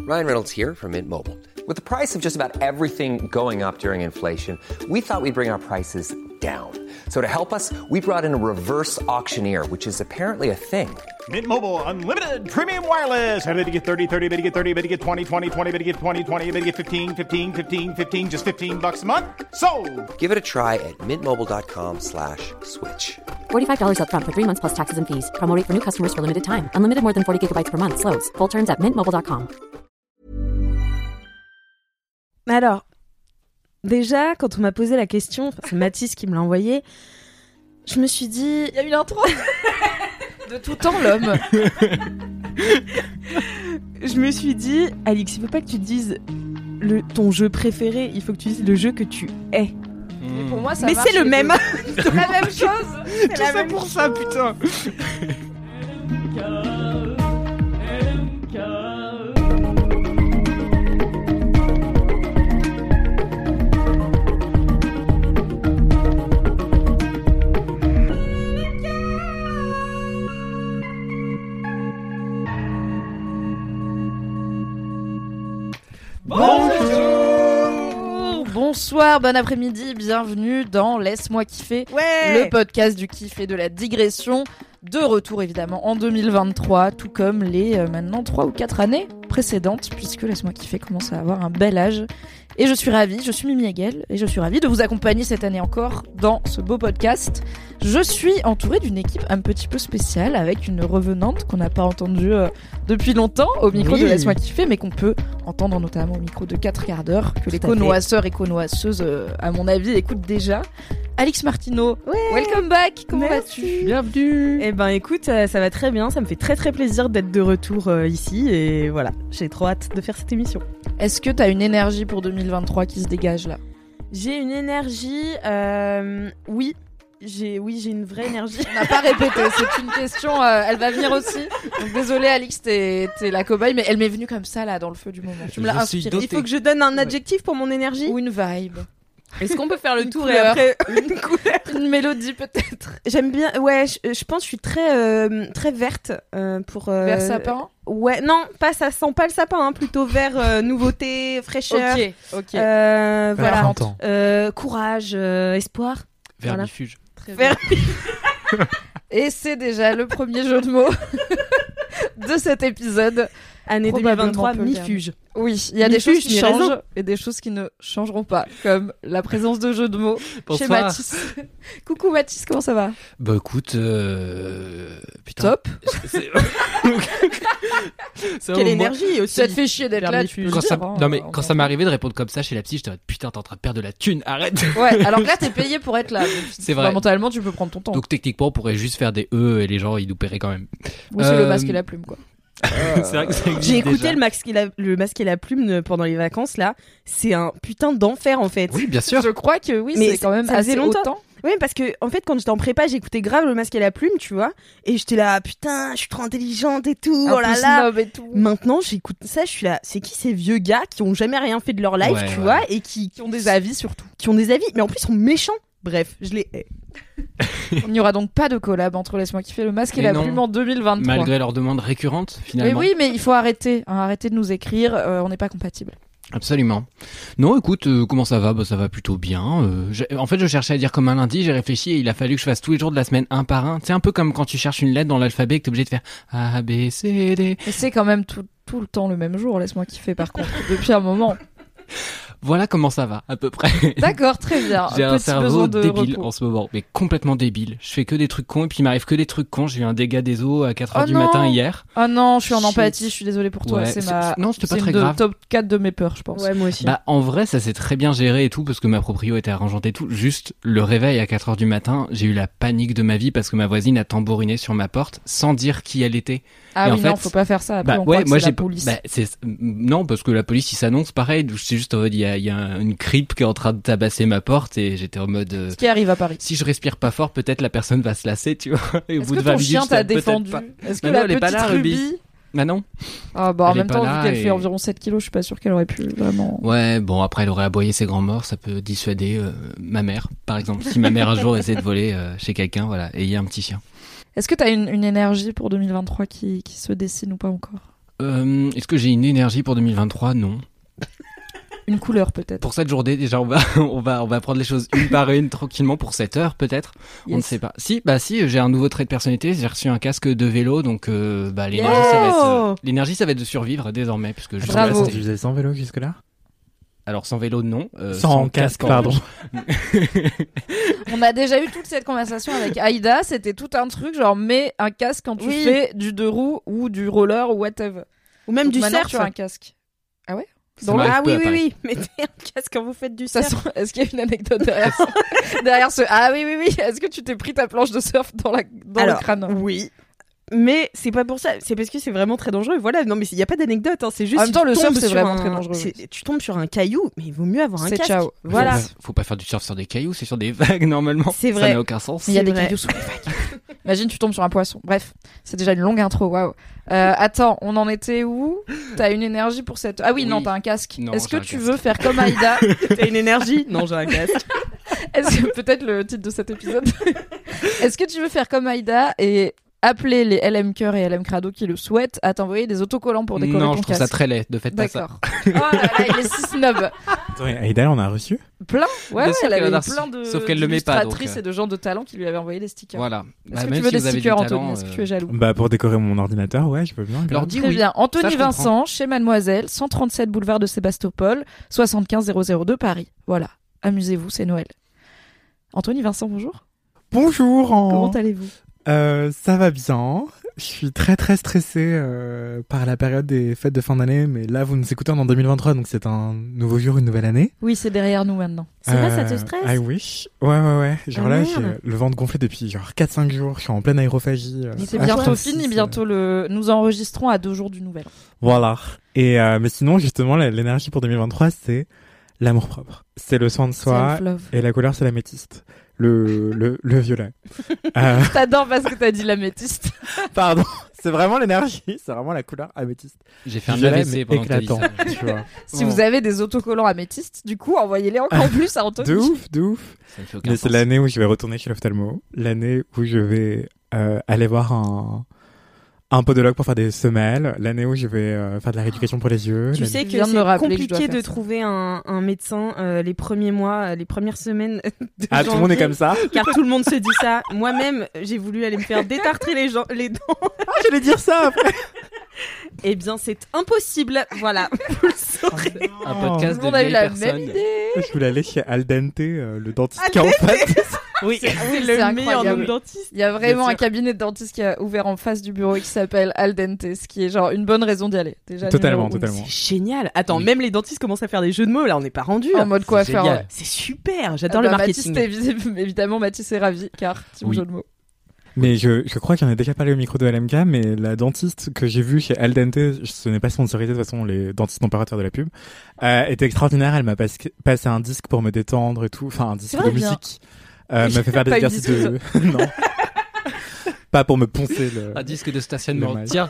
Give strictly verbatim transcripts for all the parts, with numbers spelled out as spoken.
Ryan Reynolds here from Mint Mobile. With the price of just about everything going up during inflation, we thought we'd bring our prices down. So to help us, we brought in a reverse auctioneer, which is apparently a thing. Mint Mobile Unlimited Premium Wireless. How to get thirty, thirty, how to get thirty, how to get twenty, twenty, twenty, how to get twenty, twenty, how to get fifteen, fifteen, fifteen, fifteen, just fifteen bucks a month? Sold! Give it a try at mintmobile.com slash switch. forty-five dollars up front for three months plus taxes and fees. Promo rate for new customers for limited time. Unlimited more than forty gigabytes per month. Slows full terms at mint mobile dot com. Alors, déjà, quand on m'a posé la question, c'est Mathis qui me l'a envoyé, je me suis dit... Il y a eu l'intro de tout temps, l'homme. Je me suis dit, Alix, il faut pas que tu dises le, ton jeu préféré, il faut que tu dises le jeu que tu es. Mais pour moi, ça Mais marche, c'est le les même. deux. C'est la même chose. C'est Tout la ça même pour chose. ça, putain. Bonjour, bonsoir, bon après-midi, bienvenue dans Laisse-moi kiffer, Ouais. le podcast du kiff et de la digression. De retour évidemment en deux mille vingt-trois, tout comme les euh, maintenant trois ou quatre années précédentes, puisque Laisse-moi kiffer commence à avoir un bel âge. Et je suis ravie, je suis Mimi Hegel, et je suis ravie de vous accompagner cette année encore dans ce beau podcast. Je suis entourée d'une équipe un petit peu spéciale, avec une revenante qu'on n'a pas entendue euh, depuis longtemps au micro Oui. de Laisse-moi kiffer, mais qu'on peut entendre notamment au micro de quatre quarts d'heure, que les Tout à fait. connoisseurs et connoisseuses, euh, à mon avis, écoutent déjà. Alix Martineau, Ouais. welcome back, comment Merci. vas-tu? Bienvenue. Eh ben écoute, euh, ça va très bien, ça me fait très très plaisir d'être de retour euh, ici et voilà, j'ai trop hâte de faire cette émission. Est-ce que t'as une énergie pour deux mille vingt-trois qui se dégage là? J'ai une énergie, euh, oui, j'ai, oui, j'ai une vraie énergie. On n'a pas répété, c'est une question, euh, elle va venir aussi. Donc désolée Alix, t'es, t'es la cobaye, mais elle m'est venue comme ça là dans le feu du moment. Tu me l'as Je suis inspirée. Il faut que je donne un adjectif pour mon énergie. Ou une vibe. Est-ce qu'on peut faire le Une tour couleur. et après une couleur? Une mélodie peut-être. J'aime bien, ouais, je, je pense que je suis très euh, très verte euh, pour. Euh, Vert sapin. Ouais, non, pas ça sent pas le sapin, hein, plutôt vert euh, nouveauté, fraîcheur. Ok, ok. Euh, voilà. printemps. Euh, courage, euh, espoir. Voilà. Vermifuge. Très bien. Vert- Et c'est déjà le premier jeu de mots de cet épisode. Année deux mille vingt-trois, Probablement peu mi-fuge. Oui, il y a des Mi-fuge, choses qui mi-raisin. changent et des choses qui ne changeront pas, comme la présence de jeux de mots chez Bonsoir. Mathis. Coucou Mathis, comment ça va? Bah écoute, euh... putain. Top. C'est- Ça, Quelle au moins- énergie aussi. Ça te fait chier d'être là, tu Vermifuge. peux Quand le ça... dire, hein, Non mais on quand est- ça m'est arrivé de répondre comme ça chez la psy, j'étais en mode, putain, t'es en train de perdre de la thune, arrête. Ouais, alors que là t'es payé pour être là. donc, C'est vrai. Fondamentalement, tu peux prendre ton temps. Donc techniquement, on pourrait juste faire des E et les gens ils nous paieraient quand même. Ou c'est le euh, masque et la plume, quoi. C'est vrai que ça existe J'ai écouté déjà. le, masque et la, le masque et la plume euh, pendant les vacances là. C'est un putain d'enfer en fait. Oui, bien sûr. Je crois que oui, Mais c'est quand même ça faisait assez longtemps. autant. Oui, parce que en fait, quand j'étais en prépa, j'écoutais grave le masque et la plume, tu vois. Et j'étais là, putain, je suis trop intelligente et tout. Un oh là peu là. snob et tout. Maintenant, j'écoute ça, je suis là. C'est qui ces vieux gars qui ont jamais rien fait de leur life, Ouais, tu ouais. vois, et qui, Qui ont des avis surtout. qui ont des avis, mais en plus ils sont méchants. Bref, je les hais. Il n'y aura donc pas de collab entre Laisse-moi kiffer le masque et Mais la non. plume en deux mille vingt-trois. Malgré leurs demandes récurrentes, Mais finalement. oui, mais il faut arrêter. hein, arrêter de nous écrire. euh, on n'est pas compatibles. Absolument. Non, écoute, euh, comment ça va? Bah ça va plutôt bien. Euh, j'ai- en fait, je cherchais à dire comme un lundi, j'ai réfléchi et il a fallu que je fasse tous les jours de la semaine un par un. C'est un peu comme quand tu cherches une lettre dans l'alphabet et que t'es obligé de faire A, B, C, D. Et c'est quand même tout, tout le temps le même jour. Laisse-moi kiffer par contre. Depuis un moment. Voilà comment ça va, à peu près. D'accord, très bien. J'ai un Petit cerveau besoin de débile repos. en ce moment, mais complètement débile. Je fais que des trucs cons et puis il m'arrive que des trucs cons. J'ai eu un dégât des os à quatre heures Oh du non. matin hier. Ah non, je suis en Shit. empathie. Je suis désolée pour toi. Ouais, c'est c'est- ma. non, c'était pas c'est très une de grave. top quatre de mes peurs, je pense. Ouais, moi aussi. Bah en vrai, ça s'est très bien géré et tout parce que ma proprio était arrangeante et tout. Juste le réveil à quatre heures du matin, j'ai eu la panique de ma vie parce que ma voisine a tambouriné sur ma porte sans dire qui elle était. Ah Et oui, en non, fait- faut pas faire ça. Après, Bah on croit ouais, que moi c'est j'ai la police. bah, c'est non parce que la police il s'annonce pareil. donc C'est juste en mode il y a, il y a une creep qui est en train de tabasser ma porte et j'étais en mode euh, Ce qui arrive à Paris. si je respire pas fort, peut-être la personne va se lasser, tu vois. Et au Est-ce bout que de vingt ton minutes, chien j'étais t'a peut-être défendu? pas- Est-ce que Mais non, la elle est pas petite là, Ruby... Ruby. Bah non. Ah bah en Elle est même pas temps, là vu qu'elle et- fait environ sept kilos, je suis pas sûre qu'elle aurait pu vraiment... Ouais, bon après elle aurait aboyé ses grands morts, ça peut dissuader euh, ma mère, par exemple. Si ma mère un jour essaie de voler euh, chez quelqu'un, voilà, et il y a un petit chien. Est-ce que t'as une, une énergie pour deux mille vingt-trois qui, qui se dessine ou pas encore? Euh, est-ce que j'ai une énergie pour deux mille vingt-trois ? Non. Une couleur peut-être. Pour cette journée, déjà, on va, on va, on va prendre les choses une par une, tranquillement, pour cette heure, peut-être. Yes. On ne sait pas. Si, bah si, j'ai un nouveau trait de personnalité. J'ai reçu un casque de vélo, donc euh, bah l'énergie, Yeah. ça va être, euh, l'énergie, ça va être de survivre désormais, puisque je Bravo. suis Tu faisais sans vélo jusque-là ? Alors sans vélo, non. Euh, Sans casque, en pardon. revanche. On a déjà eu toute cette conversation avec Aïda. C'était tout un truc genre mets un casque quand tu Oui. fais du deux roues ou du roller ou whatever. Ou même Donc du maintenant, surf. tu as un casque. Ça Donc, m'arrive Ah peu oui, à oui, Paris. oui. Mettez un casque quand vous faites du Ça surf. sent- Est-ce qu'il y a une anecdote derrière ça Derrière ce ah oui oui oui. Est-ce que tu t'es pris ta planche de surf dans la dans Alors, le crâne oui. Mais c'est pas pour ça, c'est parce que c'est vraiment très dangereux. Voilà, non mais il y a pas d'anecdote, hein. C'est juste. En même si temps, tu le surf, tombes c'est sur vraiment un- très dangereux. c'est- Tu tombes sur un caillou, mais il vaut mieux avoir un C'est casque. ciao. Voilà. Faut pas, faut pas faire du surf sur des cailloux, c'est sur des vagues, normalement. C'est Ça vrai. n'a aucun sens. Il y a C'est des vrai. cailloux sous les vagues. Imagine, tu tombes sur un poisson. Bref, c'est déjà une longue intro. Waouh. Euh, attends, on en était où ? T'as une énergie pour cette. Ah oui, Oui. non, t'as un casque. Non, Est-ce que j'ai un tu casque. veux faire comme Aïda ? T'as une énergie ? Non, j'ai un casque. Est-ce que peut-être le titre de cet épisode Est-ce que tu veux faire comme Aïda et appeler les L M Cœur et L M Crado qui le souhaitent à t'envoyer des autocollants pour décorer Non, ton je trouve casque ça très laid. Ne faites pas ça. D'accord. Oh là là, il est si snob. Attends, Aïda, on a reçu ? Plein. Ouais, Bien ouais, sûr elle qu'elle avait en a plein reçu. de Sauf qu'elle le met pas, donc, d'illustratrices euh. et de gens de talent qui lui avaient envoyé des stickers. Voilà. Est-ce Bah, que même tu veux si des vous avez du stickers, talent, Anthony ? Est-ce que tu es euh, jaloux Bah, pour décorer mon ordinateur, ouais, je peux bien. leur grave. dis Très oui. bien. Anthony Ça, je comprends. Vincent, chez Mademoiselle, cent trente-sept boulevard de Sébastopol, soixante-quinze zéro zéro deux Paris. Voilà. Amusez-vous, c'est Noël. Anthony Vincent, bonjour. Bonjour. en- Comment allez-vous ? Euh, ça va bien. Je suis très très stressé euh, par la période des fêtes de fin d'année, mais là vous nous écoutez en deux mille vingt-trois, donc c'est un nouveau jour, une nouvelle année. Oui, c'est derrière nous maintenant. C'est vrai, ça Euh, te stresse ? Ah oui. Ouais ouais ouais. Genre Ah, là, merde. j'ai le ventre gonflé depuis genre quatre cinq jours. Je suis en pleine aérophagie. euh, Mais c'est H bientôt trente-six, fini, euh, bientôt le. Nous enregistrons à deux jours du nouvel an. Voilà. Et euh, mais sinon justement la- l'énergie pour deux mille vingt-trois c'est l'amour propre. C'est le soin de soi Self-love. et la couleur c'est l'améthyste. Le le le violet. euh, T'adores parce que t'as dit l'améthyste. pardon. C'est vraiment l'énergie. C'est vraiment la couleur améthyste. J'ai fait un Violet, A V C mais pendant que t'as dit éclatant, ça. tu vois. Si vous avez des autocollants améthystes, du coup, envoyez-les encore plus à Anthony. De ouf, de ouf. Ça me fait aucun Mais c'est sens. l'année où je vais retourner chez l'ophtalmo, l'année où je vais euh, aller voir un un podologue pour faire des semelles, l'année où je vais euh, faire de la rééducation pour les yeux. Tu l'année- sais Je que viens de me c'est rappeler que je dois compliqué faire de ça. trouver un, un médecin euh, les premiers mois, euh, les premières semaines de Ah, tout le monde est janvier, comme ça. car tout le monde se dit ça. Moi-même, j'ai voulu aller me faire détartrer les, gens, les dents. J'allais dire ça après. Eh bien, c'est impossible. Voilà, vous le saurez. Un podcast On de a eu vieilles la personnes. même idée. Je voulais aller chez Al Dente, euh, le dentiste qui est en face. Oui, C'est- c'est c'est le meilleur incroyable. nom de dentiste. Il y a vraiment Bien un sûr. cabinet de dentiste qui a ouvert en face du bureau et qui s'appelle Al Dente, ce qui est genre une bonne raison d'y aller. Déjà, Totalement, numéro un. totalement. C'est génial. Attends, Oui. même les dentistes commencent à faire des jeux de mots. Là, on n'est pas rendu. En mode quoi C'est faire. génial. ouais. C'est super. Ah J'adore bah, le Mathis, marketing. t'es évi- évidemment, Mathis est ravi car c'est mon Oui. jeu de mots. Mais je, je crois qu'il y en a déjà parlé au micro de L M K, mais la dentiste que j'ai vue chez Al Dente, ce n'est pas sponsorisé, de toute façon, les dentistes n'ont pas le droit de faire de la pub, euh, était extraordinaire. Elle m'a pas- passé un disque pour me détendre et tout, enfin un disque C'est vrai, de bien. musique. Euh, elle m'a fait faire des Pas une exercices de... non. Pas pour me poncer le... Un disque de stationnement. Le mal. Tiens,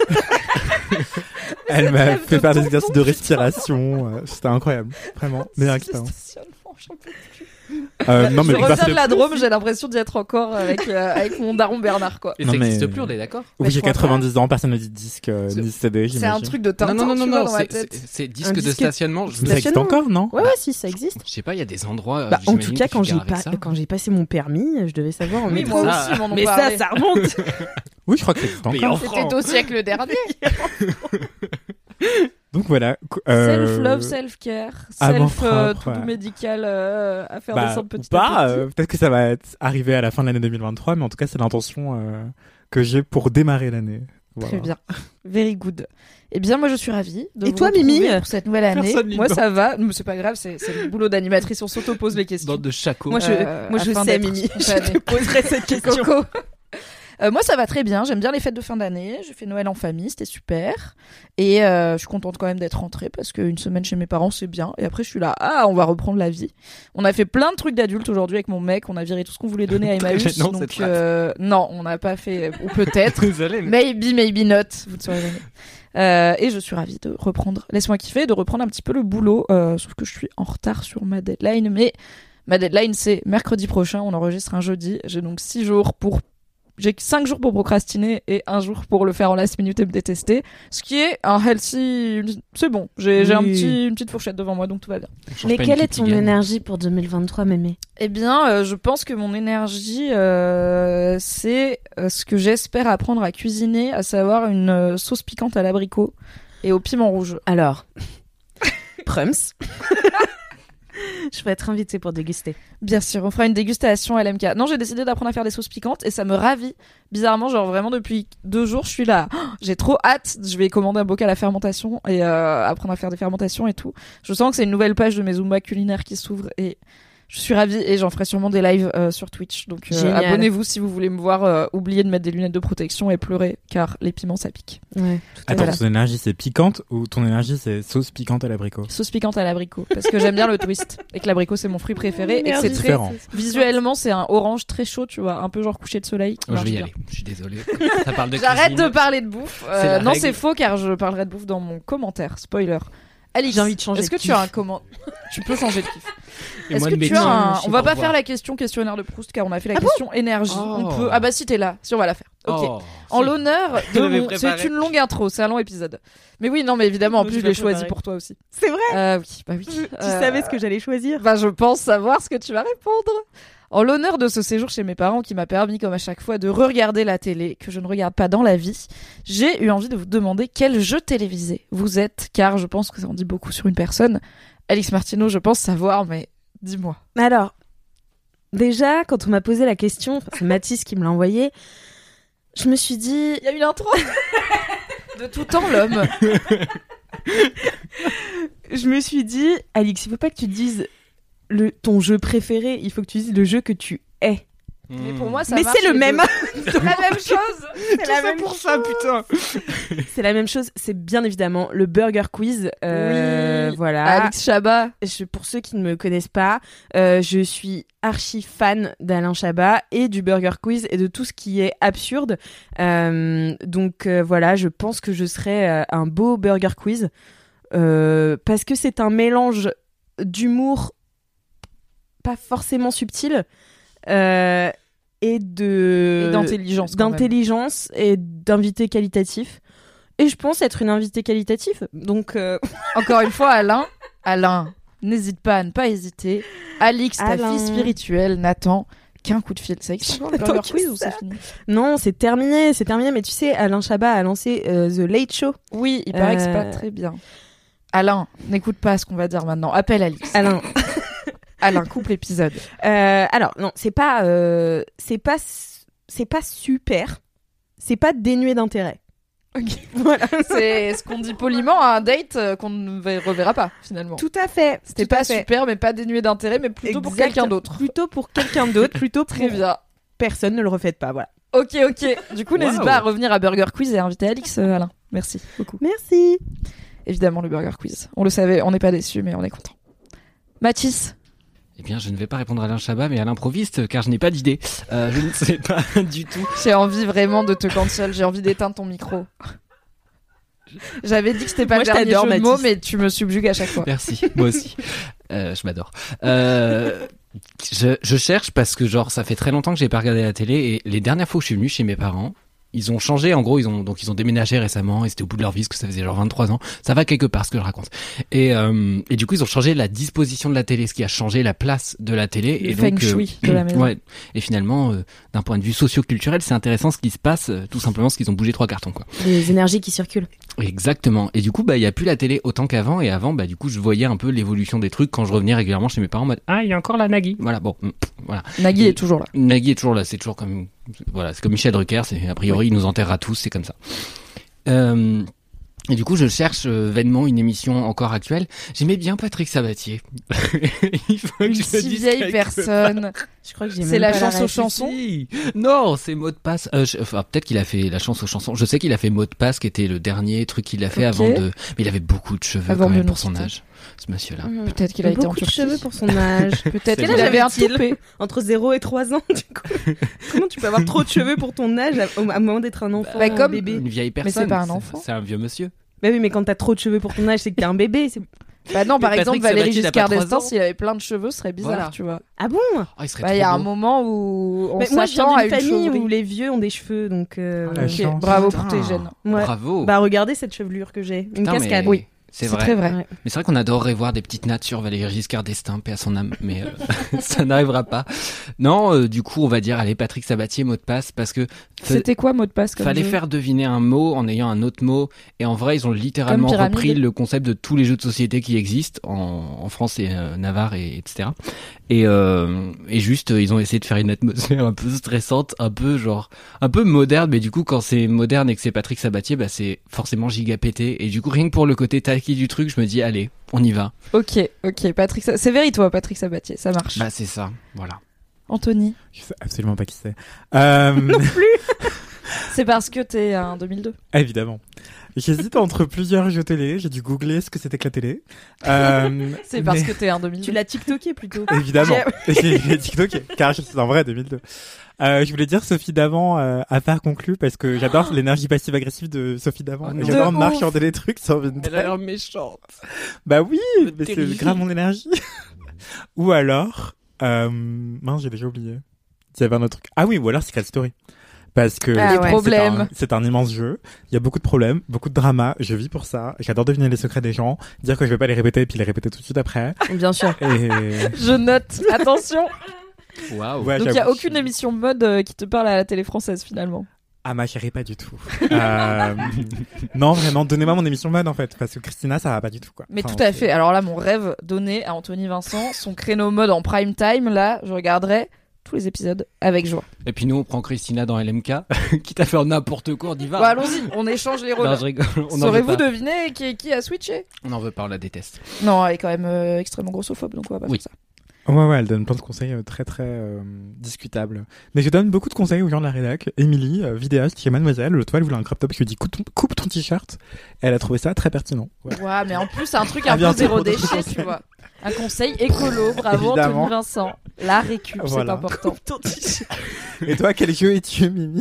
Elle m'a Rêve fait de faire des tonton, exercices de respiration. euh, C'était incroyable. Vraiment. Meilleure expérience. Stationnement, j'en peux plus. Euh, non, mais je parce reviens que- de la Drôme, j'ai l'impression d'y être encore avec, euh, avec mon daron Bernard, quoi. et Non, ça mais- n'existe plus, on est d'accord Oui, Mais j'ai je crois quatre-vingt-dix ans, personne ne dit disque, euh, C'est- ni C D, C'est un j'imagine. truc de Tintin, Non, non, non, tu non, vois, non, dans ma c'est- tête. c'est c'est disque de disque- stationnement. Je Ça existe Stationnement. encore, non? Ouais, ouais, si, ça existe. je sais pas, il y a des endroits. euh, Bah, en j'imagine tout cas, que quand tu j'ai gares avec pas, ça. quand j'ai passé mon permis, je devais savoir en Oui, métro. moi ça- aussi, m'en ont Mais ça, parlé. ça remonte. Oui, je crois que ça existe Mais encore. en C'était au siècle dernier. Donc voilà. qu- euh, Self-love, self-care, amour self euh, propre, to-do ouais. médical euh, à faire bah, descendre ou petit pas, à petit. euh, peut-être que ça va être arrivé à la fin de l'année deux mille vingt-trois, mais en tout cas, c'est l'intention euh, que j'ai pour démarrer l'année. Voilà. Très bien. Very good. Eh bien, moi, je suis ravie de Et vous toi, retrouver Mimi pour cette nouvelle année. Personne n'y Moi, demande. ça va. Mais c'est pas grave, c'est c'est le boulot d'animatrice. On s'auto-pose les questions. Bande de chacos. Moi, je, Euh, moi, je afin sais, d'être Mimi. Je spontanée. te poserai cette question. Coco. Euh, moi, ça va très bien. J'aime bien les fêtes de fin d'année. J'ai fait Noël en famille, c'était super. Et euh, je suis contente quand même d'être rentrée parce qu'une semaine chez mes parents, c'est bien. Et après, je suis là, ah, on va reprendre la vie. On a fait plein de trucs d'adultes aujourd'hui avec mon mec. On a viré tout ce qu'on voulait donner à Emmaüs. Très gênant, donc, cette phrase. euh, non, on n'a pas fait, ou peut-être. Désolé, mais. Maybe, maybe not. Vous ne saurez jamais. Euh, et je suis ravie de reprendre, laisse-moi kiffer, de reprendre un petit peu le boulot. Euh, sauf que je suis en retard sur ma deadline. Mais ma deadline, c'est mercredi prochain. On enregistre un jeudi. J'ai donc six jours pour j'ai cinq jours pour procrastiner et un jour pour le faire en last minute et me détester. Ce qui est un healthy, c'est bon. J'ai, j'ai un Oui. petit, une petite fourchette devant moi, donc tout va bien. Mais quelle est ton énergie pour deux mille vingt-trois, Mémé? Eh bien, euh, je pense que mon énergie, euh, c'est euh, ce que j'espère apprendre à cuisiner, à savoir une euh, sauce piquante à l'abricot et au piment rouge. Alors, Prums. Je vais être invitée pour déguster. Bien sûr, on fera une dégustation à L M K. Non, j'ai décidé d'apprendre à faire des sauces piquantes et ça me ravit. Bizarrement, genre vraiment depuis deux jours, je suis là. Oh, j'ai trop hâte. Je vais commander un bocal à fermentation et euh, apprendre à faire des fermentations et tout. Je sens que c'est une nouvelle page de mes Zumba culinaires qui s'ouvre et je suis ravie et j'en ferai sûrement des lives euh, sur Twitch. Donc euh, Génial. abonnez-vous si vous voulez me voir euh, oublier de mettre des lunettes de protection et pleurer car les piments ça pique. Ouais, tout à Attends, Voilà. ton énergie c'est piquante ou ton énergie c'est sauce piquante à l'abricot? Sauce piquante à l'abricot parce que j'aime bien le twist et que l'abricot c'est mon fruit préféré et que c'est très Différent. visuellement c'est un orange très chaud, tu vois, un peu genre coucher de soleil. Oh, je vais y Marche aller. Je suis désolé. Ça parle de J'arrête cuisine. de parler de bouffe. Euh, C'est la non, règle. c'est faux car je parlerai de bouffe dans mon commentaire. Spoiler. Alix, J'ai envie de changer est-ce de que tu kiff. as un comment Tu peux changer de kiff. Et Est-ce moi que de tu médecin, as un... je sais On va pas pas faire voir. la question questionnaire de Proust car on a fait la question énergie. Oh. On peut. Ah bah si t'es là, si on va la faire. Ok. Oh, En si. l'honneur de Je l'avais mon... préparé. C'est une longue intro, c'est un long épisode. Mais oui, non, mais évidemment, en Je plus je l'ai l'ai choisi préparé. pour toi aussi. C'est vrai. Euh, oui, bah oui. Tu Euh, savais ce que j'allais choisir. Bah, je pense savoir ce que tu vas répondre. En l'honneur de ce séjour chez mes parents qui m'a permis, comme à chaque fois, de re-regarder la télé, que je ne regarde pas dans la vie, j'ai eu envie de vous demander quel jeu télévisé vous êtes, car je pense que ça en dit beaucoup sur une personne. Alix Martineau, je pense savoir, mais dis-moi. Alors, déjà, quand on m'a posé la question, enfin, c'est Mathis qui me l'a envoyé, je me suis dit... Il y a une intro de tout temps, l'homme. Je me suis dit, Alix, il faut pas que tu dises le, ton jeu préféré, il faut que tu dises le jeu que tu es. Mais pour moi, ça Mais marche c'est le les même. deux. C'est la même chose. C'est la même pour ça, putain. C'est la même chose. C'est bien évidemment le Burger Quiz. Euh, Oui. Voilà. Alex Chabat. Je- pour ceux qui ne me connaissent pas, euh, je suis archi fan d'Alain Chabat et du Burger Quiz et de tout ce qui est absurde. Euh, donc euh, voilà, je pense que je serai euh, un beau Burger Quiz euh, parce que c'est un mélange d'humour pas forcément subtil euh, et de Et d'intelligence. quand même. d'intelligence et d'invité qualitatif. Et je pense être une invitée qualitative. Donc euh, Encore une fois, Alain. Alain, n'hésite pas à ne pas hésiter. Alix, ta Alain. fille spirituelle, n'attend qu'un coup de fil. Ça existe encore le J'attends Burger que Quiz ou ça. c'est fini? non, c'est terminé, c'est terminé. Mais tu sais, Alain Chabat a lancé euh, The Late Show. Oui, il paraît que c'est pas Euh. très bien. Alain, n'écoute pas ce qu'on va dire maintenant. Appelle Alix. Alain. Alain, coupe l'épisode. Euh, alors non, c'est pas, euh, c'est pas, c'est pas super. C'est pas dénué d'intérêt. Voilà. C'est ce qu'on dit poliment à un date euh, qu'on ne ve- reverra pas finalement. Tout à fait. C'était tout à pas fait. super, mais pas dénué d'intérêt, mais plutôt pour Exact. quelqu'un d'autre. Plutôt pour quelqu'un d'autre. Plutôt Très pour bien. personne. Ne le refaites pas. Voilà. Ok, ok. Du coup, n'hésite Wow. pas à revenir à Burger Quiz et à inviter Alix, euh, Alain. Merci beaucoup. Merci. Évidemment, le Burger Quiz. On le savait, on n'est pas déçus, mais on est content. Mathis, Eh bien, je ne vais pas répondre à Alain Chabat, mais à l'improviste, car je n'ai pas d'idée. Euh, je ne sais pas du tout. j'ai envie vraiment de te cancel, j'ai envie d'éteindre ton micro. J'avais dit que c'était pas Moi, le je dernier t'adore, jeu de mots, Mathis. mais tu me subjugues à chaque fois. Merci, moi aussi. Euh, je m'adore. Euh, je, je cherche parce que genre ça fait très longtemps que j'ai pas regardé la télé et les dernières fois où je suis venu chez mes parents, ils ont changé. En gros, ils ont donc ils ont déménagé récemment et c'était au bout de leur vie, parce que ça faisait genre vingt-trois ans. Ça va quelque part ce que je raconte. Et euh, et du coup, ils ont changé la disposition de la télé, ce qui a changé la place de la télé. Le et feng donc, euh, shui de la maison. Ouais. Et finalement, euh, d'un point de vue socio-culturel, c'est intéressant ce qui se passe, euh, tout simplement parce qu'ils ont bougé trois cartons, quoi. Les énergies qui circulent. Exactement. Et du coup, bah, il y a plus la télé autant qu'avant. Et avant, bah, du coup, je voyais un peu l'évolution des trucs quand je revenais régulièrement chez mes parents en mode, ah, il y a encore la Nagui. Voilà, bon, mm, voilà. Nagui Et- est toujours là. Nagui est toujours là. C'est toujours comme, voilà, c'est comme Michel Drucker. C'est, a priori, il nous enterrera tous. C'est comme ça. Euh, et du coup, je cherche euh, vainement une émission encore actuelle. J'aimais bien Patrick Sabatier. Il faut que Une je le si dise vieille quelque personne. Je crois que j'ai C'est même la pas chance aux ref. chansons. Si. Non, c'est mot de passe. Euh, je- enfin, peut-être qu'il a fait la chance aux chansons. Je sais qu'il a fait mot de passe, qui était le dernier truc qu'il a fait Ok. avant de. Mais il avait beaucoup de cheveux Avant quand de même nous pour son quitter. âge, ce monsieur-là. Mhm. Peut-être qu'il a été en Beaucoup de Turquie. cheveux pour son âge. Peut-être C'est qu'il vrai. avait un Avait-il toupet. Entre zéro et trois ans, du coup. Comment tu peux avoir trop de cheveux pour ton âge à- au à un moment d'être un enfant, Bah, un comme- bébé? Une vieille Mais personne. c'est pas un enfant. C'est un vieux monsieur. Bah oui, mais quand t'as trop de cheveux pour ton âge, c'est que t'es un bébé. C'est... Bah non, par Mais exemple, Patrick Valéry Sabatier, il a Giscard pas trois d'Estaing, ans. s'il avait plein de cheveux, ce serait bizarre, Voilà. tu vois. Ah bon? Oh, il serait Bah, il y a trop un beau. moment où on Mais moi, je viens s'attend à d'une une famille chauverie. où les vieux ont des cheveux, donc. euh, Ah, la Ok, chance. bravo Putain. pour tes gènes. ouais. Bravo. Bah regardez cette chevelure que j'ai, une Putain, mais cascade. Oui. C'est C'est vrai. très vrai. Ouais. Mais c'est vrai qu'on adorerait voir des petites nattes sur Valéry Giscard d'Estaing, paix à son âme, mais euh, ça n'arrivera pas. Non, euh, du coup, on va dire, allez, Patrick Sabatier, mot de passe, parce que fa- C'était quoi mot de passe comme fallait jeu faire deviner un mot en ayant un autre mot, et en vrai, ils ont littéralement Comme Pyramide. repris le concept de tous les jeux de société qui existent en, en France et euh, Navarre et etc. Et, euh, et juste, euh, ils ont essayé de faire une atmosphère un peu stressante, un peu genre, un peu moderne, mais du coup, quand c'est moderne et que c'est Patrick Sabatier, bah c'est forcément giga pété. Et du coup, rien que pour le côté tacky du truc, je me dis, allez, on y va. Ok, ok, Patrick, Sa- c'est vrai toi, Patrick Sabatier, ça marche. Bah c'est ça, voilà. Anthony, Je sais absolument pas qui c'est. Euh, c'est parce que t'es un deux mille deux. évidemment. J'hésite entre plusieurs jeux télé. J'ai dû googler ce que c'était que la télé. Euh, C'est parce mais- que t'es un deux mille deux. Tu l'as TikToké plutôt. Évidemment. J'ai j'ai TikToké, car je suis en vrai deux mille deux. Euh, je voulais dire Sophie Davant euh, à part conclu parce que j'adore l'énergie passive-agressive de Sophie Davant. Oh Et non. j'adore De marchander des trucs sur Vinted. méchante. Bah oui, mais c'est terrible. grave mon énergie. Ou alors, euh, mince, j'ai déjà oublié. Il y avait un autre truc. Ah oui, ou alors Secret Story. Parce que Ah c'est ouais. un- Problème. c'est un immense jeu. Il y a beaucoup de problèmes, beaucoup de drama. Je vis pour ça. J'adore deviner les secrets des gens, dire que je vais pas les répéter puis les répéter tout de suite après. Bien sûr. Et Je note, attention. Waouh. ouais, Donc il y a j'avoue. aucune émission mode euh, qui te parle à la télé française finalement. Ah ma chérie, pas du tout. Euh, non, vraiment, donnez-moi mon émission mode en fait, parce que Christina, ça va pas du tout quoi. Mais Enfin, tout à c'est- fait. Alors là, mon rêve donné à Anthony Vincent, son créneau mode en prime time, là, je regarderai tous les épisodes avec joie. Et puis nous, on prend Christina dans L M K, qui t'a fait n'importe quoi, on y va. Bon, allons-y, on échange les rôles. Non, je rigole. On n'en veut Saurez-vous pas. deviner qui, qui a switché? On en veut pas, on la déteste. Non, elle est quand même euh, extrêmement grossophobe, donc on va pas Oui. faire ça. Ouais, ouais, elle donne plein de conseils euh, très très euh, discutables. Mais je donne beaucoup de conseils aux gens de la rédac. Émilie, euh, vidéaste chez Mademoiselle, l'autre fois elle voulait un crop top, je lui ai dit coupe ton, coupe ton t-shirt. Elle a trouvé ça très pertinent. Ouais. Ouais, mais en plus, c'est un truc À un peu bientôt zéro pour d'autres déchet, conseils. tu vois. Un conseil écolo, bravo Évidemment. Anthony Vincent. La récup, Voilà. c'est important. Et toi, quel jeu es-tu, Mimi?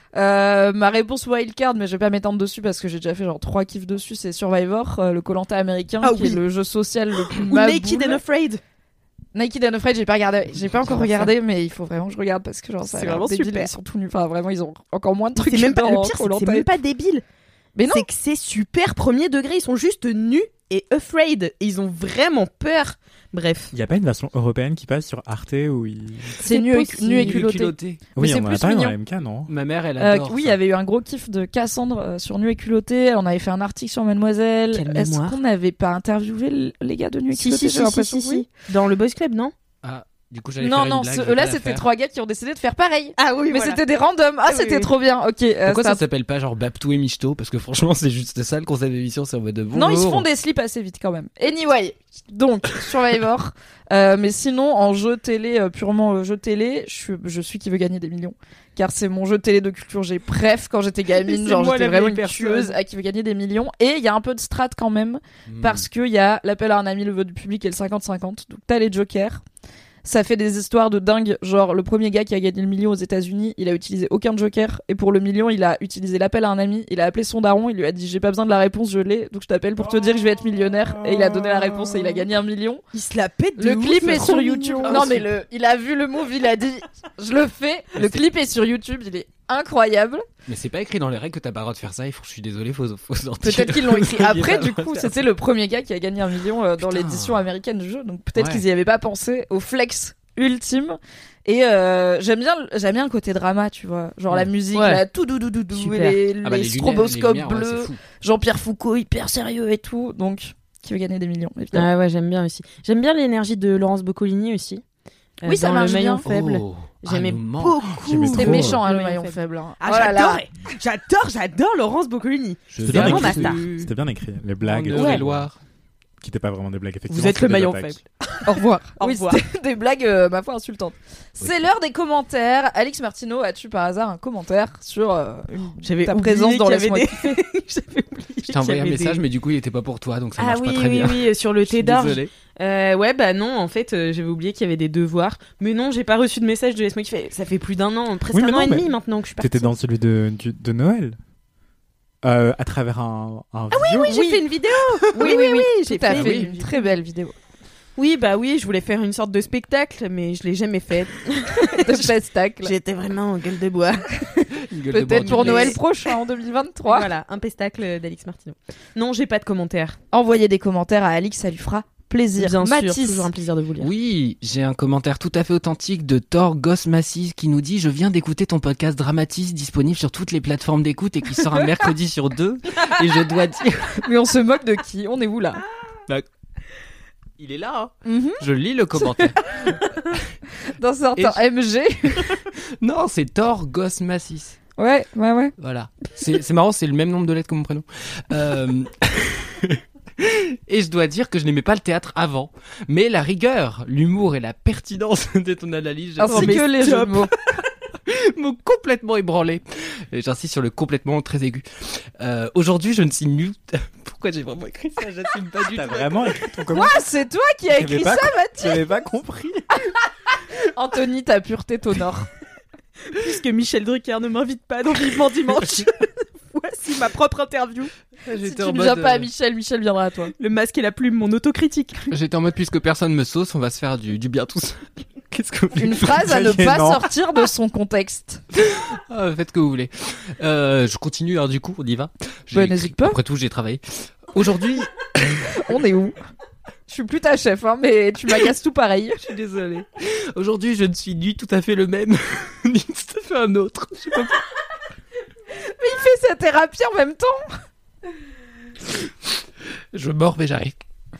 Euh, ma réponse wildcard, mais je vais pas m'étendre dessus parce que j'ai déjà fait genre trois kiffs dessus, c'est Survivor, euh, le Koh-Lanta américain, Ah qui oui. est le jeu social le plus Ou maboule. Naked and Afraid. Naked and Afraid, j'ai pas regardé, j'ai pas encore regardé, mais il faut vraiment que je regarde parce que genre ça a C'est l'air vraiment débile, super. ils sont tout nus, enfin vraiment ils ont encore moins de trucs C'est même pas, le dans pire, c'est que c'est Koh-Lanta. même pas débile. Mais non. C'est que c'est super premier degré. Ils sont juste nus et afraid. Et ils ont vraiment peur. Bref. Il y a pas une version européenne qui passe sur Arte où il... C'est nu et, nu et culotté. Mais Oui, c'est on en a plus parlé dans mignon. la M K, non? Ma mère, elle Euh, adore. oui, il y ça. avait eu un gros kiff de Cassandre euh, sur Nu et culotté. Elle en avait fait un article sur Mademoiselle. Quelle Est-ce mémoire. qu'on n'avait pas interviewé l- les gars de Nu et Si, culotté? si, J'ai si, si, l'impression si, que oui. si. Dans le Boys Club, non? Ah, du coup, j'allais Non, faire une non, blague, ce- je vais là pas la c'était faire. trois gars qui ont décidé de faire pareil. Ah oui, Mais c'était des randoms. Ah, Oui, c'était oui. trop bien. Ok. euh, Pourquoi c'est ça un- s'appelle pas genre Baptou et Michto? Parce que franchement, c'est juste ça le concept d'émission, c'est en mode de bonjour. Non, ils se font des slips assez vite quand même. Anyway, donc Survivor. Euh, mais sinon, en jeu télé, euh, purement euh, jeu télé, je suis, je suis qui veut gagner des millions. Car c'est mon jeu télé de culture G. Bref, quand j'étais gamine, C'est genre moi j'étais la vraiment vieille une personne. tueuse à qui veut gagner des millions. Et il y a un peu de strat quand même. Hmm. Parce qu'il y a l'appel à un ami, le vote du public et le cinquante cinquante. Donc t'as les jokers. Ça fait des histoires de dingue. Genre, le premier gars qui a gagné le million aux États-Unis, il a utilisé aucun joker. Et pour le million, il a utilisé l'appel à un ami. Il a appelé son daron. Il lui a dit: j'ai pas besoin de la réponse, je l'ai. Donc je t'appelle pour te dire que je vais être millionnaire. Et il a donné la réponse et il a gagné un million. Il se la pète de Le ouf, clip c'est est trop sur mignon. YouTube. Ah, Non, c'est- mais le, il a vu le move, il a dit: je le fais. Le clip est sur YouTube. Il est incroyable. Mais c'est pas écrit dans les règles que t'as pas le droit de faire ça, il faut, je suis désolé, faut, faut sortir. Peut-être qu'ils l'ont écrit Il y a après, pas du le droit coup, de faire c'était le premier gars qui a gagné un million euh, dans Putain. l'édition américaine du jeu. Donc peut-être Ouais. qu'ils y avaient pas pensé au flex ultime. Et euh, j'aime bien, j'aime bien le côté drama, tu vois. Genre la musique, Ouais. là, tout doudou doudou, Super. et les, Ah bah, les les lumières- stroboscopes les lumières, ouais, bleus, c'est fou. Jean-Pierre Foucault hyper sérieux et tout. Donc, qui veut gagner des millions, évidemment. Ah ouais, j'aime bien aussi. J'aime bien l'énergie de Laurence Boccolini aussi. Euh, Oui, ça dans marche le maillon bien. faible. Oh, J'aimais ah, nous manque. beaucoup. J'aimais C'était trop. méchant, hein, Le le maillon maillon faible. hein. Ah, Oh là là. j'adore, j'adore, j'adore Laurence Boccolini. Je C'était viens bien vraiment écrit. ma star. C'était bien écrit. Les blagues. En et tout. Eure-et-Loire. Qui étaient pas vraiment des blagues, effectivement. Vous êtes c'était le des maillon attaques. faible. Au revoir. Au oui, revoir. c'était des blagues, euh, ma foi, insultantes. C'est l'heure des commentaires. Alix Martineau, as-tu par hasard un commentaire sur euh, une- J'avais ta oublié présence dans qu'il y avait Laisse-moi des- kiffer? J'avais oublié. Je t'ai envoyé un qu'il y avait message, des- mais du coup, il était pas pour toi, donc ça Ah marche oui, pas très oui, bien. oui, sur le Je suis thé d'orge. désolé. Euh, ouais, bah non, en fait, euh, j'avais oublié qu'il y avait des devoirs. Mais non, j'ai pas reçu de message de Laisse-moi kiffer. Ça fait plus d'un an, presque Oui, un mais an non, et mais demi maintenant que je suis partie. T'étais dans celui de, du- de Noël. euh, à travers un, un Ah oui, vidéo. oui, j'ai Oui. fait une vidéo. Oui, oui, oui, j'ai tout à fait fait. une Une très belle vidéo. Oui, bah oui, je voulais faire une sorte de spectacle, mais je l'ai jamais fait. De pestacle. J'étais vraiment en gueule de bois. Peut-être pour Noël prochain, en deux mille vingt-trois. Voilà, un pestacle d'Alix Martineau. Non, j'ai pas de commentaires. Envoyez des commentaires à Alix, ça lui fera plaisir. Bien Mathis. sûr, toujours un plaisir de vous lire. Oui, j'ai un commentaire tout à fait authentique de Thor Goss Massis qui nous dit « Je viens d'écouter ton podcast Dramatis disponible sur toutes les plateformes d'écoute et qui sort un mercredi sur deux. Et je dois dire... Mais on se moque de qui? On est où là? Il est là, hein. Mhm. Je lis le commentaire. D'un certain Et M G. Non, c'est Thor Goss Massis. Ouais, ouais, ouais. Voilà. C'est c'est marrant, c'est le même nombre de lettres que mon prénom. Euh... Et je dois dire que je n'aimais pas le théâtre avant. Mais la rigueur, l'humour et la pertinence de ton analyse... j'ai Ainsi trouvé que les jeux de mots. m'ont complètement ébranlé. Et j'insiste sur le complètement très aigu. Euh, Aujourd'hui, je ne signe nul... Pourquoi j'ai vraiment écrit ça? J'assume pas du T'as tout. vraiment écrit ton Quoi? commentaire? C'est toi qui as J'avais écrit pas ça, com- Mathis? J'avais pas compris. Anthony, ta pureté t'honore. Puisque Michel Drucker ne m'invite pas dans Vivement Dimanche, voici ma propre interview. Si J'étais tu en ne mode, viens pas à euh, Michel, Michel viendra à toi. Le masque et la plume, mon autocritique. J'étais en mode, puisque personne me sauce, on va se faire du, du bien tous. Qu'est-ce que vous voulez? Une phrase à ne pas Gênant. sortir de son contexte. Ah, faites ce que vous voulez. Euh, je continue, alors du coup, on y va. J'ai Bah, écrit- n'hésite pas. Après tout, j'ai travaillé. Aujourd'hui, On est où? Je suis plus ta chef, hein, mais tu m'agaces tout pareil. je suis désolé. Aujourd'hui, je ne suis ni tout à fait le même, ni tout à fait un autre. Je sais pas pourquoi. Il fait sa thérapie en même temps. Je mords, mais j'arrive.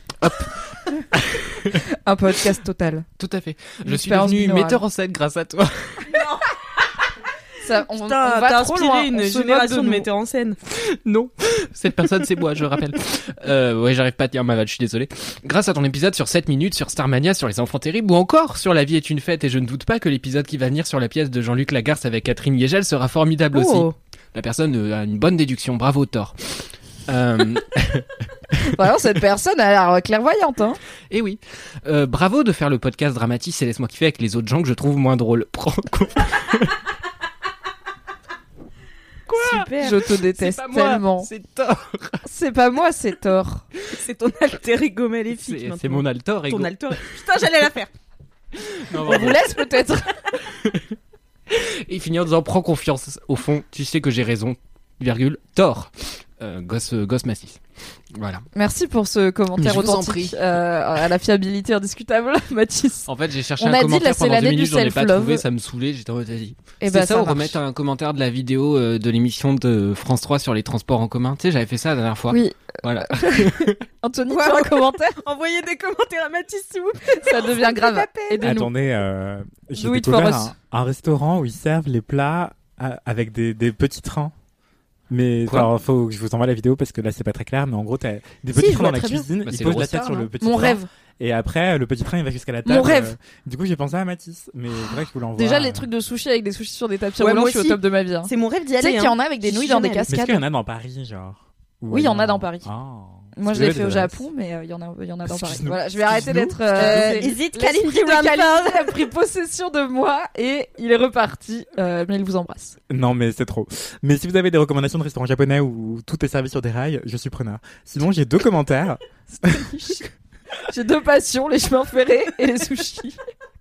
Un podcast total. Tout à fait. Une Je suis expérience devenu binaurale. metteur en scène grâce à toi. Ça, on, Putain, on t'as va trop inspiré loin. une on se moque génération de, nous. metteurs en scène. Non, cette personne c'est moi, je rappelle. Euh, ouais, j'arrive pas à tenir ma vanne, je suis désolé. Grâce à ton épisode sur sept minutes, sur Starmania, sur les enfants terribles, ou encore sur La vie est une fête, et je ne doute pas que l'épisode qui va venir sur la pièce de Jean-Luc Lagarce avec Catherine Liegel sera formidable aussi. Oh. La personne euh, a une bonne déduction, bravo Thor. Euh, Vraiment, cette personne a l'air clairvoyante, hein. et oui, euh, bravo de faire le podcast Dramatis et laisse-moi kiffer avec les autres gens que je trouve moins drôles. Prends compte. Super. Je te déteste C'est pas moi, tellement. c'est Thor. C'est pas moi, c'est Thor. C'est ton alter ego maléfique. C'est maintenant. c'est mon altor ego. Ton alter. Putain, j'allais la faire. Non, On bravo. vous laisse peut-être. Et il finit en disant prends confiance. Au fond, tu sais que j'ai raison. Virgule Thor. Euh, gosse, euh, gosse massif. Voilà. Merci pour ce commentaire Je vous en authentique prie. euh, à la fiabilité indiscutable, Mathis. En fait, j'ai cherché On un a dit, commentaire là, c'est pendant l'année deux du minutes, j'en ai pas self-love. trouvé, ça me saoulait, j'étais en mode vas-y. Et C'est bah, ça, ou marche. remettre un commentaire de la vidéo euh, de l'émission de France trois sur les transports en commun. Tu sais, j'avais fait ça la dernière fois. Oui. Voilà. Anthony, Ouais, tu as un ouais. commentaire? Envoyez des commentaires à Mathis, s'il vous plaît. Ça devient grave. Aidez-nous. Attendez, euh, j'ai Do it for découvert us. un, un restaurant où ils servent les plats à- avec des, des petits trains. Mais Quoi alors, faut que je vous envoie la vidéo parce que là c'est pas très clair. Mais en gros, t'as des Si, petits je trains vois dans la très bien. cuisine. Bah, ils c'est posent le la tête Eurostar, sur le là. petit Mon train. rêve. Et après, le petit train il va jusqu'à la table. Mon rêve. euh, du coup, j'ai pensé à Mathis. Mais c'est vrai que je vous l'envoie. Déjà, les euh. trucs de sushi avec des sushis sur des tapis Ouais, roulants, moi je suis au aussi. top de ma vie. hein. C'est mon rêve d'y Tu sais aller. qu'il y hein. en a avec des J'y nouilles suis dans des jamais allée. Mais est-ce qu'il y en cascades. a dans Paris, genre Ou Oui, il y en a ailleurs dans Paris. Ah. Moi, je Parce l'ai que fait là, au des Japon, adresses. mais euh, il y en a, il y en a dans Paris. Excuse-nous. Voilà, je vais arrêter Excuse-nous. d'être. Euh, c'est- is it l'esprit Calipri de Rampal Calipri a pris possession de moi et il est reparti. Euh, mais il vous embrasse. Non, mais c'est trop. Mais si vous avez des recommandations de restaurants japonais où tout est servi sur des rails, je suis preneur. Sinon, j'ai deux commentaires. J'ai deux passions, les chemins ferrés et les sushis.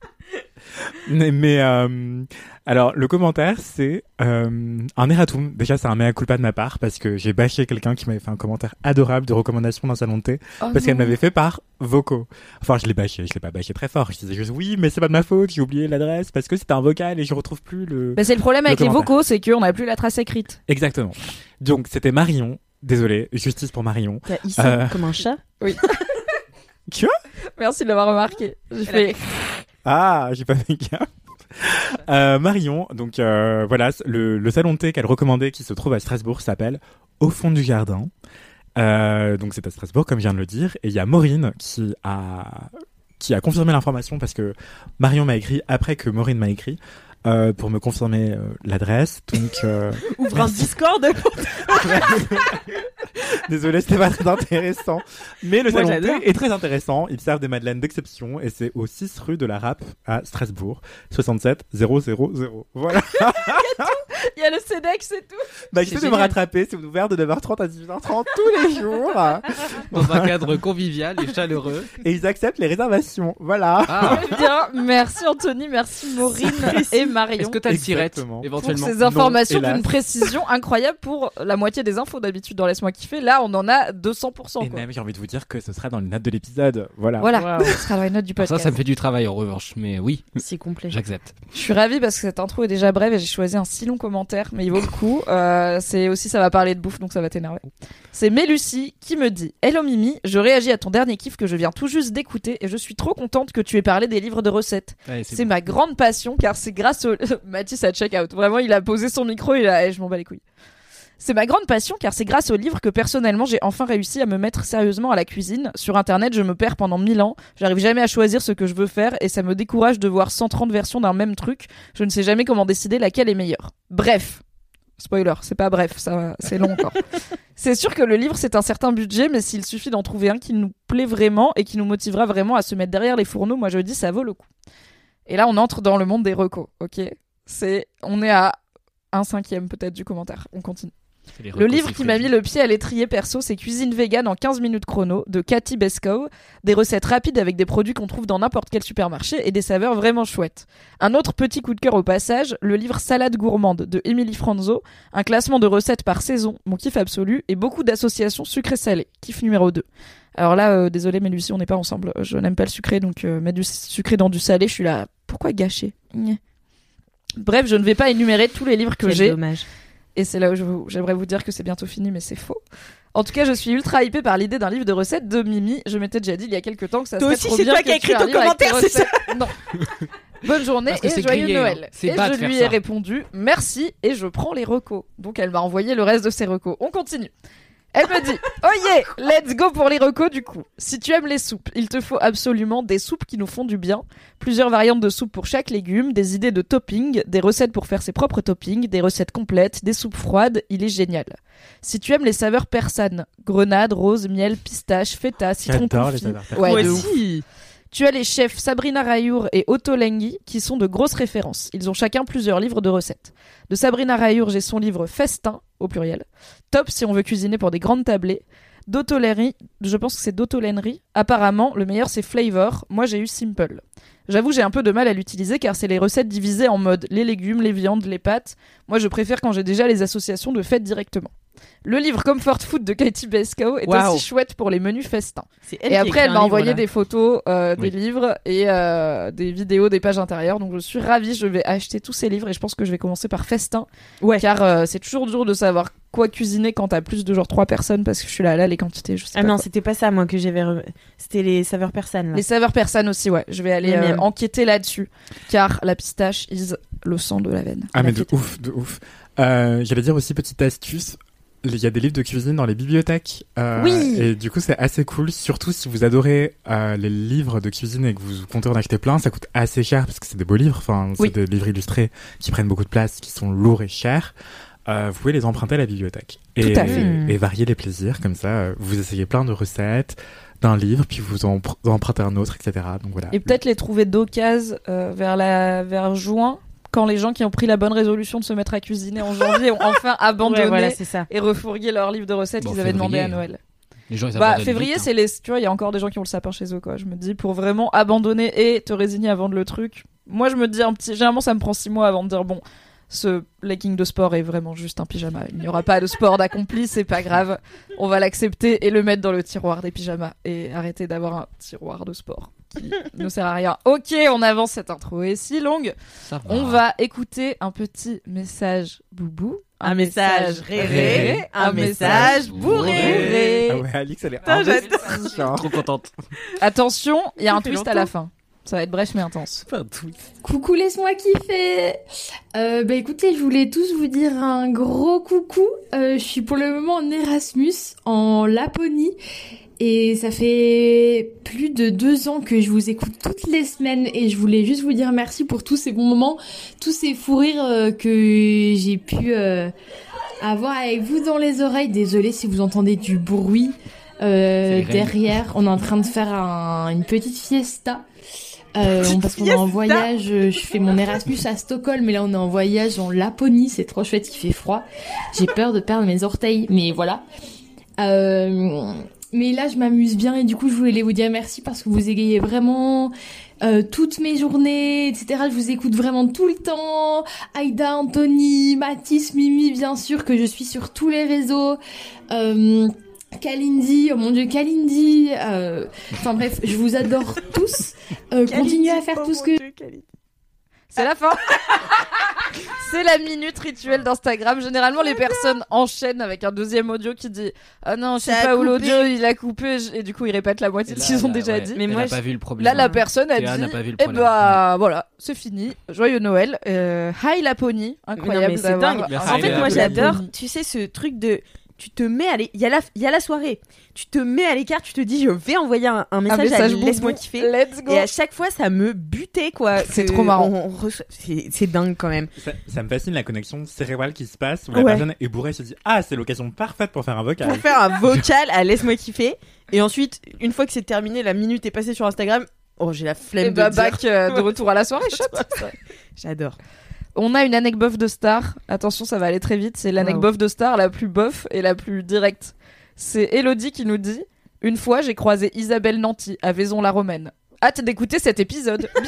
Mais, mais, euh, alors, le commentaire, c'est euh, un erratum. Déjà, c'est un mea culpa de ma part parce que j'ai bâché quelqu'un qui m'avait fait un commentaire adorable de recommandation d'un salon de thé Oh parce qu'elle non. m'avait fait par vocaux. Enfin, je l'ai bâché, je l'ai pas bâché très fort. Je disais juste oui, mais c'est pas de ma faute, j'ai oublié l'adresse parce que c'était un vocal et je retrouve plus le... Bah, c'est le problème avec Le les commentaire. vocaux, c'est qu'on n'a plus la trace écrite. Exactement. Donc, c'était Marion. Désolé, justice pour Marion. T'as hissé Euh. comme un chat. Merci de l'avoir remarqué. J'ai fait. Ah, j'ai pas fait gaffe. Euh, Marion, donc euh, voilà, le, le salon de thé qu'elle recommandait qui se trouve à Strasbourg s'appelle Au fond du jardin. Euh, donc c'est à Strasbourg, comme je viens de le dire. Et il y a Maureen qui a, qui a confirmé l'information parce que Marion m'a écrit après que Maureen m'a écrit. Euh, pour me confirmer euh, l'adresse. Donc, euh, Ouvre un Discord. désolé, c'était pas très intéressant. Mais le Moi, salon de j'adore. thé est très intéressant. Ils servent des madeleines d'exception et c'est au six rue de la Rappe à Strasbourg, soixante-sept zéro zéro zéro. Voilà. Il y a le Cedex et tout. Bah, j'essaie de me rattraper, c'est ouvert de neuf heures trente à dix-huit heures trente tous les jours. Dans un cadre convivial et chaleureux. Et ils acceptent les réservations. Voilà. Ah. Très bien. Merci Anthony, merci Maureen et Marion. Est-ce que t'as le tirette, Exactement. pour éventuellement? ces informations Non, hélas. d'une précision incroyable pour la moitié des infos d'habitude dans Laisse-moi kiffer. Là, on en a deux cents pour cent. Et Quoi. même, j'ai envie de vous dire que ce sera dans les notes de l'épisode. Voilà. Voilà, ce sera dans les notes du Alors podcast. ça, ça me fait du travail en revanche, mais oui, C'est complet. j'accepte. Je suis ravie parce que cette intro est déjà brève et j'ai choisi un si long commentaire, mais il vaut le coup. Euh, c'est aussi, ça va parler de bouffe, donc ça va t'énerver. C'est Mélucie qui me dit « Hello Mimi, je réagis à ton dernier kiff que je viens tout juste d'écouter et je suis trop contente que tu aies parlé des livres de recettes. Ouais, C'est ma grande passion car c'est grâce au... » Mathis a check out. Vraiment, il a posé son micro et il a... Eh, je m'en bats les couilles. C'est ma grande passion car c'est grâce au livre que personnellement j'ai enfin réussi à me mettre sérieusement à la cuisine. Sur internet, je me perds pendant mille ans. J'arrive jamais à choisir ce que je veux faire et ça me décourage de voir cent trente versions d'un même truc. Je ne sais jamais comment décider laquelle est meilleure. Bref. Spoiler, c'est pas bref, ça, c'est long encore. C'est sûr que le livre c'est un certain budget, mais s'il suffit d'en trouver un qui nous plaît vraiment et qui nous motivera vraiment à se mettre derrière les fourneaux, moi je dis ça vaut le coup. Et là on entre dans le monde des recos, ok ? C'est, on est à un cinquième peut-être du commentaire. On continue. Le livre qui m'a mis le pied à l'étrier perso, c'est Cuisine vegan en quinze minutes chrono de Cathy Beskow. Des recettes rapides avec des produits qu'on trouve dans n'importe quel supermarché et des saveurs vraiment chouettes. Un autre petit coup de cœur au passage, le livre Salade gourmande de Émilie Franzo. Un classement de recettes par saison, mon kiff absolu, et beaucoup d'associations sucré-salé, kiff numéro deux. Alors là, euh, désolé mais Lucie, on n'est pas ensemble. Je n'aime pas le sucré, donc euh, mettre du sucré dans du salé, je suis là. Pourquoi gâcher ? Bref, je ne vais pas énumérer tous les livres que Quel j'ai. dommage. Et c'est là où je vous, j'aimerais vous dire que c'est bientôt fini, mais c'est faux. En tout cas, je suis ultra hypée par l'idée d'un livre de recettes de Mimi. Je m'étais déjà dit il y a quelques temps que ça Toi serait aussi, trop c'est bien toi que qui as tu écrit aies un ton livre avec tes commentaire, c'est ça recettes. Non. Bonne journée Parce que et c'est joyeux grillé, Noël. hein. C'est Et bas de je faire lui ai ça. répondu merci et je prends les recos. Donc elle m'a envoyé le reste de ses recos. On continue. Elle me dit « Oh yeah, let's go pour les recos du coup. Si tu aimes les soupes, il te faut absolument des soupes qui nous font du bien. Plusieurs variantes de soupes pour chaque légume, des idées de topping, des recettes pour faire ses propres toppings, des recettes complètes, des soupes froides, il est génial. Si tu aimes les saveurs persanes, grenade, rose, miel, pistache, feta, citron J'adore les confit. saveurs persanes. Ouais, Moi de ouf. aussi. Tu as les chefs Sabrina Rayour et Otto Lengi qui sont de grosses références. Ils ont chacun plusieurs livres de recettes. De Sabrina Rayour, j'ai son livre Festin, au pluriel. Top si on veut cuisiner pour des grandes tablées. D'Otto Lenri, je pense que c'est d'Otto Lenri. Apparemment, le meilleur c'est Flavor. Moi, j'ai eu Simple. J'avoue, j'ai un peu de mal à l'utiliser car c'est les recettes divisées en mode les légumes, les viandes, les pâtes. Moi, je préfère quand j'ai déjà les associations de faites directement. Le livre Comfort Food de Cathy Beskow est Wow. aussi chouette pour les menus festins. C'est Et elle qui après, écrit elle un m'a livre, envoyé là. des photos euh, des Oui. livres et euh, des vidéos des pages intérieures. Donc, je suis ravie. Je vais acheter tous ces livres et je pense que je vais commencer par festin. Ouais. Car euh, c'est toujours dur de savoir quoi cuisiner quand t'as plus de genre trois personnes parce que je suis là, là, les quantités, je sais Ah pas non, quoi. c'était pas ça, moi, que j'avais. re- C'était les saveurs persanes, là. Les saveurs persanes aussi, ouais. Je vais aller Les euh, miennes. enquêter là-dessus. Car la pistache is le sang de la veine. Ah, La mais de fête. ouf, de ouf. Euh, j'allais dire aussi, petite astuce, il y a des livres de cuisine dans les bibliothèques. Euh, Oui. Et du coup, c'est assez cool, surtout si vous adorez euh, les livres de cuisine et que vous comptez en acheter plein, ça coûte assez cher parce que c'est des beaux livres, enfin, c'est Oui. des livres illustrés qui prennent beaucoup de place, qui sont lourds et chers. Euh, vous pouvez les emprunter à la bibliothèque. Et, Tout à fait. et varier les plaisirs, comme ça, euh, vous essayez plein de recettes d'un livre, puis vous en pr- empruntez un autre, et cetera. Donc voilà. Et peut-être les trouver d'occasion euh, vers, la... vers juin, quand les gens qui ont pris la bonne résolution de se mettre à cuisiner en janvier ont enfin abandonné Ouais, voilà, c'est ça. et refourgué leur livre de recettes Bon, qu'ils avaient demandé à février, Noël. Les gens, ils Bah, abandonnent février, vite, hein. c'est les. Tu vois, il y a encore des gens qui ont le sapin chez eux, quoi. Je me dis, pour vraiment abandonner et te résigner à vendre le truc. Moi, je me dis un petit. Généralement, ça me prend six mois avant de dire, bon, ce legging de sport est vraiment juste un pyjama. Il n'y aura pas de sport d'accompli, c'est pas grave. On va l'accepter et le mettre dans le tiroir des pyjamas et arrêter d'avoir un tiroir de sport qui ne sert à rien. Ok, on avance, cette intro est si longue. Ça va. On va écouter un petit message boubou. Un message réré, un message bourré. Ah ouais, Alix, elle est Putain, j'adore. investie, genre. Trop contente. Attention, il y a Ça un fait twist à longtemps. la fin. Ça va être bref mais intense. Coucou, laisse-moi kiffer. Euh, bah écoutez, je voulais tous vous dire un gros coucou. Euh, je suis pour le moment en Erasmus, en Laponie. Et ça fait plus de deux ans que je vous écoute toutes les semaines et je voulais juste vous dire merci pour tous ces bons moments, tous ces fous rires euh, que j'ai pu euh, avoir avec vous dans les oreilles. Désolée si vous entendez du bruit C'est euh, les règles. derrière. On est en train de faire un- une petite fiesta. Euh, on- parce qu'on est en voyage, je fais mon Erasmus à Stockholm, mais là on est en voyage en Laponie, c'est trop chouette, il fait froid. J'ai peur de perdre mes orteils, mais voilà. Euh, mais là je m'amuse bien et du coup je voulais vous dire merci parce que vous égayez vraiment euh, toutes mes journées, et cetera. Je vous écoute vraiment tout le temps. Aïda, Anthony, Mathis, Mimi, bien sûr que je suis sur tous les réseaux. Euh, Kalindi, oh mon dieu, Kalindi. Euh... Enfin bref, je vous adore tous. Euh, continuez à faire tout ce que... C'est la fin. C'est la minute rituelle d'Instagram. Généralement, les personnes enchaînent avec un deuxième audio qui dit « Ah non, je sais Ça a pas où coupé. l'audio, il a coupé. » Et du coup, ils répètent la moitié de ce qu'ils ont déjà dit. Mais moi, moi, je- pas vu le problème. Là, la personne a Théa dit n'a pas vu le « Eh problème. bah, voilà, c'est fini. Joyeux Noël. Euh, hi Laponie. » Mais non, Incroyable mais c'est d'avoir dingue. un Merci, En fait, Laponie. moi, Laponie. j'adore, tu sais, ce truc de... Tu te mets à l'é- il y a la il y a la soirée. Tu te mets à l'écart, tu te dis je vais envoyer un, un Un message, message à laisse-moi bonbon. kiffer. Let's go. Et à chaque fois, ça me butait quoi. C'est Que trop marrant. on- on reçoit- C'est c'est dingue quand même. Ça, ça me fascine la connexion cérébrale qui se passe où la Ouais. personne est bourrée et se dit ah c'est l'occasion parfaite pour faire un vocal. Pour faire un vocal à laisse-moi kiffer. Et ensuite, une fois que c'est terminé, la minute est passée sur Instagram. Oh, j'ai la flemme Et de bah, dire. back euh, de retour à la soirée. Chut. J'adore. On a une anecdote de star. Attention, ça va aller très vite. C'est l'anecdote de star la plus bof et la plus directe. C'est Elodie qui nous dit « Une fois, j'ai croisé Isabelle Nanty à Vaison-la-Romaine. Hâte d'écouter cet épisode. Bisous !»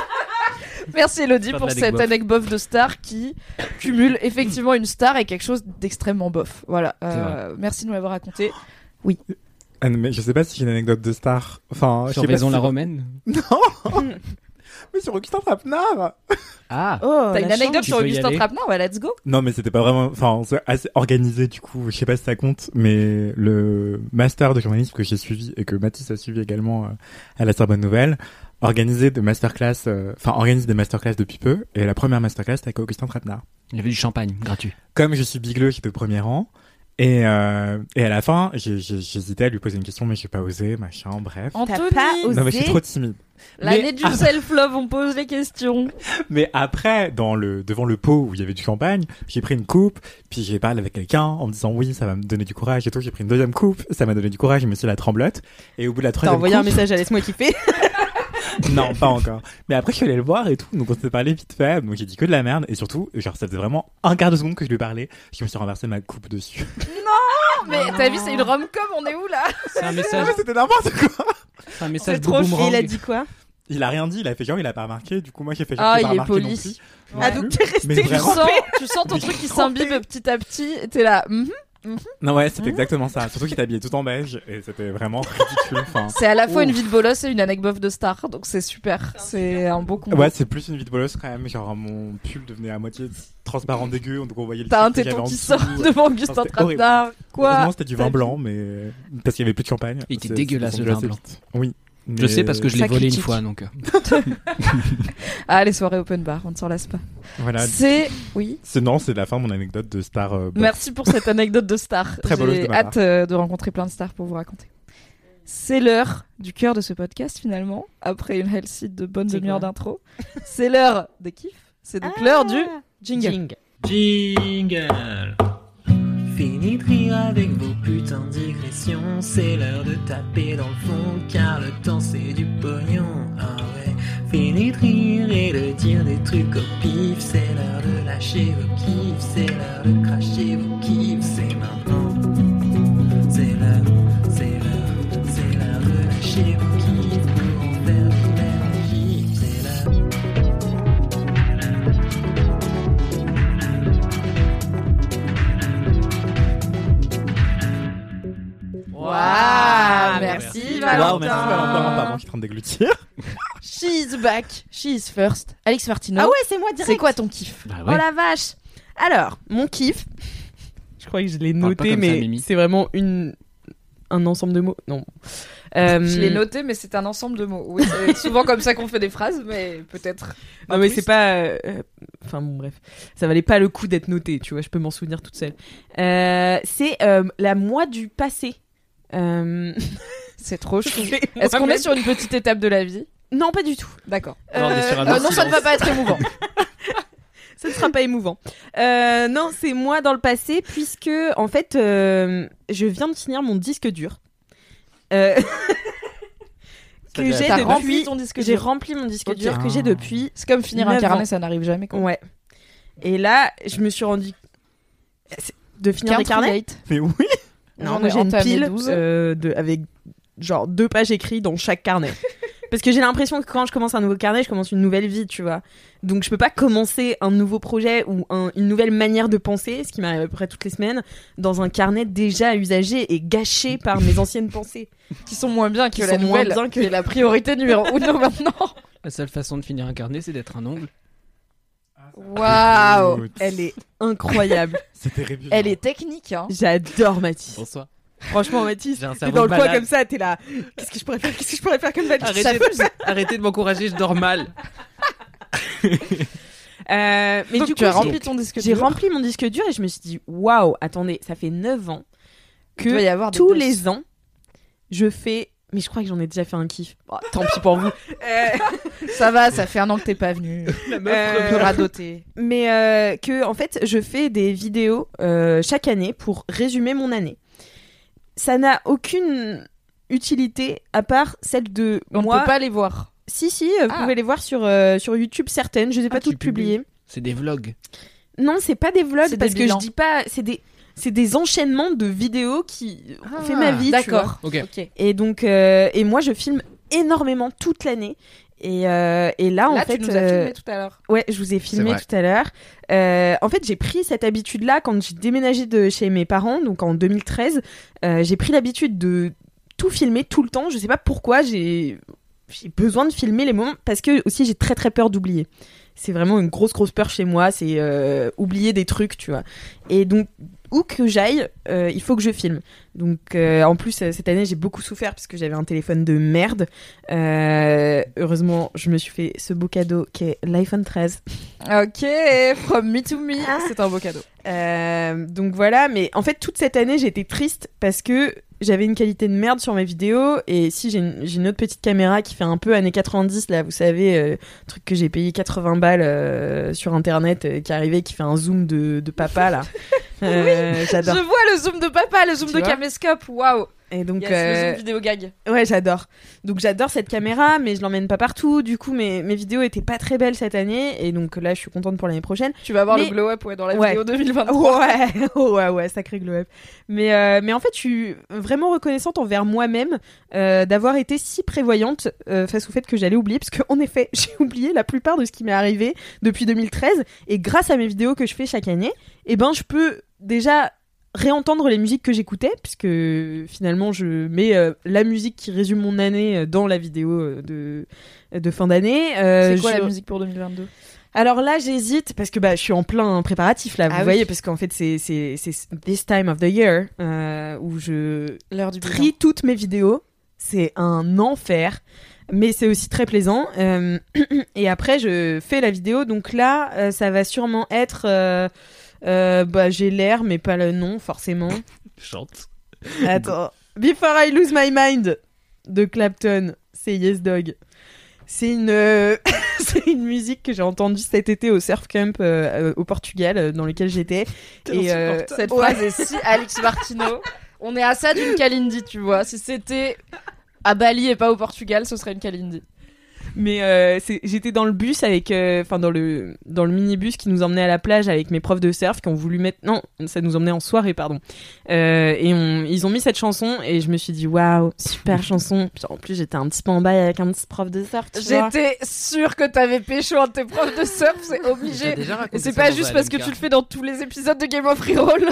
Merci Elodie Pas de pour l'anecdote cette bof. anecdote de star qui cumule effectivement une star et quelque chose d'extrêmement bof. Voilà. Euh, merci de nous l'avoir raconté. Ah, non, mais je sais pas si j'ai une anecdote de star. Enfin, je Sur sais pas Vaison si- la Romaine. Non. Mais sur Augustin Trapenard. Ah. Oh, T'as la une anecdote Tu sur peux y Augustin aller. Trapenard? Ouais, let's go. Non, mais c'était pas vraiment. Enfin, c'est assez organisé du coup. Je sais pas si ça compte, mais le master de journalisme que j'ai suivi et que Mathis a suivi également euh, à la Sorbonne Nouvelle organisait de masterclass. euh, Enfin, organise des masterclass depuis peu. Et la première masterclass c'était avec Augustin Trapenard. Il y avait du champagne gratuit. Comme je suis bigleux, j'étais au premier rang. Et, euh, et à la fin, j'ai- j'ai- j'hésitais à lui poser une question, mais j'ai pas osé, machin, bref. Anthony, pas osé. Non, mais je suis trop timide. l'année Mais- du self-love, on pose les questions. Mais après, dans le, devant le pot où il y avait du champagne, j'ai pris une coupe, puis j'ai parlé avec quelqu'un en me disant oui, ça va me donner du courage et tout. J'ai pris une deuxième coupe, ça m'a donné du courage, je me suis la tremblote. Et au bout de la T'as troisième envoyé un coupe, message à laisse-moi kiffer. non, pas encore. Mais après, je suis allé le voir et tout, donc on s'est parlé vite fait, donc j'ai dit que de la merde, et surtout, genre, ça faisait vraiment un quart de seconde que je lui parlais, je me suis renversé ma coupe dessus. Mais t'as vu, c'est une rom-com, on est où là? C'est un Non, message. mais c'était n'importe quoi! C'est un message C'est trop de chiant. Et boomerang. il a dit quoi? Il a rien dit, il a fait genre, il a pas remarqué, du coup, moi, j'ai fait genre, Ah, j'ai pas il est remarqué poli. non plus. Ah, Ouais. donc t'es resté Mais Tu vraiment. sens, tu sens ton Mais truc je qui suis s'imbibe trempé. petit à petit, et t'es là. mhm. Non, ouais, c'était exactement ça. Surtout qu'il était habillé tout en beige, et c'était vraiment ridicule, enfin. C'est à la fois Oh. une vie de bolos et une anecdote de star, donc c'est super. C'est un beau combo. Ouais, c'est plus une vie de bolos quand même. Genre, mon pull devenait à moitié transparent dégueu, donc on voyait le T'as un truc que j'avais téton en qui dessous. sort devant Augustin c'était horrible. Trapenard. Quoi? Heureusement, c'était du vin T'as blanc, mais parce qu'il y avait plus de champagne. Il était C'est- dégueulasse, c'est le vin assez blanc. vite. Oui. Je sais parce que je l'ai Ça volé une critique. fois, donc. euh. Ah, les soirées open bar, on ne s'en lasse pas. Voilà. C'est. Oui. C'est non, c'est la fin de mon anecdote de star. euh, bof. Merci pour cette anecdote de star. Très bolos J'ai de ma hâte euh, de rencontrer plein de stars pour vous raconter. C'est l'heure du cœur de ce podcast finalement, après une healthy de bonne C'est demi-heure quoi d'intro. C'est l'heure des kiffs. C'est donc l'heure du jingle. Jingle. Fini de rire avec vos putains de digressions. C'est l'heure de taper dans le fond, car le temps c'est du pognon. Ah ouais. Fini de rire et de dire des trucs au pif. C'est l'heure de lâcher vos kiffs. C'est l'heure de cracher vos kiffs. C'est maintenant. C'est l'heure, c'est l'heure, c'est l'heure de lâcher vos kiffs pour en faire des belles gifs. C'est l'heure. Waouh, merci Merci. Valentin. Waouh, merci Valentin, pardon, je suis en train de déglutir. She's back, she's first. Alex Martino. Ah ouais, c'est moi direct. C'est quoi ton kiff? Bah Oh ouais. la vache. Alors, mon kiff. Je crois que je l'ai Parle pas noté, comme ça, mais Mimi. c'est vraiment une un ensemble de mots. Non. Euh, Je l'ai noté, mais c'est un ensemble de mots. Oui, c'est souvent comme ça qu'on fait des phrases, mais peut-être. Non mais c'est pas. euh, euh, Enfin bon bref, ça valait pas le coup d'être noté. Tu vois, je peux m'en souvenir toute seule. Euh, c'est euh, la moi du passé. Euh... C'est trop chou. C'est Est-ce qu'on moi-même. est sur une petite étape de la vie? Non, pas du tout. D'accord. Non, on est sur un Euh, autre non, ça ne va silence. pas être émouvant. Ça ne sera pas émouvant. Euh, non, c'est moi dans le passé, puisque en fait, euh, je viens de finir mon disque dur. Euh... que j'ai T'as depuis. rempli ton disque J'ai dur. rempli mon disque Ok. dur que j'ai depuis. C'est comme finir un neuf carnet, ans. ça n'arrive jamais. Quoi. Ouais. Et là, je me suis rendu c'est- de finir des carnets. Country Mais oui. Non, J'en moi ai j'ai une entamé pile douze. euh, de avec genre deux pages écrites dans chaque carnet. Parce que j'ai l'impression que quand je commence un nouveau carnet, je commence une nouvelle vie, tu vois. Donc je peux pas commencer un nouveau projet ou un- une nouvelle manière de penser, ce qui m'arrive à peu près toutes les semaines, dans un carnet déjà usagé et gâché par mes anciennes pensées. Qui sont moins bien que Qui la sont moins nouvelle, bien que- qui est la priorité numéro uno maintenant. La seule façon de finir un carnet, c'est d'être un ongle. Waouh. Elle est incroyable. C'est terrible. Elle est technique, hein. J'adore Mathis. Bonsoir. Franchement, Mathis, J'ai un t'es cerveau dans de le coin malade. comme ça, t'es là. Qu'est-ce que je pourrais faire Qu'est-ce que je pourrais faire comme Mathis Arrêtez, de, arrêtez de m'encourager, je dors mal. Euh, mais Donc du tu coup, as j'ai- rempli ton disque j'ai dur. rempli mon disque dur et je me suis dit, waouh, attendez, ça fait neuf ans Il doit y que avoir des tous doses. les ans, je fais. Mais je crois que j'en ai déjà fait un kiff. Oh, tant pis pour vous. Euh, Ça va, ça fait un an que t'es pas venu. Euh, Un peu radoté. mais euh, que, en fait, je fais des vidéos euh, chaque année pour résumer mon année. Ça n'a aucune utilité à part celle de On moi. ne peut pas les voir. Si, si, euh, vous Ah. pouvez les voir sur, euh, sur YouTube, certaines. Je les ai pas Ah, tu toutes publies. publiées. C'est des vlogs. Non, c'est pas des vlogs C'est parce des que bilans. je dis pas. C'est des, c'est des enchaînements de vidéos qui ont Ah, fait ma vie. tu vois. D'accord. Ok. Ok. Et donc, euh, et moi, je filme énormément toute l'année. Et, euh, et là, en Là, fait, tu nous as euh, filmé tout à l'heure. ouais, je vous ai filmé vrai. tout à l'heure. Euh, en fait, j'ai pris cette habitude-là quand j'ai déménagé de chez mes parents, donc en deux mille treize. Euh, j'ai pris l'habitude de tout filmer tout le temps. Je sais pas pourquoi j'ai j'ai besoin de filmer les moments parce que aussi j'ai très très peur d'oublier. C'est vraiment une grosse grosse peur chez moi, c'est euh, oublier des trucs, tu vois. Et donc où que j'aille, euh, il faut que je filme. Donc euh, en plus euh, cette année j'ai beaucoup souffert parce que j'avais un téléphone de merde. Euh, heureusement je me suis fait ce beau cadeau qui est l'iPhone treize. Ok, from me to me. Ah. C'est un beau cadeau. Euh, donc voilà, mais en fait toute cette année j'ai été triste parce que j'avais une qualité de merde sur mes vidéos et si j'ai une, j'ai une autre petite caméra qui fait un peu années quatre-vingt-dix là, vous savez, euh, truc que j'ai payé quatre-vingts balles euh, sur internet euh, qui arrivait, qui fait un zoom de, de papa là. Euh, j'adore. Je vois le zoom de papa, le zoom Tu de vois caméscope. Waouh. Et donc Yes, euh, le zoom vidéo gag. ouais, j'adore. Donc j'adore cette caméra, mais je l'emmène pas partout. Du coup, mes, mes vidéos étaient pas très belles cette année et donc là, je suis contente pour l'année prochaine. Tu vas voir Mais- le glow up ouais, dans la Ouais. vidéo deux mille vingt-trois. Ouais, ouais, ouais, sacré glow up. Mais, euh, mais en fait, je suis vraiment reconnaissante envers moi-même euh, d'avoir été si prévoyante euh, face au fait que j'allais oublier, parce qu'en effet, j'ai oublié la plupart de ce qui m'est arrivé depuis deux mille treize. Et grâce à mes vidéos que je fais chaque année, eh ben, je peux déjà réentendre les musiques que j'écoutais, puisque finalement, je mets euh, la musique qui résume mon année euh, dans la vidéo euh, de, de fin d'année. Euh, C'est quoi je- la musique pour deux mille vingt-deux? Alors là, j'hésite parce que bah, je suis en plein préparatif là, vous Ah oui. voyez, parce qu'en fait, c'est, c'est, c'est this time of the year euh, où je L'heure du bilan. trie toutes mes vidéos. C'est un enfer, mais c'est aussi très plaisant. Euh, et après, je fais la vidéo, donc là, euh, ça va sûrement être. Euh, euh, bah, j'ai l'air, mais pas le nom, forcément. Chante. Attends. Before I Lose My Mind de Clapton, c'est Yes Dog. C'est une, euh, c'est une musique que j'ai entendue cet été au surf camp euh, euh, au Portugal, euh, dans lequel j'étais. Et euh, Cette ouais. phrase est si Alex Martino. On est à ça d'une Kalindi, tu vois. Si c'était à Bali et pas au Portugal, ce serait une Kalindi. Mais euh, c'est- j'étais dans le bus avec, enfin dans le dans le minibus qui nous emmenait à la plage avec mes profs de surf qui ont voulu mettre, non, ça nous emmenait en soirée, pardon. Euh, et on, ils ont mis cette chanson et je me suis dit waouh, super chanson. Puis en plus j'étais un petit peu en bail avec un petit prof de surf. Tu vois. J'étais sûre que t'avais pécho un de tes profs de surf, c'est obligé. déjà raconté Et c'est ça pas dans juste un parce que L M K. tu le fais dans tous les épisodes de Game of Reroll.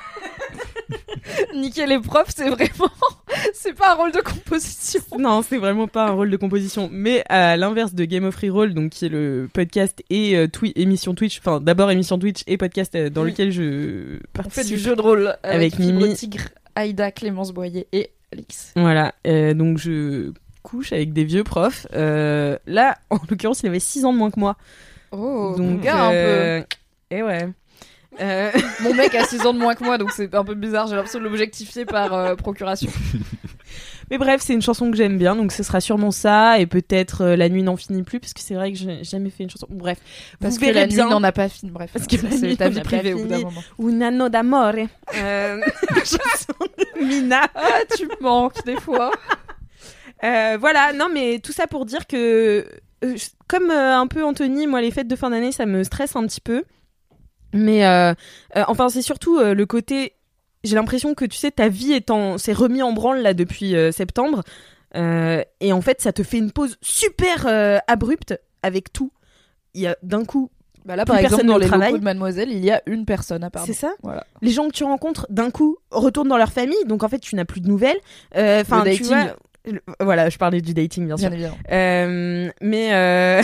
Niquer les profs, c'est vraiment. C'est pas un rôle de composition. Non, c'est vraiment pas un rôle de composition. Mais à l'inverse de Game of Reroll, donc qui est le podcast et euh, twi- émission Twitch, enfin d'abord émission Twitch et podcast euh, dans Oui. lequel je On participe. fait du jeu de rôle avec, Avec Fibre Mimi. Tigre, Aïda, Clémence Boyer et Alix. Voilà, euh, donc je couche avec des vieux profs. Euh, là, en l'occurrence, il avait six ans de moins que moi. Oh, Donc, gars, un peu. euh, et ouais. Euh, Mon mec a six ans de moins que moi, donc c'est un peu bizarre. J'ai l'impression de l'objectifier par euh, procuration. Mais bref, c'est une chanson que j'aime bien, donc ce sera sûrement ça, et peut-être euh, La nuit n'en finit plus, parce que c'est vrai que j'ai jamais fait une chanson. Bref, Parce vous que verrez la nuit bien. n'en a pas fini. Bref, Parce que la nuit c'est ta n'en vie a pas privée au bout d'un fini. moment. Un anno d'amore. Euh, chanson de Mina. Ah, tu me manques des fois. Euh, voilà, non, mais tout ça pour dire que, euh, comme euh, un peu Anthony, moi, les fêtes de fin d'année, ça me stresse un petit peu. Mais euh, euh, enfin, c'est surtout euh, le côté. J'ai l'impression que tu sais, ta vie est en, s'est remis en branle là depuis euh, septembre, euh, et en fait, ça te fait une pause super euh, abrupte avec tout. Il y a d'un coup. Bah là, par plus exemple, personne dans ne les travaille. locaux de Mademoiselle, il y a une personne apparemment. C'est ça. Voilà. Les gens que tu rencontres, d'un coup, retournent dans leur famille, donc en fait, tu n'as plus de nouvelles. Enfin, Le tu dating. vois. le- Voilà, je parlais du dating, bien sûr. Bien évidemment. Euh, mais euh...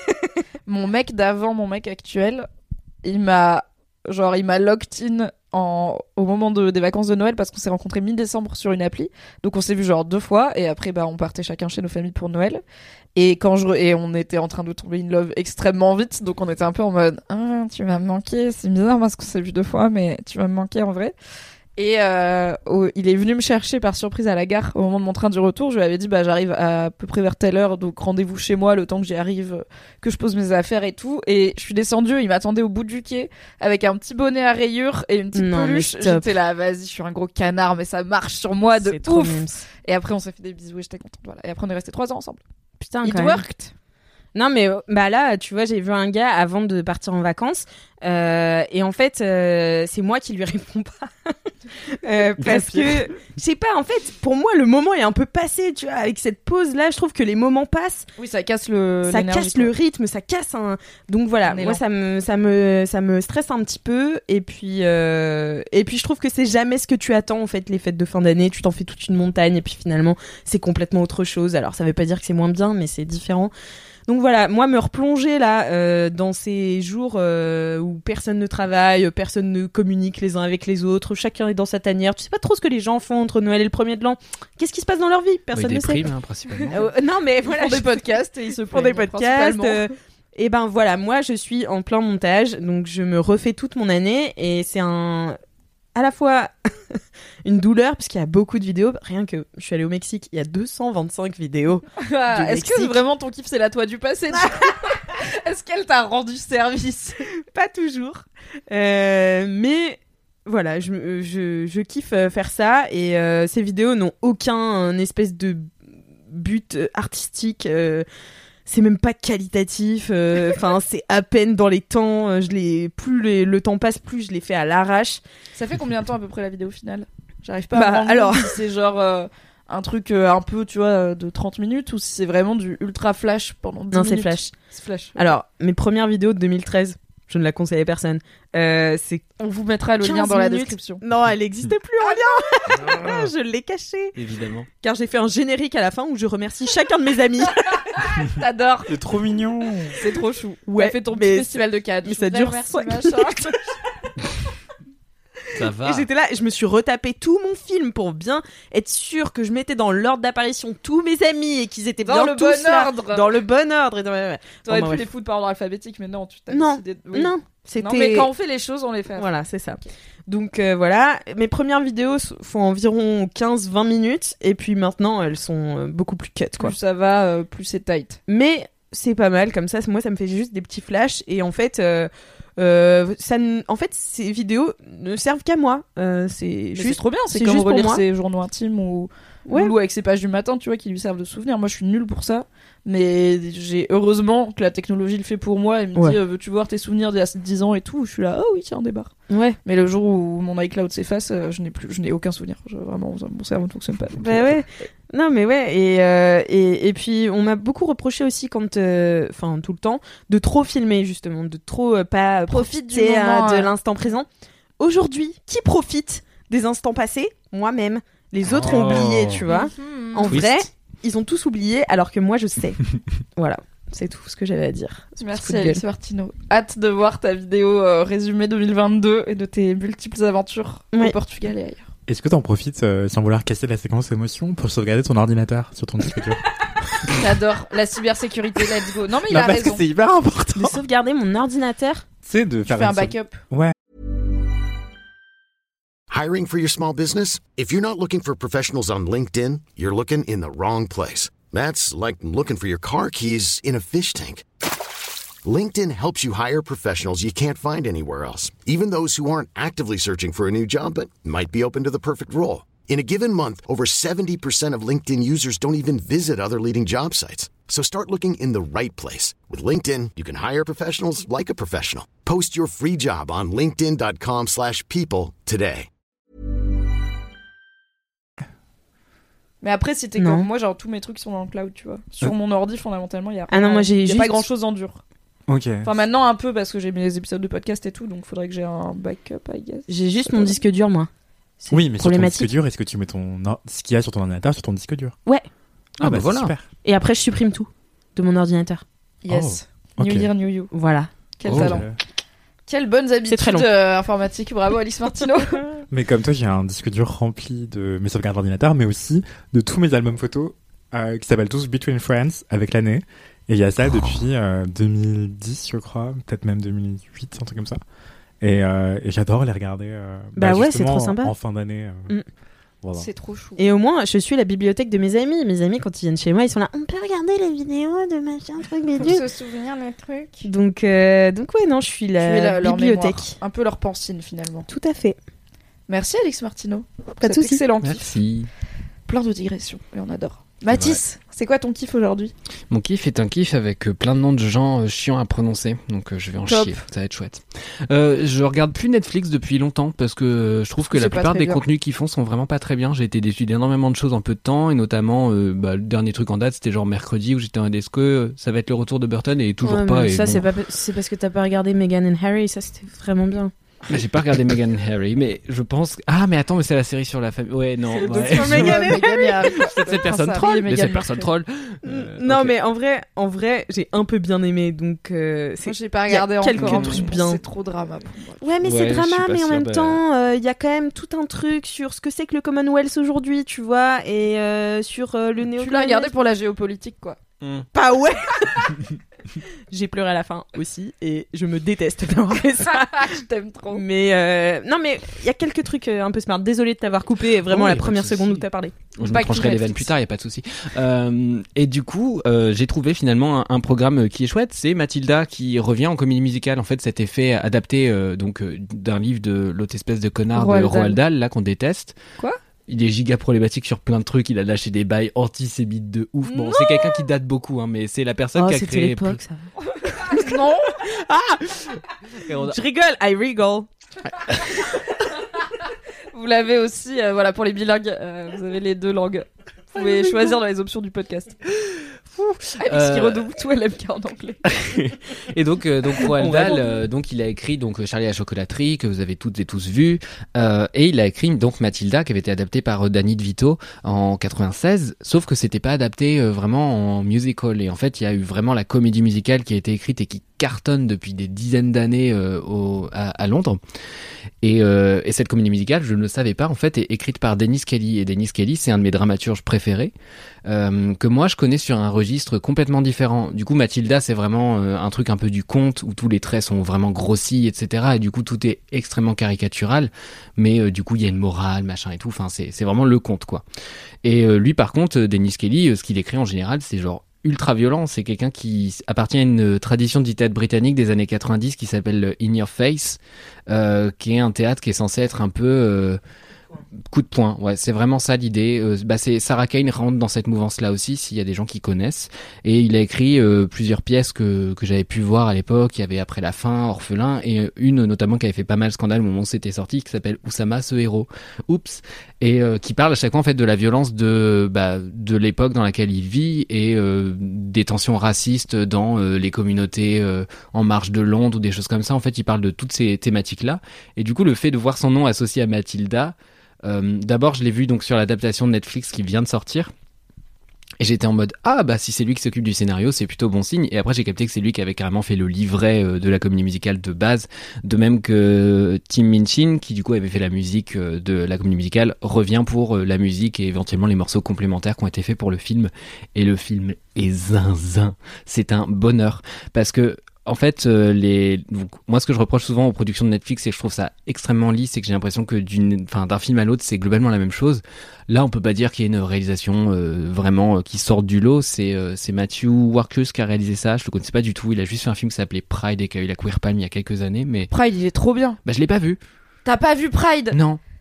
Mon mec d'avant, mon mec actuel, il m'a genre il m'a locked in en au moment de, des vacances de Noël parce qu'on s'est rencontrés mi-décembre sur une appli. Donc on s'est vu genre deux fois et après bah on partait chacun chez nos familles pour Noël. Et quand je re- et on était en train de tomber in love extrêmement vite, donc on était un peu en mode ah, tu vas me manquer, c'est bizarre parce qu'on s'est vu deux fois mais tu vas me manquer en vrai. Et euh, au- il est venu me chercher par surprise à la gare au moment de mon train du retour. Je lui avais dit bah j'arrive à, à peu près vers telle heure, donc rendez-vous chez moi le temps que j'y arrive, que je pose mes affaires et tout. Et je suis descendue, il m'attendait au bout du quai avec un petit bonnet à rayures et une petite Non, mais peluche. stop. J'étais là, vas-y, je suis un gros canard, mais ça marche sur moi de c'est trop ouf. mimes. Et après on s'est fait des bisous et j'étais contente. Voilà. Et après on est restés trois ans ensemble. Putain, It quand même. worked. Non, mais euh, bah là, tu vois, j'ai vu un gars avant de partir en vacances, euh, et en fait, euh, c'est moi qui lui réponds pas. Euh, parce que, je sais pas, en fait, pour moi, le moment est un peu passé, tu vois, avec cette pause-là, je trouve que les moments passent, Oui, ça casse le. ça l'énergie, casse quoi. le rythme, ça casse un. Donc voilà, Un moi élan. ça me ça me ça me stresse un petit peu, et puis euh, et puis je trouve que c'est jamais ce que tu attends en fait les fêtes de fin d'année. Tu t'en fais toute une montagne, et puis finalement c'est complètement autre chose. Alors ça veut pas dire que c'est moins bien, mais c'est différent. Donc voilà, moi me replonger là euh, dans ces jours euh, où personne ne travaille, personne ne communique les uns avec les autres, chacun est dans sa tanière. Tu sais pas trop ce que les gens font entre Noël et le premier de l'an. Qu'est-ce qui se passe dans leur vie? Personne Oui, ne des sait. primes, hein, principalement. Euh, non mais Ils voilà, font des je- podcasts et ils se pour des plaignent, podcasts. principalement. euh, et ben voilà, moi je suis en plein montage, donc je me refais toute mon année et c'est un à la fois une douleur parce qu'il y a beaucoup de vidéos. Rien que je suis allée au Mexique, il y a deux cent vingt-cinq vidéos. Ah, du est-ce que Mexique. vraiment ton kiff c'est la toi du passé? Est-ce qu'elle t'a rendu service? Pas toujours, euh, mais voilà, je, je, je kiffe euh, faire ça et euh, ces vidéos n'ont aucun euh, espèce de but euh, artistique. euh, C'est même pas qualitatif. Enfin, c'est à peine dans les temps. euh, Je les, plus les- le temps passe, plus je les fais à l'arrache. Ça fait combien de temps à peu près la vidéo finale? J'arrive pas Bah, à me rendre alors- compte si c'est genre euh, un truc euh, un peu, tu vois, euh, de trente minutes ou si c'est vraiment du ultra flash pendant dix Non, minutes. c'est flash. C'est flash. Alors, mes premières vidéos de deux mille treize, je ne la conseille à personne. Euh, c'est On vous mettra le lien quinze dans la minutes. description. Non, elle n'existe plus en lien. Je l'ai cachée. Évidemment. Car j'ai fait un générique à la fin où je remercie chacun de mes amis. T'adores. C'est trop mignon. C'est trop chou. Ouais, T'as fait ton petit mais festival de Cannes. mais Je ça voudrais dure remercier cinq machin. minutes. Ça va. Et j'étais là, et je me suis retapé tout mon film pour bien être sûre que je mettais dans l'ordre d'apparition tous mes amis et qu'ils étaient Dans bien le tous bon là, ordre. dans le bon ordre. Et dans- ouais, ouais. T'aurais Bon, bah, pu bref. les foutre par ordre alphabétique, mais non, tu t'as Non, décidé. de- oui. Non, c'était. Non, mais quand on fait les choses, on les fait. à fond. Voilà, c'est ça. Donc euh, voilà, mes premières vidéos s- font environ quinze vingt minutes et puis maintenant elles sont euh, beaucoup plus cut quoi. Plus ça va, euh, plus c'est tight. Mais c'est pas mal comme ça, moi ça me fait juste des petits flashs et en fait euh, euh, ça n- en fait ces vidéos ne servent qu'à moi. Euh, c'est Mais c'est juste trop bien, c'est c'est comme juste pour relire moi. ses journaux intimes ou Ouais. Loulou avec ses pages du matin, tu vois, qui lui servent de souvenir. Moi, je suis nulle pour ça, mais j'ai heureusement que la technologie le fait pour moi et me Ouais. dit, euh, veux-tu voir tes souvenirs d'il y a dix ans et tout? Je suis là, oh oui, tiens, débarque. Ouais. Mais le jour où mon iCloud s'efface, euh, je n'ai plus, je n'ai aucun souvenir. Je- vraiment, mon cerveau ne fonctionne pas. Donc, Bah euh, ouais. Non mais ouais et euh, et et puis on m'a beaucoup reproché aussi quand euh, enfin tout le temps de trop filmer justement, de trop euh, pas Profite du profiter, moment, euh, de euh. l'instant présent. Aujourd'hui, qui profite des instants passés? Moi-même. Les autres ont Oh. oublié, tu vois. Mhm. En Twist. vrai, ils ont tous oublié alors que moi je sais. Voilà, c'est tout ce que j'avais à dire. Ce petit coup Merci de gueule. Alice Martino. Hâte de voir ta vidéo euh, résumée deux mille vingt-deux et de tes multiples aventures Oui. au Portugal et ailleurs. Est-ce que t'en profites, euh, sans vouloir casser la séquence émotion, pour sauvegarder ton ordinateur sur ton disque dur? J'adore la cybersécurité, let's go. Non mais il Non, a parce raison. que c'est hyper important. De sauvegarder mon ordinateur. Tu sais, de Tu faire fais un une sauve- backup. Ouais. Hiring for your small business? If you're not looking for professionals on LinkedIn, you're looking in the wrong place. That's like looking for your car keys in a fish tank. LinkedIn helps you hire professionals you can't find anywhere else, even those who aren't actively searching for a new job but might be open to the perfect role. In a given month, over seventy percent of LinkedIn users don't even visit other leading job sites. So start looking in the right place. With LinkedIn, you can hire professionals like a professional. Post your free job on linkedin.com slash people today. Mais après, si t'es Non. comme moi, genre tous mes trucs sont dans le cloud, tu vois. Sur Euh. mon ordi, fondamentalement, il y a, Ah non, moi, j'ai y a juste- pas grand chose en dur. Ok. Enfin, maintenant un peu parce que j'ai mis les épisodes de podcast et tout, donc faudrait que j'ai un backup, I guess. J'ai juste mon disque dur, moi. C'est Oui, mais sur ton problématique. disque dur, est-ce que tu mets ton or- ce qu'il y a sur ton ordinateur sur ton disque dur? Ouais. Ah, Ah, bah, bah voilà. c'est super. Et après, je supprime tout de mon ordinateur. Yes. Oh, ok. New year, new you. Voilà. Quel Oh, talent. euh, Quelles bonnes habitudes très long. euh, informatiques. Bravo Alice Martino. Mais comme toi, j'ai un disque dur rempli de mes sauvegardes d'ordinateur, mais aussi de tous mes albums photos euh, qui s'appellent tous Between Friends avec l'année. Et il y a ça depuis euh, deux mille dix, je crois, peut-être même deux mille huit, un truc comme ça. Et, euh, et j'adore les regarder. Euh, Bah ouais, justement, c'est trop sympa. En, en fin d'année. Euh, Mm. voilà. C'est trop chou. Et au moins, je suis la bibliothèque de mes amis. Mes amis, quand ils viennent chez moi, ils sont là. On peut regarder les vidéos de machin, truc, Pour bidule. se souvenir des trucs. Donc, euh, donc ouais, non, je suis Tu la, es la- leur bibliothèque. mémoire. Un peu leur pancine finalement. Tout à fait. Merci Alice Martino. Pas de Cet soucis. excellent kiff. Merci. Plein de digressions et on adore. Mathis, c'est quoi ton kiff aujourd'hui? Mon kiff est un kiff avec euh, plein de noms de gens euh, chiants à prononcer, donc euh, je vais en Top. chier, ça va être chouette. Euh, je regarde plus Netflix depuis longtemps parce que euh, je trouve que C'est la pas plupart très des bien. contenus qu'ils font sont vraiment pas très bien. J'ai été déçu d'énormément de choses en peu de temps et notamment euh, bah, le dernier truc en date c'était genre mercredi où j'étais en desque, euh, ça va être le retour de Burton et toujours Ouais, pas. mais Et ça, bon. c'est pas, c'est parce que t'as pas regardé Meghan and Harry. Ça, c'était vraiment bien. Mais j'ai pas regardé Meghan et Harry, mais je pense. Ah mais attends, mais c'est la série sur la famille. Ouais non. C'est le ouais. document Meghan et Harry. C'est cette personne Prince Harry troll, et mais Meghan cette personne Markle. troll. Euh, non, ok. mais en vrai, en vrai, j'ai un peu bien aimé. Donc, euh, c'est. Moi, j'ai pas il y a regardé quelques encore. trucs mais bien. C'est trop drama pour moi. Ouais, mais Ouais, c'est je drama, suis pas mais en sûr, même bah- temps, il y a quand même tout un truc sur ce que c'est que le Commonwealth aujourd'hui, tu vois, et euh, sur euh, le néo. Tu l'as regardé pour la géopolitique, quoi. Hmm. Pas ouais. J'ai pleuré à la fin aussi, et je me déteste d'avoir fait ça. Je t'aime trop. Mais euh, non, mais il y a quelques trucs euh, un peu smart. Désolée de t'avoir coupé. Vraiment Oh, y la a pas première de seconde où souci. t'as parlé. Je Pas me que trancherai les Netflix. veines plus tard, y a pas de souci. Euh, et du coup, euh, j'ai trouvé finalement un, un programme qui est chouette. C'est Mathilda qui revient en comédie musicale. En fait, c'était fait adapté euh, donc euh, d'un livre de l'autre espèce de connard Roald de Dahl. Roald Dahl, là qu'on déteste. Quoi ? Il est giga problématique sur plein de trucs. Il a lâché des bails antisémites de ouf. Bon, c'est quelqu'un qui date beaucoup, hein, mais c'est la personne Oh, qui a c'était créé. l'époque, ça va. Non. Et on a- Je rigole, I rigole. Vous l'avez aussi, euh, voilà, pour les bilingues. euh, vous avez les deux langues. Vous pouvez choisir dans les options du podcast. Ah, parce qu'il Euh, redouble tout L M K en anglais. Et donc, euh, donc Roald On Dahl, va- euh, donc il a écrit donc Charlie à la chocolaterie que vous avez toutes et tous vu, euh, et il a écrit donc Mathilda qui avait été adaptée par euh, Danny DeVito en quatre-vingt-seize. Sauf que c'était pas adapté euh, vraiment en musical. Et en fait, il y a eu vraiment la comédie musicale qui a été écrite et qui cartonne depuis des dizaines d'années euh, au, à, à Londres. Et, euh, et cette comédie musicale, je ne le savais pas en fait, est écrite par Dennis Kelly. Et Dennis Kelly, c'est un de mes dramaturges préférés. Euh, que moi je connais sur un registre complètement différent. Du coup, Mathilda, c'est vraiment euh, un truc un peu du conte où tous les traits sont vraiment grossis, et cetera. Et du coup, tout est extrêmement caricatural, mais euh, du coup, il y a une morale, machin et tout. Enfin, c'est c'est vraiment le conte, quoi. Et euh, lui, par contre, euh, Dennis Kelly, euh, ce qu'il écrit en général, c'est genre ultra violent. C'est quelqu'un qui appartient à une tradition du théâtre britannique des années quatre-vingt-dix qui s'appelle In Your Face, euh, qui est un théâtre qui est censé être un peu euh, coup de poing. Ouais, c'est vraiment ça l'idée. Euh, bah, c'est Sarah Kane rentre dans cette mouvance-là aussi, s'il y a des gens qui connaissent. Et il a écrit euh, plusieurs pièces que que j'avais pu voir à l'époque. Il y avait Après la fin, Orphelin, et une notamment qui avait fait pas mal scandale au moment où c'était sorti, qui s'appelle Oussama, ce héros. Oups. Et euh, qui parle à chaque fois en fait de la violence de bah de l'époque dans laquelle il vit et euh, des tensions racistes dans euh, les communautés euh, en marge de Londres ou des choses comme ça. En fait, il parle de toutes ces thématiques-là. Et du coup, le fait de voir son nom associé à Mathilda, euh, d'abord, je l'ai vu donc sur l'adaptation de Netflix qui vient de sortir. Et j'étais en mode ah bah si c'est lui qui s'occupe du scénario, c'est plutôt bon signe. Et après j'ai capté que c'est lui qui avait carrément fait le livret euh, de la comédie musicale de base, de même que Tim Minchin qui du coup avait fait la musique euh, de la comédie musicale revient pour euh, la musique et éventuellement les morceaux complémentaires qui ont été faits pour le film. Et le film est zinzin, c'est un bonheur parce que en fait, euh, les donc, moi ce que je reproche souvent aux productions de Netflix, c'est que je trouve ça extrêmement lisse, c'est que j'ai l'impression que d'une, enfin d'un film à l'autre, c'est globalement la même chose. Là, on peut pas dire qu'il y ait une réalisation euh, vraiment euh, qui sort du lot. C'est euh, c'est Matthew Warchus qui a réalisé ça. Je le connaissais pas du tout. Il a juste fait un film qui s'appelait Pride et qui a eu la Queer Palm il y a quelques années, mais Pride, il est trop bien. bah je l'ai pas vu. T'as pas vu Pride? Non.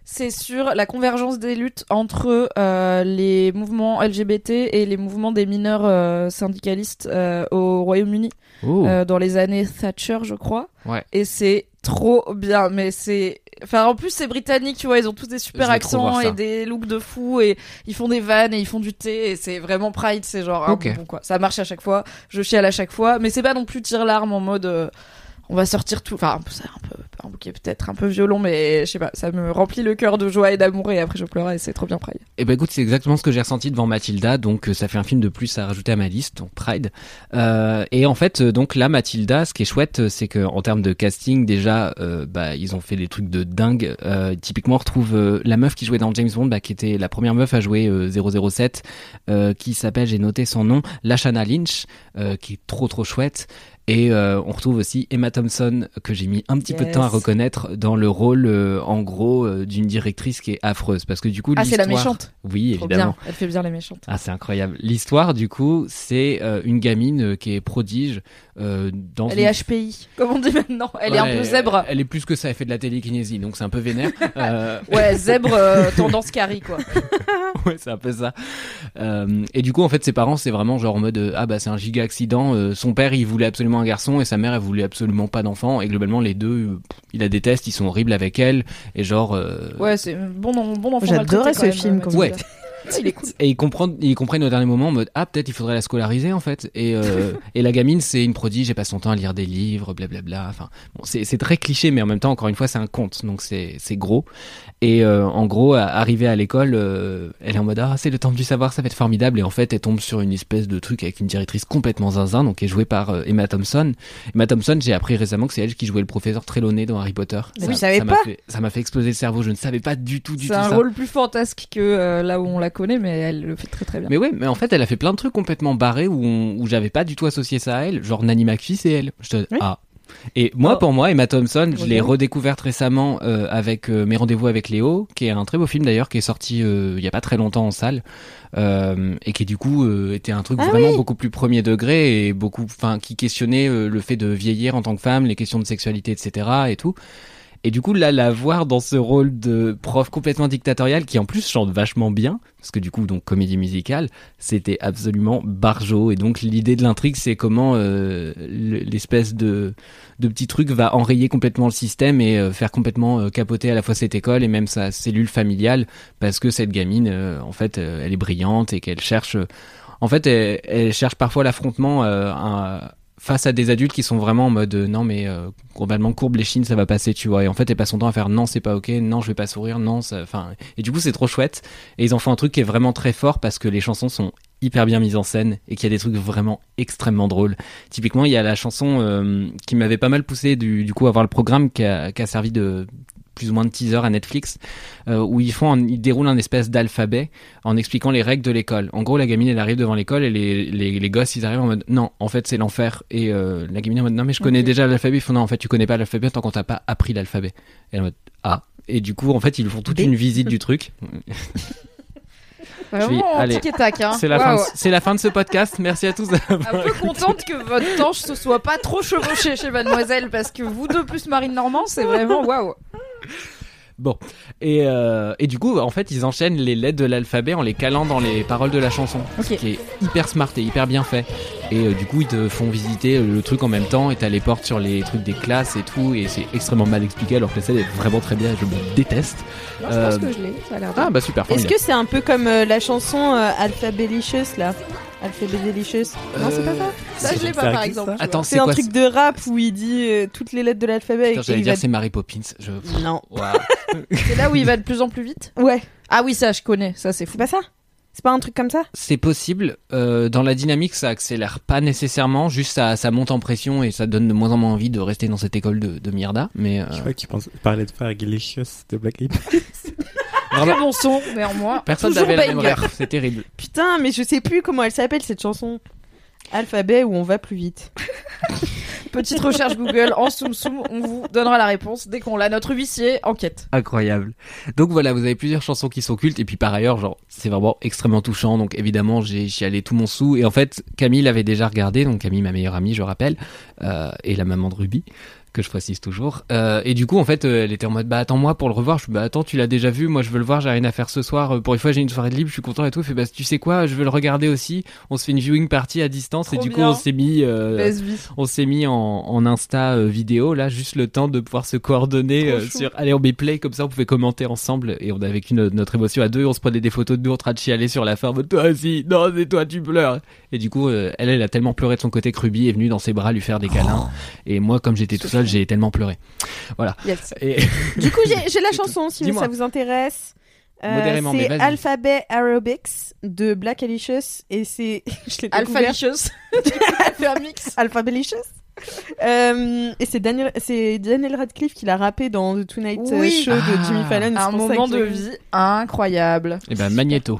C'est sur la convergence des luttes entre euh, les mouvements L G B T et les mouvements des mineurs euh, syndicalistes euh, au Royaume-Uni Oh. euh, dans les années Thatcher, je crois. Ouais. Et c'est trop bien, mais c'est... Enfin, en plus, c'est britannique, tu vois, ils ont tous des super Je vais trop voir accents ça. et des looks de fou, et ils font des vannes et ils font du thé, et c'est vraiment Pride, c'est genre un Ok. bonbon, quoi. Ça marche à chaque fois, je chiale à chaque fois, mais c'est pas non plus tire-larme en mode... euh, on va sortir tout... Enfin, c'est un peu... un bouquet peut-être un peu violent, mais je sais pas, ça me remplit le cœur de joie et d'amour, et après je pleure, et c'est trop bien Pride. Eh ben écoute, c'est exactement ce que j'ai ressenti devant Mathilda, donc euh, ça fait un film de plus à rajouter à ma liste, donc Pride. Euh, et en fait, euh, donc là, Mathilda, ce qui est chouette, euh, c'est que en termes de casting, déjà, euh, bah ils ont fait des trucs de dingue. Euh, typiquement, on retrouve euh, la meuf qui jouait dans James Bond, bah, qui était la première meuf à jouer euh, zéro zéro sept, euh, qui s'appelle, j'ai noté son nom, Lashana Lynch, euh, qui est trop trop chouette. Et euh, on retrouve aussi Emma Thompson, que j'ai mis un petit Yes. peu de temps à reconnaître dans le rôle, euh, en gros, euh, d'une directrice qui est affreuse, parce que du coup, Ah, c'est la l'histoire- méchante. Oui, Trop évidemment. bien, elle fait bien les méchantes. Ah, c'est incroyable. L'histoire, du coup, c'est euh, une gamine euh, qui est prodige euh, dans Elle une... est H P I, comme on dit maintenant, elle est Ouais, un peu zèbre. Elle est plus que ça, elle fait de la télékinésie, donc c'est un peu vénère. euh... Ouais, zèbre euh, tendance carry, quoi. ouais, c'est un peu ça. Euh, et du coup, en fait, ses parents, c'est vraiment genre en mode euh, ah bah c'est un giga accident. Euh, son père, il voulait absolument un garçon et sa mère, elle voulait absolument pas d'enfant. Et globalement, les deux, euh, il la déteste, ils sont horribles avec elle. Et genre. Euh... Ouais, c'est bon, bon enfant. J'adorais maltraité, ce quand même, film, euh, Ouais. Mathilda. Il est cool. Et ils comprennent, ils comprennent au dernier moment en mode ah peut-être il faudrait la scolariser en fait. Et euh, et la gamine c'est une prodige, elle passe son temps à lire des livres, blablabla. Enfin bon, c'est c'est très cliché, mais en même temps encore une fois c'est un conte, donc c'est c'est gros. Et euh, en gros, à- arrivée à l'école, euh, elle est en mode ah c'est le temple du savoir, ça va être formidable. Et en fait, elle tombe sur une espèce de truc avec une directrice complètement zinzin, donc qui est jouée par euh, Emma Thompson. Emma Thompson, j'ai appris récemment que c'est elle qui jouait le professeur Trelawney dans Harry Potter. Mais Ça- je savais ça m'a pas. fait- ça m'a fait exploser le cerveau. Je ne savais pas du tout, du C'est tout un ça. rôle plus fantasque que euh, là où on la connaît, mais elle le fait très très bien. Mais ouais, mais en fait, elle a fait plein de trucs complètement barrés où, on- où j'avais pas du tout associé ça à elle. Genre Nanny McPhee, c'est elle. Je te... Oui. Ah. Et moi, Oh. pour moi, Emma Thompson, je l'ai Regarde. redécouverte récemment euh, avec euh, Mes rendez-vous avec Léo, qui est un très beau film d'ailleurs, qui est sorti euh, il y a pas très longtemps en salle, euh, et qui du coup euh, était un truc Ah vraiment oui. beaucoup plus premier degré et beaucoup, enfin, qui questionnait euh, le fait de vieillir en tant que femme, les questions de sexualité, et cetera et tout. Et du coup, là, la voir dans ce rôle de prof complètement dictatorial, qui en plus chante vachement bien, parce que du coup, donc comédie musicale, c'était absolument barjo. Et donc, l'idée de l'intrigue, c'est comment euh, le- l'espèce de, de petit truc va enrayer complètement le système et euh, faire complètement euh, capoter à la fois cette école et même sa cellule familiale, parce que cette gamine, euh, en fait, euh, elle est brillante et qu'elle cherche... euh, en fait, elle, elle cherche parfois l'affrontement euh, un- face à des adultes qui sont vraiment en mode euh, non mais euh, globalement courbe les chines ça va passer, tu vois, et en fait elle passe son temps à faire non c'est pas ok, non je vais pas sourire, non ça, enfin, et du coup c'est trop chouette et ils en font un truc qui est vraiment très fort parce que les chansons sont hyper bien mises en scène et qu'il y a des trucs vraiment extrêmement drôles. Typiquement il y a la chanson euh, qui m'avait pas mal poussé du, du coup à voir le programme qui a, qui a servi de plus ou moins de teaser à Netflix, euh, où ils font, un, ils déroulent un espèce d'alphabet en expliquant les règles de l'école. En gros, la gamine, elle arrive devant l'école et les, les, les gosses, ils arrivent en mode non, en fait, c'est l'enfer. Et euh, la gamine est en mode non, mais je connais Ok. déjà l'alphabet. Ils font non, en fait, tu connais pas l'alphabet tant qu'on t'a pas appris l'alphabet. Et elle est en mode ah. Et du coup, en fait, ils font toute B. une visite du truc. Je vais- Vraiment allez, tic et tac, hein. C'est la, fin de, Waouh. c'est la fin de ce podcast. Merci à tous. Un peu contente que votre temps se soit pas trop chevauché chez Mademoiselle, parce que vous deux plus Marine Normand, c'est vraiment waouh. Bon, et, euh, et du coup, en fait, ils enchaînent les lettres de l'alphabet en les calant dans les paroles de la chanson, Ok. ce qui est hyper smart et hyper bien fait. Et euh, du coup, ils te font visiter le truc en même temps et t'as les portes sur les trucs des classes et tout, et c'est extrêmement mal expliqué alors que la scène est vraiment très bien, je me déteste. Non, je Euh, pense que je l'ai, ça a l'air Ah bah super, Est-ce formidable. que c'est un peu comme euh, la chanson euh, Alphabelicious là Alphabelicious Non, c'est pas ça. Ça, je l'ai pas Ça par existe, exemple. ça tu Attends, vois. c'est C'est un quoi truc de rap où il dit euh, toutes les lettres de l'alphabet. Putain, et J'allais il dire va- c'est Mary Poppins. Je... Non. Waouh. C'est là où il va de plus en plus vite. Ouais, Ah oui, ça, je connais. Ça, c'est fou. c'est pas ça. C'est pas un truc comme ça. C'est possible. Euh, dans la dynamique, ça accélère pas nécessairement. Juste ça, ça monte en pression et ça donne de moins en moins envie de rester dans cette école de, de Mierda. Mais euh, Je crois que tu penses, parlais de Fergalicious de Black Eyed Peas. Très bon son, néanmoins. personne Toujours n'avait la même banger. ref. C'est terrible. Putain, mais je sais plus comment elle s'appelle cette chanson. Alphabet où on va plus vite. Petite recherche Google en soum soum, on vous donnera la réponse dès qu'on l'a. Notre huissier enquête. Incroyable. Donc voilà, vous avez plusieurs chansons qui sont cultes et puis par ailleurs, genre, c'est vraiment extrêmement touchant. Donc évidemment, j'ai chialé tout mon sou. Et en fait, Camille l'avait déjà regardé. Donc Camille, ma meilleure amie, je rappelle, euh, et la maman de Ruby, que je précise toujours. Euh, et du coup, en fait, euh, elle était en mode, bah attends-moi pour le revoir. Je dis, bah attends, tu l'as déjà vu, moi je veux le voir, j'ai rien à faire ce soir. Pour une fois, j'ai une soirée de libre, je suis content et tout. Elle fait, bah tu sais quoi, je veux le regarder aussi. On se fait une viewing party à distance. Trop et du bien. coup, on s'est mis, euh, Best vie. on s'est mis en, en Insta euh, vidéo, là, juste le temps de pouvoir se coordonner euh, sur, allez, on met play, comme ça, on pouvait commenter ensemble. Et on a vécu notre, notre émotion à deux. On se prenait des photos de nous en train de chialer sur la fin. En mode, toi aussi, non, c'est toi, tu pleures. Et du coup, euh, elle, elle a tellement pleuré de son côté que Ruby est venue dans ses bras lui faire des câlins. Oh. Et moi, comme j'étais tout seul, j'ai tellement pleuré. Voilà. Yes. Et... Du coup, j'ai, j'ai la chanson si Dis-moi. ça vous intéresse. Euh, Modérément, c'est mais vas-y. Alphabet Aerobics de Black Alicious et c'est je l'ai découvert. Alphalicious. Fait un mix. Alphabelicious. Euh, et c'est Daniel, c'est Daniel Radcliffe qui l'a rappé dans The Tonight Oui. Show de Ah. Jimmy Fallon. Un C'est pour ça moment que- de vie incroyable. Et ben Magneto.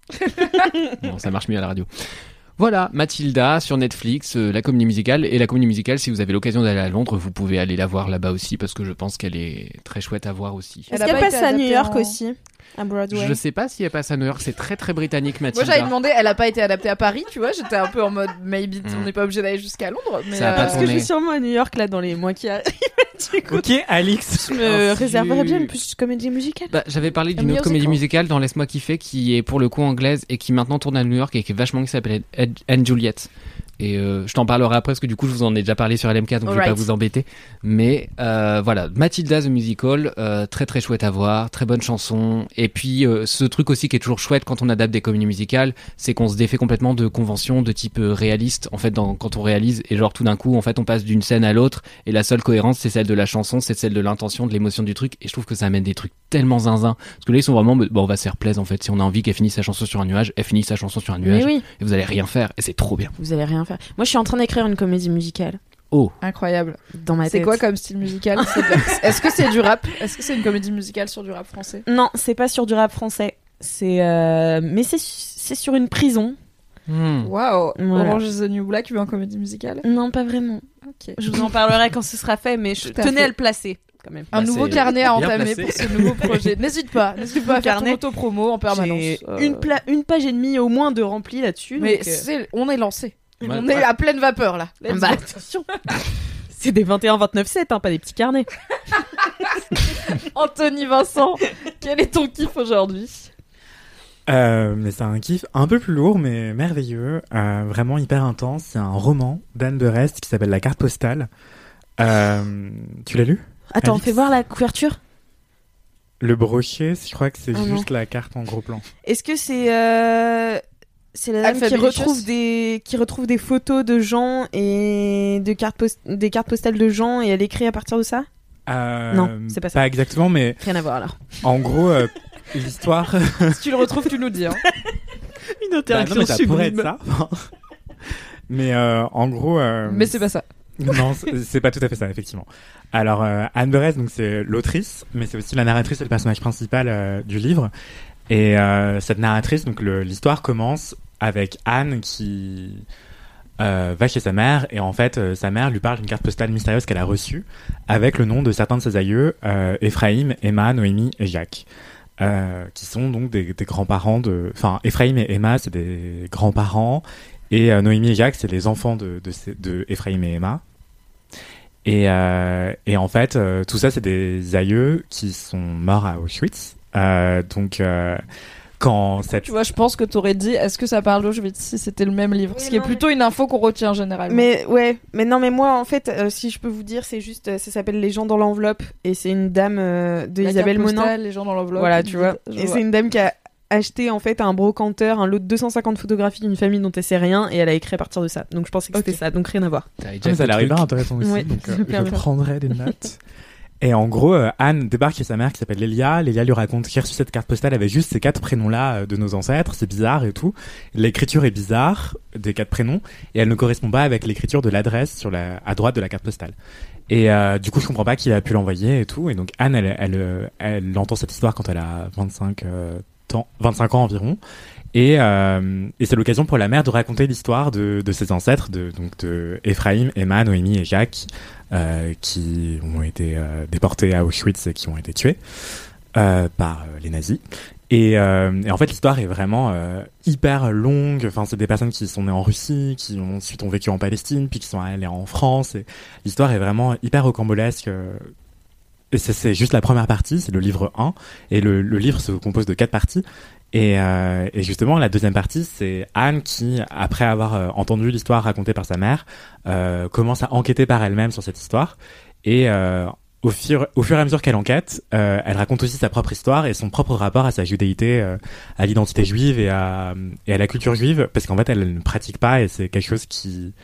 Bon, ça marche mieux à la radio. Voilà, Mathilda sur Netflix, euh, la comédie musicale. Et la comédie musicale, si vous avez l'occasion d'aller à Londres, vous pouvez aller la voir là-bas aussi parce que je pense qu'elle est très chouette à voir aussi. Est-ce Elle a qu'elle pas passe été à New adaptée York en- aussi, à Broadway? Je sais pas si elle passe à New York, c'est très très britannique Moi Mathilda. j'avais demandé, elle a pas été adaptée à Paris, tu vois, j'étais un peu en mode maybe Mm. on n'est pas obligé d'aller jusqu'à Londres, mais Ça a pas Parce que je tourné. suis sûrement à New York là dans les mois qui arrivent. Du coup, Ok, Alix. je me Alors, si réserverais tu- bien une plus comédie musicale. Bah, j'avais parlé d'une A autre comédie musical. musicale dans Laisse-moi kiffer qui est pour le coup anglaise et qui maintenant tourne à New York et qui est vachement qui s'appelle Ed- Anne Juliet. Et euh, je t'en parlerai après parce que du coup je vous en ai déjà parlé sur L M K donc je vais Alright. pas vous embêter. Mais euh, voilà, Mathilda the Musical, euh, très très chouette à voir, très bonne chanson. Et puis euh, ce truc aussi qui est toujours chouette quand on adapte des comédies musicales, c'est qu'on se défait complètement de conventions de type euh, réaliste en fait dans, quand on réalise et genre tout d'un coup en fait on passe d'une scène à l'autre et la seule cohérence c'est celle de la chanson, c'est celle de l'intention, de l'émotion du truc et je trouve que ça amène des trucs tellement zinzin parce que là ils sont vraiment bon on va se faire plaisir en fait si on a envie qu'elle finisse sa chanson sur un nuage, elle finit sa chanson sur un nuage Mais oui, et vous allez rien faire et c'est trop bien. vous allez rien faire. Moi, je suis en train d'écrire une comédie musicale Oh, incroyable. dans ma tête. C'est quoi comme style musical? C'est de- Est-ce que c'est du rap? Est-ce que c'est une comédie musicale sur du rap français? Non, c'est pas sur du rap français. C'est euh... mais c'est c'est sur une prison. Hmm. Waouh! Voilà. Orange is the New Black, tu veux en comédie musicale? Non, pas vraiment. Ok. Je vous en parlerai quand ce sera fait, mais je Tout à tenais fait. à le placer quand même. Un Bah, nouveau c'est carnet à bien entamer placé. pour ce nouveau projet. N'hésite pas, n'hésite pas à faire ton Carnet. auto-promo en permanence. J'ai Euh, une, pla- une page et demie au moins de rempli là-dessus. Mais donc, euh, c'est- on est lancé. Ouais. On est à pleine vapeur là. Let's bah, go. attention. C'est des vingt et un vingt-neuf sept, hein, pas des petits carnets. Anthony Vincent, quel est ton kiff aujourd'hui? Euh, mais c'est un kiff un peu plus lourd, mais merveilleux, euh, vraiment hyper intense. C'est un roman d'Anne de Rest qui s'appelle La carte postale. Euh, tu l'as lu? Attends, Alix. fais voir la couverture. Le brochet, je crois que c'est Ah non. juste la carte en gros plan. Est-ce que c'est euh... c'est la dame qui Alphabelicious. retrouve des qui retrouve des photos de gens et de cartes post- des cartes postales de gens et elle écrit à partir de ça? Euh, Non, c'est pas ça. Pas exactement, mais Rien à voir alors. en gros, euh, l'histoire. Si tu le retrouves, tu nous dis. Hein. Une Bah non, mais ça pourrait être ça. mais euh, en gros. euh, Mais c'est pas ça. Non, c'est c'est pas tout à fait ça, effectivement. Alors, euh, Anne de Rest, donc c'est l'autrice, mais c'est aussi la narratrice et le personnage principal euh, du livre. Et euh, cette narratrice, donc le- l'histoire commence avec Anne qui euh, va chez sa mère et en fait, euh, sa mère lui parle d'une carte postale mystérieuse qu'elle a reçue avec le nom de certains de ses aïeux, euh, Ephraim, Emma, Noémie et Jacques. Euh, qui sont donc des, des grands-parents de... Enfin, Ephraim et Emma, c'est des grands-parents, et euh, Noémie et Jacques, c'est les enfants de, de, ces- de Ephraim et Emma. Et, euh, et en fait, euh, tout ça, c'est des aïeux qui sont morts à Auschwitz. Euh, donc, euh, quand cette... Tu vois, je pense que t'aurais dit est-ce que ça parle d'Auschwitz si c'était le même livre? Oui, Ce qui est non, plutôt une info qu'on retient généralement. Mais ouais, mais non, mais moi en fait, euh, si je peux vous dire, c'est juste, euh, ça s'appelle Les gens dans l'enveloppe et c'est une dame euh, de La Isabelle carte Monin. postale, les gens dans l'enveloppe. Voilà, ils tu disent- vois. je Et c'est une dame qui a acheté en fait à un brocanteur un lot de deux cent cinquante photographies d'une famille dont elle sait rien et elle a écrit à partir de ça. Donc je pensais que c'était Ok. ça, donc rien à voir. T'as Ah, déjà mais ça a l'air le hyper truc. intéressant aussi, Ouais, donc euh, super je bien. prendrai des notes. Et en gros, euh, Anne débarque chez sa mère qui s'appelle Lélia. Lélia lui raconte qu'il a reçu cette carte postale avec juste ces quatre prénoms-là euh, de nos ancêtres. C'est bizarre et tout. L'écriture est bizarre des quatre prénoms et elle ne correspond pas avec l'écriture de l'adresse sur la à droite de la carte postale. Et euh, du coup, je comprends pas qui a pu l'envoyer et tout. Et donc Anne, elle, elle, euh, elle entend cette histoire quand elle a vingt-cinq, euh, temps, vingt-cinq ans environ. Et, euh, et c'est l'occasion pour la mère de raconter l'histoire de, de ses ancêtres, de, donc de Ephraim, Emma, Noémie et Jacques, euh, qui ont été euh, déportés à Auschwitz et qui ont été tués euh, par euh, les nazis. Et, euh, et en fait, l'histoire est vraiment euh, hyper longue. Enfin, c'est des personnes qui sont nées en Russie, qui ont, ensuite ont vécu en Palestine, puis qui sont allées en France. Et l'histoire est vraiment hyper rocambolesque. Euh, et c'est, c'est juste la première partie, c'est le livre un. Et le, le livre se compose de quatre parties. Et, euh, et justement, la deuxième partie, c'est Anne qui, après avoir euh, entendu l'histoire racontée par sa mère, euh, commence à enquêter par elle-même sur cette histoire. Et euh, Au fur, au fur et à mesure qu'elle enquête, euh, elle raconte aussi sa propre histoire et son propre rapport à sa judéité, euh, à l'identité juive et à, et à la culture juive, parce qu'en fait, elle, elle ne pratique pas et c'est quelque chose qui,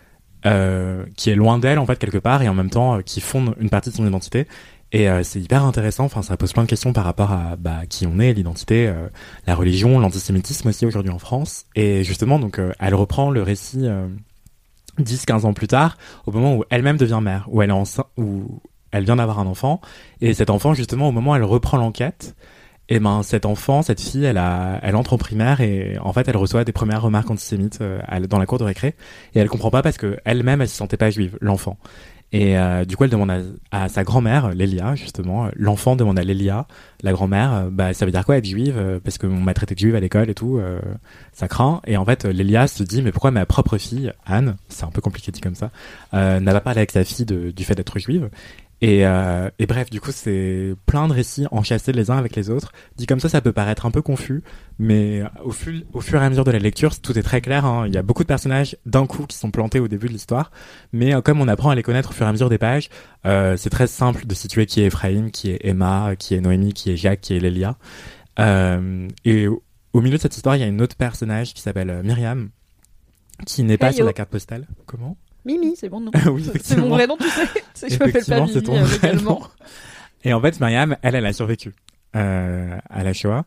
euh, qui est loin d'elle, en fait, quelque part, et en même temps, euh, qui fonde une partie de son identité. Et euh, c'est hyper intéressant, enfin, ça pose plein de questions par rapport à bah, qui on est, l'identité, euh, la religion, l'antisémitisme aussi aujourd'hui en France. Et justement, donc, euh, elle reprend le récit euh, dix quinze ans plus tard, au moment où elle-même devient mère, où elle est enceinte, où elle vient d'avoir un enfant, et cet enfant, justement, au moment où elle reprend l'enquête, et ben, cet enfant, cette fille, elle a, elle entre en primaire, et en fait, elle reçoit des premières remarques antisémites euh, dans la cour de récré, et elle comprend pas parce que elle-même, elle se sentait pas juive, l'enfant. Et euh, du coup, elle demande à, à sa grand-mère, Lélia, justement, l'enfant demande à Lélia, la grand-mère, euh, bah, ça veut dire quoi être juive, euh, parce qu'on m'a traité de juive à l'école et tout, euh, ça craint. Et en fait, Lélia se dit, mais pourquoi ma propre fille, Anne, c'est un peu compliqué dit comme ça, euh, n'a pas parlé avec sa fille de, du fait d'être juive. Et, euh, et bref, du coup, c'est plein de récits enchâssés les uns avec les autres. Dit comme ça, ça peut paraître un peu confus, mais au, fur, au fur et à mesure de la lecture, tout est très clair. Hein. Il y a beaucoup de personnages d'un coup qui sont plantés au début de l'histoire, mais euh, comme on apprend à les connaître au fur et à mesure des pages, euh, c'est très simple de situer qui est Ephraim, qui est Emma, qui est Noémie, qui est Jacques, qui est Lélia. Euh, et au, au milieu de cette histoire, il y a une autre personnage qui s'appelle Myriam, qui n'est pas hey sur yo. la carte postale. Comment ? Mimi, c'est mon nom. Oui, c'est mon vrai nom, tu sais. Tu sais, je m'appelle pas Mimi, c'est ton euh, vrai légalement. nom. Et en fait, Myriam, elle, elle a survécu euh, à la Shoah.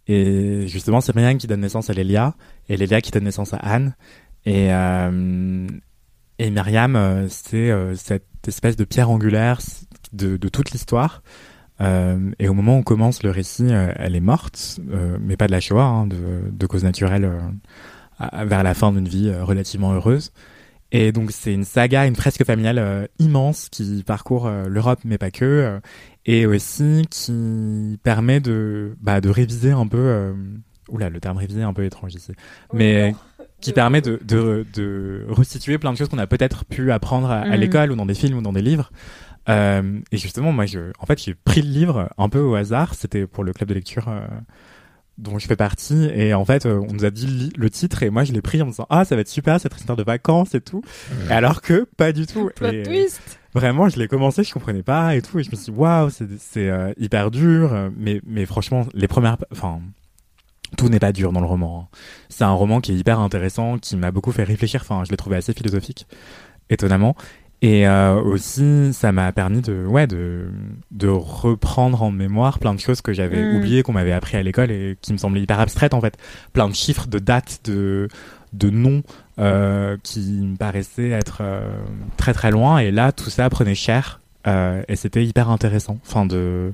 Et justement, c'est Myriam qui donne naissance à Lélia, et Lélia qui donne naissance à Anne. Et, euh, et Myriam, euh, c'est euh, cette espèce de pierre angulaire de, de toute l'histoire. Euh, et au moment où commence le récit, euh, elle est morte, euh, mais pas de la Shoah, hein, de, de cause naturelle, euh, à, vers la fin d'une vie euh, relativement heureuse. Et donc c'est une saga, une fresque familiale euh, immense qui parcourt euh, l'Europe, mais pas que, euh, et aussi qui permet de bah, de réviser un peu. Euh, oula, le terme réviser est un peu étrange ici, mais oh, qui permet de, de de restituer plein de choses qu'on a peut-être pu apprendre à, à Mmh. l'école ou dans des films ou dans des livres. Euh, et justement, moi, je, en fait, j'ai pris le livre un peu au hasard. C'était pour le club de lecture. Euh, dont je fais partie, et en fait euh, on nous a dit li- le titre et moi je l'ai pris en me disant ah ça va être super cette histoire de vacances et tout, et alors que pas du tout. Plot Et, twist. euh, vraiment je l'ai commencé, je comprenais pas et tout, et je me suis dit waouh c'est c'est euh, hyper dur, euh, mais mais franchement les premières, enfin tout n'est pas dur dans le roman, hein. C'est un roman qui est hyper intéressant, qui m'a beaucoup fait réfléchir, enfin je l'ai trouvé assez philosophique, étonnamment. Et euh, aussi, ça m'a permis de, ouais, de, de reprendre en mémoire plein de choses que j'avais Mmh. oubliées, qu'on m'avait appris à l'école et qui me semblaient hyper abstraites en fait. Plein de chiffres, de dates, de, de noms euh, qui me paraissaient être euh, très très loin. Et là, tout ça prenait cher euh, et c'était hyper intéressant. Enfin, de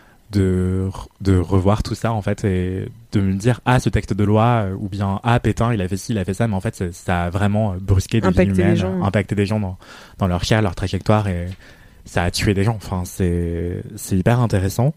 de de revoir tout ça en fait et de me dire ah ce texte de loi euh, ou bien ah Pétain il a fait ci il a fait ça, mais en fait ça, ça a vraiment brusqué des Impacté vies des humaines, gens. impacté des gens dans dans leur chair, leur trajectoire, et ça a tué des gens. Enfin c'est c'est hyper intéressant.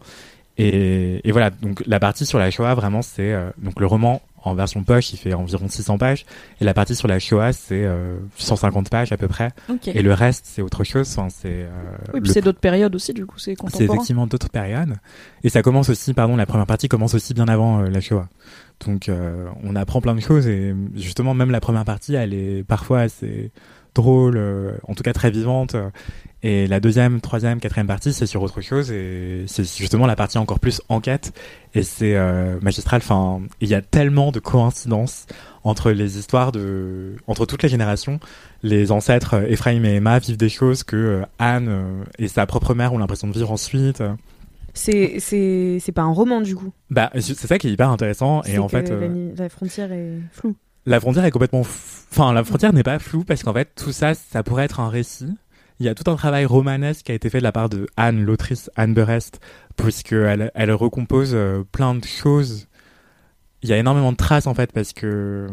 Et, et voilà, donc la partie sur la Shoah vraiment c'est euh, donc le roman en version poche il fait environ six cents pages, et la partie sur la Shoah c'est euh, cent cinquante pages à peu près. Okay. Et le reste c'est autre chose. Enfin c'est euh, oui, puis le... c'est d'autres périodes aussi, du coup c'est contemporain. C'est effectivement d'autres périodes, et ça commence aussi, pardon, la première partie commence aussi bien avant euh, la Shoah. Donc euh, on apprend plein de choses, et justement même la première partie elle est parfois assez drôle, euh, en tout cas très vivante, euh, et la deuxième, troisième, quatrième partie c'est sur autre chose, et c'est justement la partie encore plus enquête, et c'est euh, magistral. Enfin il y a tellement de coïncidences entre les histoires de entre toutes les générations. Les ancêtres euh, Ephraim et Emma vivent des choses que euh, Anne euh, et sa propre mère ont l'impression de vivre ensuite. C'est, c'est, c'est pas un roman du coup. Bah, c'est ça qui est hyper intéressant. C'est et en que fait, la, euh, la frontière est floue. La frontière est complètement, f... enfin, la frontière n'est pas floue parce qu'en fait, tout ça, ça pourrait être un récit. Il y a tout un travail romanesque qui a été fait de la part de Anne, l'autrice Anne Berest, puisqu'elle elle recompose euh, plein de choses. Il y a énormément de traces en fait parce que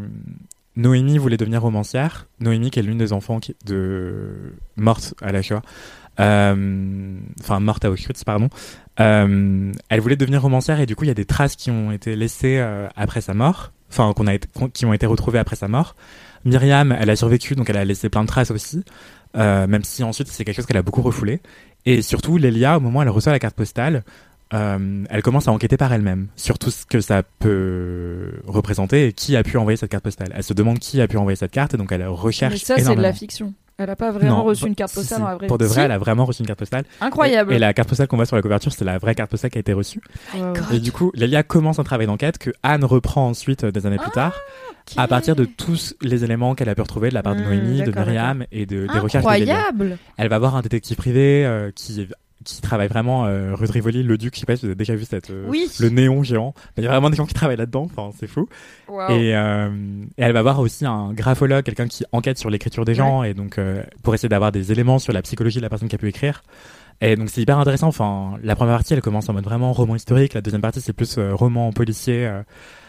Noémie voulait devenir romancière. Noémie, qui est l'une des enfants qui... de morte à la Shoah. euh, enfin morte à Auschwitz, pardon. Euh, elle voulait devenir romancière et du coup il y a des traces qui ont été laissées euh, après sa mort, enfin qu'on a été, qui ont été retrouvées après sa mort. Myriam, elle a survécu, donc elle a laissé plein de traces aussi, euh, même si ensuite c'est quelque chose qu'elle a beaucoup refoulé. Et surtout, Lélia, au moment où elle reçoit la carte postale, euh, elle commence à enquêter par elle-même sur tout ce que ça peut représenter et qui a pu envoyer cette carte postale. Elle se demande qui a pu envoyer cette carte et donc elle recherche Mais ça, énormément. c'est de la fiction. Elle a pas vraiment Non, reçu bah, une carte si, postale si. dans la vraie vie. Pour de vrai, Si. elle a vraiment reçu une carte postale. Incroyable. Et, et la carte postale qu'on voit sur la couverture, c'est la vraie carte postale qui a été reçue. Oh Et du coup, Lélia commence un travail d'enquête que Anne reprend ensuite euh, des années plus tard, ok. à partir de tous les éléments qu'elle a pu retrouver de la part de Mmh, Noémie, de d'accord, Myriam et de, des recherches de Lélia. Incroyable. Elle va voir un détective privé euh, qui qui travaille vraiment euh, rue de Rivoli, le Duc, je sais pas si vous avez déjà vu cette euh, Oui. le néon géant. Il y a vraiment des gens qui travaillent là-dedans, enfin c'est fou. Wow. Et, euh, et elle va voir aussi un graphologue, quelqu'un qui enquête sur l'écriture des gens et donc euh, pour essayer d'avoir des éléments sur la psychologie de la personne qui a pu écrire. Et donc c'est hyper intéressant. Enfin, la première partie elle commence en mode vraiment roman historique, la deuxième partie c'est plus euh, roman policier euh,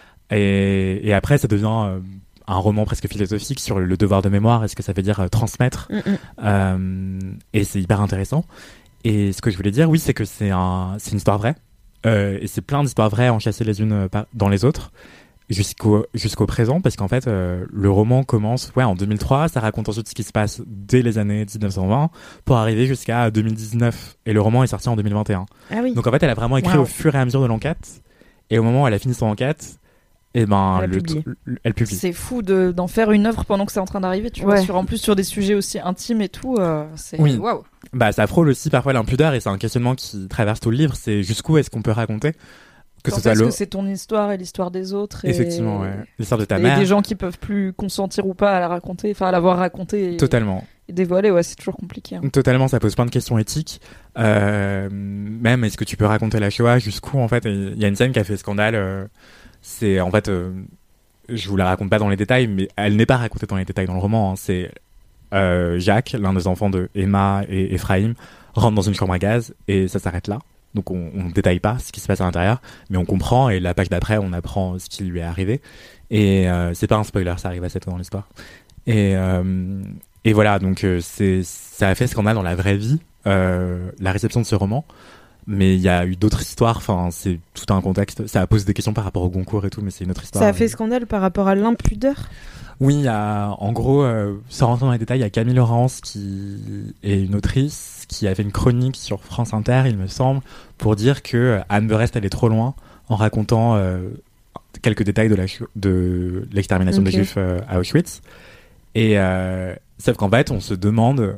et, et après ça devient euh, un roman presque philosophique sur le devoir de mémoire et ce que ça veut dire euh, transmettre. Mm-mm. Euh, et c'est hyper intéressant. Et ce que je voulais dire, oui, c'est que c'est un, c'est une histoire vraie. Euh, et c'est plein d'histoires vraies enchâssées les unes euh, par- dans les autres jusqu'au, jusqu'au présent, parce qu'en fait, euh, le roman commence ouais, en deux mille trois, ça raconte ensuite ce qui se passe dès les années dix-neuf cent vingt pour arriver jusqu'à deux mille dix-neuf. Et le roman est sorti en deux mille vingt et un. Ah oui. Donc en fait, elle a vraiment écrit Wow. au fur et à mesure de l'enquête. Et au moment où elle a fini son enquête, et ben, Elle a le publié. tr- l- elle publie. C'est fou de, d'en faire une œuvre pendant que c'est en train d'arriver, tu vois, Ouais. sur, en plus sur des sujets aussi intimes et tout. Euh, c'est Oui. waouh. Bah, ça frôle aussi parfois l'impudeur et c'est un questionnement qui traverse tout le livre. C'est jusqu'où est-ce qu'on peut raconter que Quand ce soit est-ce le... que c'est ton histoire et l'histoire des autres et... Effectivement, ouais. L'histoire de ta et mère. des gens qui peuvent plus consentir ou pas à la raconter, enfin à l'avoir racontée et, Totalement. et dévoiler, ouais, c'est toujours compliqué. hein. Totalement, ça pose plein de questions éthiques. Euh, même, est-ce que tu peux raconter la Shoah jusqu'où, en fait, il y a une scène qui a fait scandale. euh, c'est, en fait, euh, je vous la raconte pas dans les détails, mais elle n'est pas racontée dans les détails dans le roman. hein. C'est euh, Jacques, l'un des enfants de Emma et Ephraim, rentre dans une chambre à gaz et ça s'arrête là. Donc on ne détaille pas ce qui se passe à l'intérieur, mais on comprend et la page d'après, on apprend ce qui lui est arrivé. Et euh, c'est pas un spoiler, ça arrive assez tôt dans l'histoire. Et, euh, et voilà, donc euh, c'est, ça a fait scandale dans la vraie vie, euh, la réception de ce roman. Mais il y a eu d'autres histoires, enfin c'est tout un contexte. Ça a posé des questions par rapport au Goncourt et tout, mais c'est une autre histoire. Ça a fait scandale par rapport à l'impudeur. Oui, il y a, en gros, euh, sans rentrer dans les détails, il y a Camille Laurence qui est une autrice qui a fait une chronique sur France Inter, il me semble, pour dire que Anne Berest allait trop loin en racontant euh, quelques détails de, la, de l'extermination Ok. des Juifs euh, à Auschwitz. Et euh, sauf qu'en fait, on se demande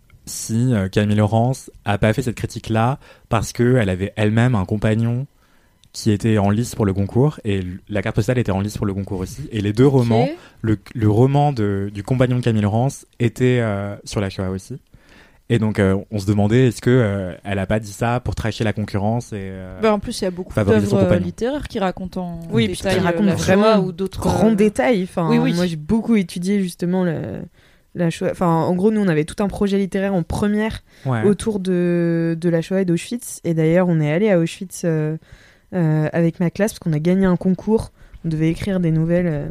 si euh, Camille Laurence a pas fait cette critique-là parce qu'elle avait elle-même un compagnon qui était en lice pour le Goncourt et l- la carte postale était en lice pour le Goncourt aussi. Et les deux romans, Ok. le, le roman de, du compagnon de Camille Laurence était euh, sur la Shoah aussi. Et donc euh, on se demandait est-ce que euh, elle a pas dit ça pour tracher la concurrence et euh, Bah, en plus, il y a beaucoup favoriser son d'œuvres euh, compagnon. littéraires qui racontent en Oui, puis détail qui euh, racontent la vraiment Shoah ou d'autres Grand euh, détail. Enfin, oui, oui. moi j'ai beaucoup étudié justement le, la Shoah. Enfin, en gros, nous on avait tout un projet littéraire en première ouais. autour de, de la Shoah et d'Auschwitz. Et d'ailleurs, on est allé à Auschwitz euh, euh, avec ma classe parce qu'on a gagné un concours. On devait écrire des nouvelles. euh,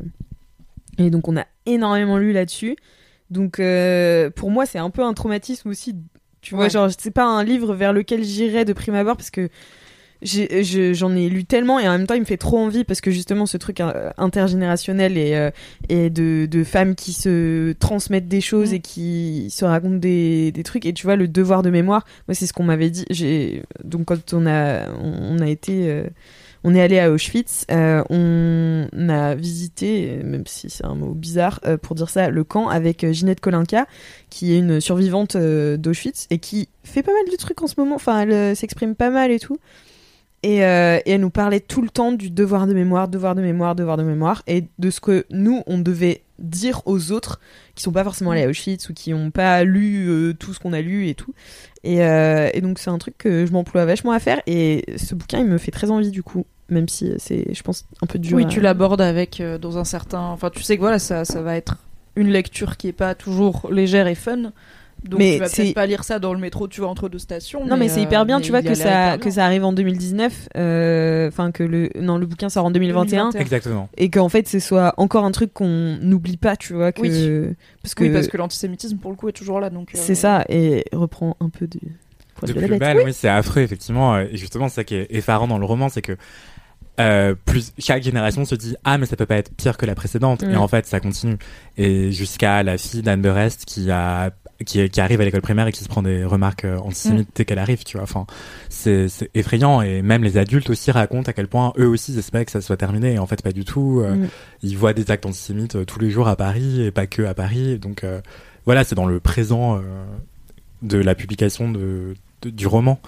et donc, on a énormément lu là-dessus. Donc, euh, pour moi, c'est un peu un traumatisme aussi. Tu vois, Ouais. genre, c'est pas un livre vers lequel j'irais de prime abord parce que j'ai, je- j'en ai lu tellement et en même temps, il me fait trop envie parce que justement, ce truc euh, intergénérationnel et, euh, et de, de femmes qui se transmettent des choses Mm. et qui se racontent des, des trucs. Et tu vois, le devoir de mémoire, moi, c'est ce qu'on m'avait dit. J'ai, donc, quand on a, on, on a été. euh, on est allé à Auschwitz, euh, on a visité, même si c'est un mot bizarre euh, pour dire ça, le camp avec euh, Ginette Kolinka, qui est une survivante euh, d'Auschwitz et qui fait pas mal de trucs en ce moment. Enfin, elle euh, s'exprime pas mal et tout. Et, euh, et elle nous parlait tout le temps du devoir de mémoire, devoir de mémoire, devoir de mémoire, et de ce que nous, on devait dire aux autres qui sont pas forcément allés à Auschwitz ou qui ont pas lu euh, tout ce qu'on a lu et tout. Et, euh, et donc, c'est un truc que je m'emploie vachement à faire. Et ce bouquin, il me fait très envie du coup, même si c'est, je pense, un peu dur. Oui, à- tu l'abordes avec euh, dans un certain. Enfin, tu sais que voilà, ça, ça va être une lecture qui est pas toujours légère et fun, Donc Mais tu vas c'est- peut-être pas lire ça dans le métro, tu vois, entre deux stations. Non, mais, c'est hyper bien, euh, tu vois, il que allait ça, hyper que bien. ça arrive en deux mille dix-neuf. euh, Enfin, que le. Non, le bouquin sort en deux mille vingt et un. deux mille vingt et un. Exactement. Et qu'en fait, ce soit encore un truc qu'on n'oublie pas, tu vois. Que... Oui. Parce que, Oui, parce que l'antisémitisme, pour le coup, est toujours là. Donc, euh, c'est ça, et reprend un peu de. poil De de la plus bête. belle, oui, c'est affreux, effectivement. Et justement, c'est ça qui est effarant dans le roman, c'est que euh, plus chaque génération se dit ah mais ça peut pas être pire que la précédente, Mm. et en fait ça continue, et jusqu'à la fille d'Anne Berest qui a qui, qui arrive à l'école primaire et qui se prend des remarques euh, antisémites Mm. dès qu'elle arrive, tu vois. Enfin, c'est c'est effrayant, et même les adultes aussi racontent à quel point eux aussi ils espéraient que ça soit terminé, et en fait pas du tout. Euh, Mm. Ils voient des actes antisémites euh, tous les jours à Paris, et pas que à Paris. Donc euh, voilà, c'est dans le présent euh, de la publication de, de du roman.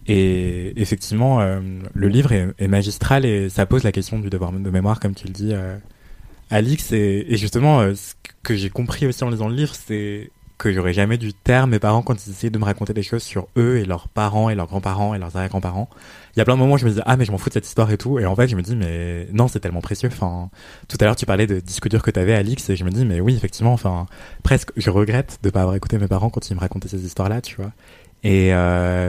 Et effectivement, euh, le livre est, est magistral, et ça pose la question du devoir de mémoire, comme tu le dis, euh, Alix. Et, et justement, euh, ce que j'ai compris aussi en lisant le livre, c'est que j'aurais jamais dû taire mes parents quand ils essayaient de me raconter des choses sur eux et leurs parents et leurs grands-parents et leurs arrière-grands-parents. Il y a plein de moments où je me disais ah mais je m'en fous de cette histoire et tout, et en fait je me dis mais non, c'est tellement précieux. Enfin, tout à l'heure tu parlais de disques durs que t'avais, Alix, et je me dis mais oui, effectivement, enfin presque je regrette de pas avoir écouté mes parents quand ils me racontaient ces histoires-là, tu vois. Et euh,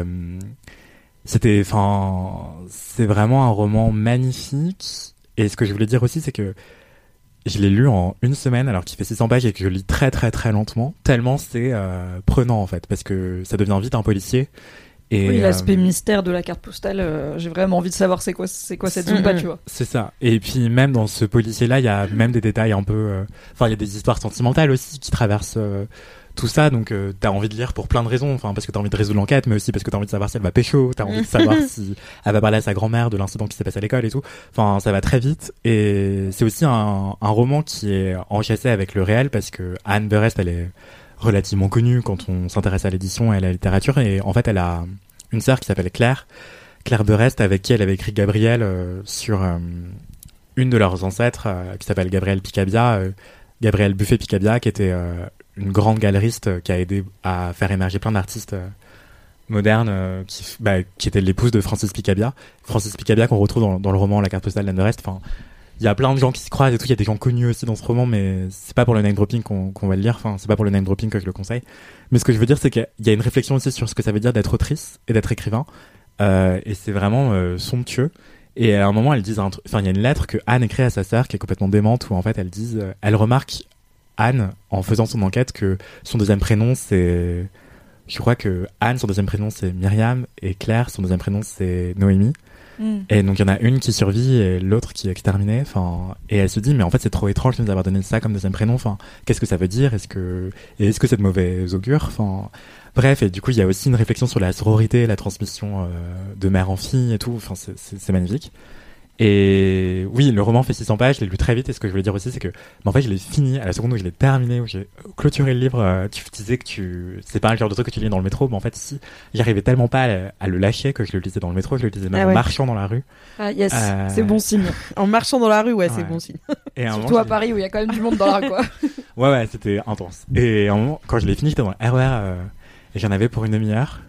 c'était, enfin, c'est vraiment un roman magnifique. Et ce que je voulais dire aussi, c'est que je l'ai lu en une semaine, alors qu'il fait six cents pages, et que je lis très très très lentement, tellement c'est euh, prenant en fait, parce que ça devient vite un policier. Et oui, euh, l'aspect mystère de la carte postale, euh, j'ai vraiment envie de savoir c'est quoi, c'est quoi cette zumba, Mm-hmm. tu vois. c'est ça. Et puis même dans ce policier-là, il y a même des détails un peu, euh, enfin il y a des histoires sentimentales aussi qui traversent euh, tout ça, donc euh, t'as envie de lire pour plein de raisons, enfin parce que t'as envie de résoudre l'enquête, mais aussi parce que t'as envie de savoir si elle va pécho, t'as envie de savoir si elle va parler à sa grand-mère de l'incident qui s'est passé à l'école et tout. Enfin, ça va très vite, et c'est aussi un, un roman qui est enchâssé avec le réel, parce que Anne Berest, elle est relativement connue quand on s'intéresse à l'édition et à la littérature, et en fait elle a une sœur qui s'appelle Claire, Claire Berest, avec qui elle avait écrit Gabriel euh, sur euh, une de leurs ancêtres, euh, qui s'appelle Gabrielle Picabia, euh, Gabrielle Buffet-Picabia, qui était euh, une grande galeriste euh, qui a aidé à faire émerger plein d'artistes euh, modernes, euh, qui, bah, qui était l'épouse de Francis Picabia. Francis Picabia qu'on retrouve dans, dans le roman La carte postale d'Anne Berest. Enfin, il y a plein de gens qui se croisent et tout, il y a des gens connus aussi dans ce roman, mais c'est pas pour le name dropping qu'on, qu'on va le lire, enfin, c'est pas pour le name dropping que je le conseille. Mais ce que je veux dire, c'est qu'il y a une réflexion aussi sur ce que ça veut dire d'être autrice et d'être écrivain, euh, et c'est vraiment euh, somptueux. Et à un moment, elles disent un truc, enfin, il y a une lettre que Anne écrit à sa sœur qui est complètement démente, où en fait, elles disent, euh, elle remarque, Anne, en faisant son enquête, que son deuxième prénom, c'est, je crois que Anne, son deuxième prénom, c'est Myriam, et Claire, son deuxième prénom, c'est Noémie. Mm. Et donc il y en a une qui survit et l'autre qui est exterminée. Enfin, et elle se dit mais en fait c'est trop étrange de nous avoir donné ça comme deuxième prénom. Enfin, qu'est-ce que ça veut dire? Est-ce que et est-ce que c'est de mauvais augure? Enfin, bref. Et du coup il y a aussi une réflexion sur la sororité, la transmission euh, de mère en fille et tout. Enfin, c'est, c'est, c'est magnifique. Et oui, le roman fait six cents pages, je l'ai lu très vite, et ce que je voulais dire aussi, c'est que, mais en fait, je l'ai fini à la seconde où je l'ai terminé, où j'ai clôturé le livre. euh, Tu disais que tu, c'est pas un genre de truc que tu lis dans le métro, mais en fait, si, j'arrivais tellement pas à, le- à le lâcher que je le lisais dans le métro, je le lisais même Ah en ouais. marchant dans la rue. Ah yes, Euh, c'est bon signe. En marchant dans la rue, ouais, c'est Ouais. bon signe. Et à un Surtout moment, à je- Paris où il y a quand même du monde dans la rue, quoi. Ouais, ouais, c'était intense. Et à un moment, quand je l'ai fini, j'étais dans le R E R, euh, et j'en avais pour une demi-heure.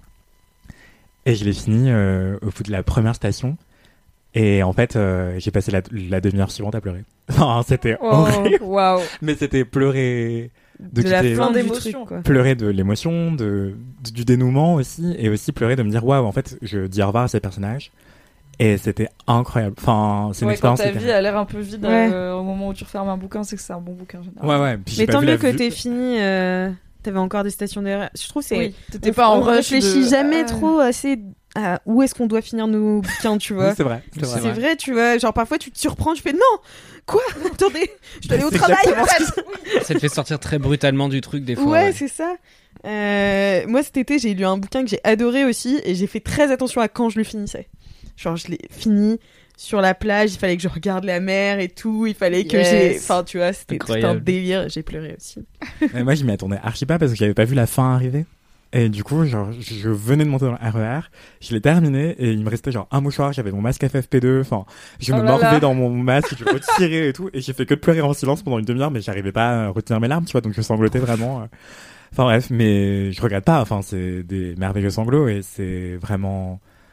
Et je l'ai fini euh, au bout de la première station. Et en fait, euh, j'ai passé la, la demi-heure suivante à pleurer. Enfin, c'était Oh, horrible. waouh. Mais c'était pleurer de, De la quitter- fin Plein du d'émotions. truc, quoi. pleurer de l'émotion, de, de- du dénouement aussi, et aussi pleurer de me dire waouh, en fait, je dis au revoir à ces personnages. Et c'était incroyable. Enfin, c'est une Ouais, quand expérience. ta hyper- vie a l'air un peu vide Ouais. euh, au moment où tu refermes un bouquin, c'est que c'est un bon bouquin en général. Ouais, ouais. Puis j'ai Mais pas tant vu la mieux que vue- t'aies fini. Euh... T'avais encore des stations d'R E R. Je trouve que c'est. Oui, t'étais on- pas en on rush. réfléchit de- jamais Ah. trop assez à où est-ce qu'on doit finir nos bouquins, tu Oui, vois. c'est vrai. C'est vrai. C'est vrai, tu vois. Genre parfois tu te surprends, tu fais non, quoi? Attendez, je dois aller au C'est travail. exactement en fait. Ça te fait sortir très brutalement du truc des fois. Ouais, ouais. c'est ça. Euh, moi cet été j'ai lu un bouquin que j'ai adoré aussi et j'ai fait très attention à quand je le finissais. Genre je l'ai fini sur la plage, il fallait que je regarde la mer et tout, il fallait que Yes. j'ai, enfin tu vois, c'était tout un Incroyable. délire. J'ai pleuré aussi. Et moi, je m'y attendais archi pas parce que j'avais pas vu la fin arriver. Et du coup, genre, je venais de monter dans le R E R, je l'ai terminé et il me restait genre un mouchoir, j'avais mon masque F F P deux, enfin, je Oh me là mordais là. dans mon masque, je le retirais et tout, et j'ai fait que de pleurer en silence pendant une demi-heure, mais j'arrivais pas à retenir mes larmes, tu vois, donc je sanglotais vraiment. euh. Enfin bref, mais je regrette pas, enfin, c'est des merveilleux sanglots et c'est vraiment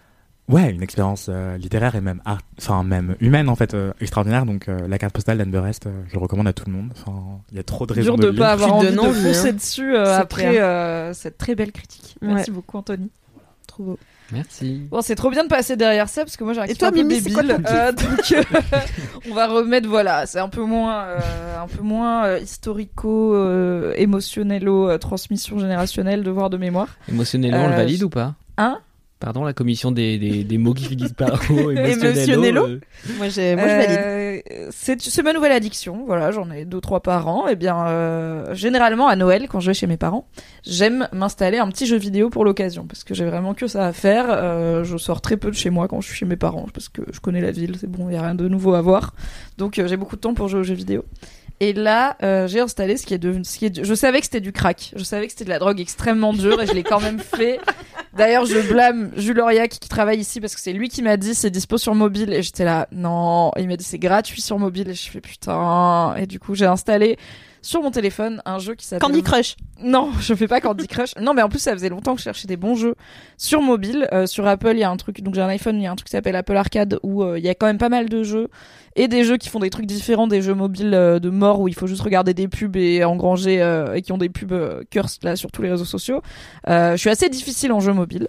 ouais, une expérience euh, littéraire et même art, enfin même humaine en fait, euh, extraordinaire. Donc euh, la carte postale d'Anne Berest, euh, je le recommande à tout le monde. Enfin, il y a trop de raisons Dur de, de le ne lire. pas avoir envie donne de envie, foncer hein. dessus euh, C'est après clair. euh, cette très belle critique. Merci Ouais. beaucoup Anthony. Trop beau. Merci. Bon, c'est trop bien de passer derrière ça parce que moi j'ai un Et kiff toi, un peu Mimi, c'est quoi débile. ton kiff Euh, donc euh, on va remettre, voilà, c'est un peu moins, euh, un peu moins euh, historico, euh, émotionnello, euh, transmission générationnelle, devoir de mémoire. Émotionnellement, on le Euh, valide ou pas? Hein? Pardon, la commission des, des, des mots qui finissent par O, Émotionnello. émotionnello. euh, Moi, j'ai, moi, je valide. Euh, c'est, c'est ma nouvelle addiction. Voilà, j'en ai deux, trois par an. Et bien, euh, généralement à Noël, quand je vais chez mes parents, j'aime m'installer un petit jeu vidéo pour l'occasion parce que j'ai vraiment que ça à faire. Euh, je sors très peu de chez moi quand je suis chez mes parents parce que je connais la ville. C'est bon, il y a rien de nouveau à voir. Donc, euh, j'ai beaucoup de temps pour jouer aux jeux vidéo. Et là, euh, j'ai installé ce qui est devenu, ce qui est, je savais que c'était du crack. Je savais que c'était de la drogue extrêmement dure et je l'ai quand même fait. D'ailleurs, je blâme Jules Auriac qui travaille ici parce que c'est lui qui m'a dit c'est dispo sur mobile et j'étais là non. Et il m'a dit c'est gratuit sur mobile et je fais putain. Et du coup, j'ai installé sur mon téléphone un jeu qui s'appelle Candy Crush. Non, je fais pas Candy Crush. Non, mais en plus, ça faisait longtemps que je cherchais des bons jeux sur mobile. Euh, sur Apple, il y a un truc, donc j'ai un iPhone, il y a un truc qui s'appelle Apple Arcade où euh, il y a quand même pas mal de jeux et des jeux qui font des trucs différents des jeux mobiles euh, de mort où il faut juste regarder des pubs et engranger euh, et qui ont des pubs euh, cursed là sur tous les réseaux sociaux. Euh, je suis assez difficile en jeu mobile.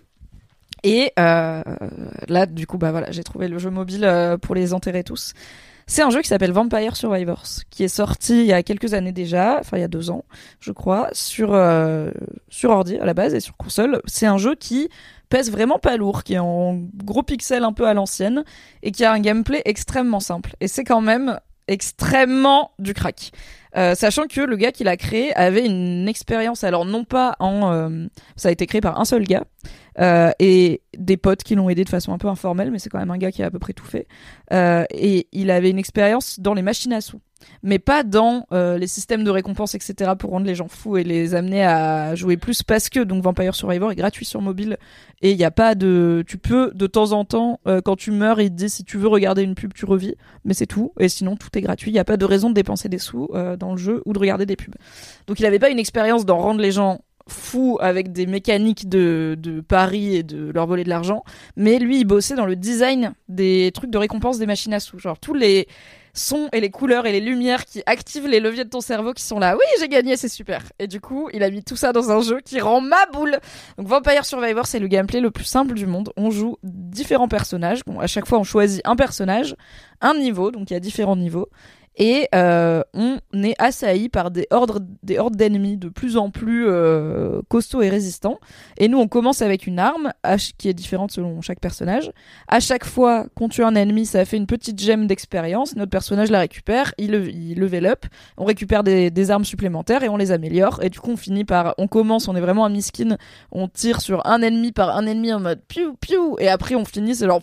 Et euh, là, du coup, bah voilà, j'ai trouvé le jeu mobile euh, pour les enterrer tous. C'est un jeu qui s'appelle Vampire Survivors, qui est sorti il y a quelques années déjà, enfin il y a deux ans, je crois, sur euh, sur ordi à la base et sur console. C'est un jeu qui pèse vraiment pas lourd, qui est en gros pixels un peu à l'ancienne et qui a un gameplay extrêmement simple. Et c'est quand même extrêmement du crack. Euh, sachant que le gars qui l'a créé avait une expérience, alors non pas en... Euh, ça a été créé par un seul gars, euh, et des potes qui l'ont aidé de façon un peu informelle, mais c'est quand même un gars qui a à peu près tout fait. Euh, et il avait une expérience dans les machines à sous, mais pas dans euh, les systèmes de récompense, et cetera, pour rendre les gens fous et les amener à jouer plus, parce que donc Vampire Survivor est gratuit sur mobile, et il y a pas de... Tu peux, de temps en temps, euh, quand tu meurs, il te dit si tu veux regarder une pub, tu revis, mais c'est tout, et sinon tout est gratuit, il y a pas de raison de dépenser des sous euh, dans le jeu ou de regarder des pubs. Donc il avait pas une expérience d'en rendre les gens fous avec des mécaniques de, de paris et de leur voler de l'argent, mais lui il bossait dans le design des trucs de récompense des machines à sous, genre tous les sons et les couleurs et les lumières qui activent les leviers de ton cerveau qui sont là, oui j'ai gagné, c'est super. Et du coup il a mis tout ça dans un jeu qui rend ma boule. Donc Vampire Survivor, c'est le gameplay le plus simple du monde. On joue différents personnages, bon, à chaque fois on choisit un personnage, un niveau, donc il y a différents niveaux. Et euh, on est assailli par des hordes, des hordes d'ennemis de plus en plus euh, costauds et résistants. Et nous, on commence avec une arme qui est différente selon chaque personnage. À chaque fois qu'on tue un ennemi, ça fait une petite gemme d'expérience. Notre personnage la récupère, il, il level up. On récupère des, des armes supplémentaires et on les améliore. Et du coup, on finit par... On commence, on est vraiment un miskin. On tire sur un ennemi par un ennemi en mode piou piou. Et après, on finit, c'est genre...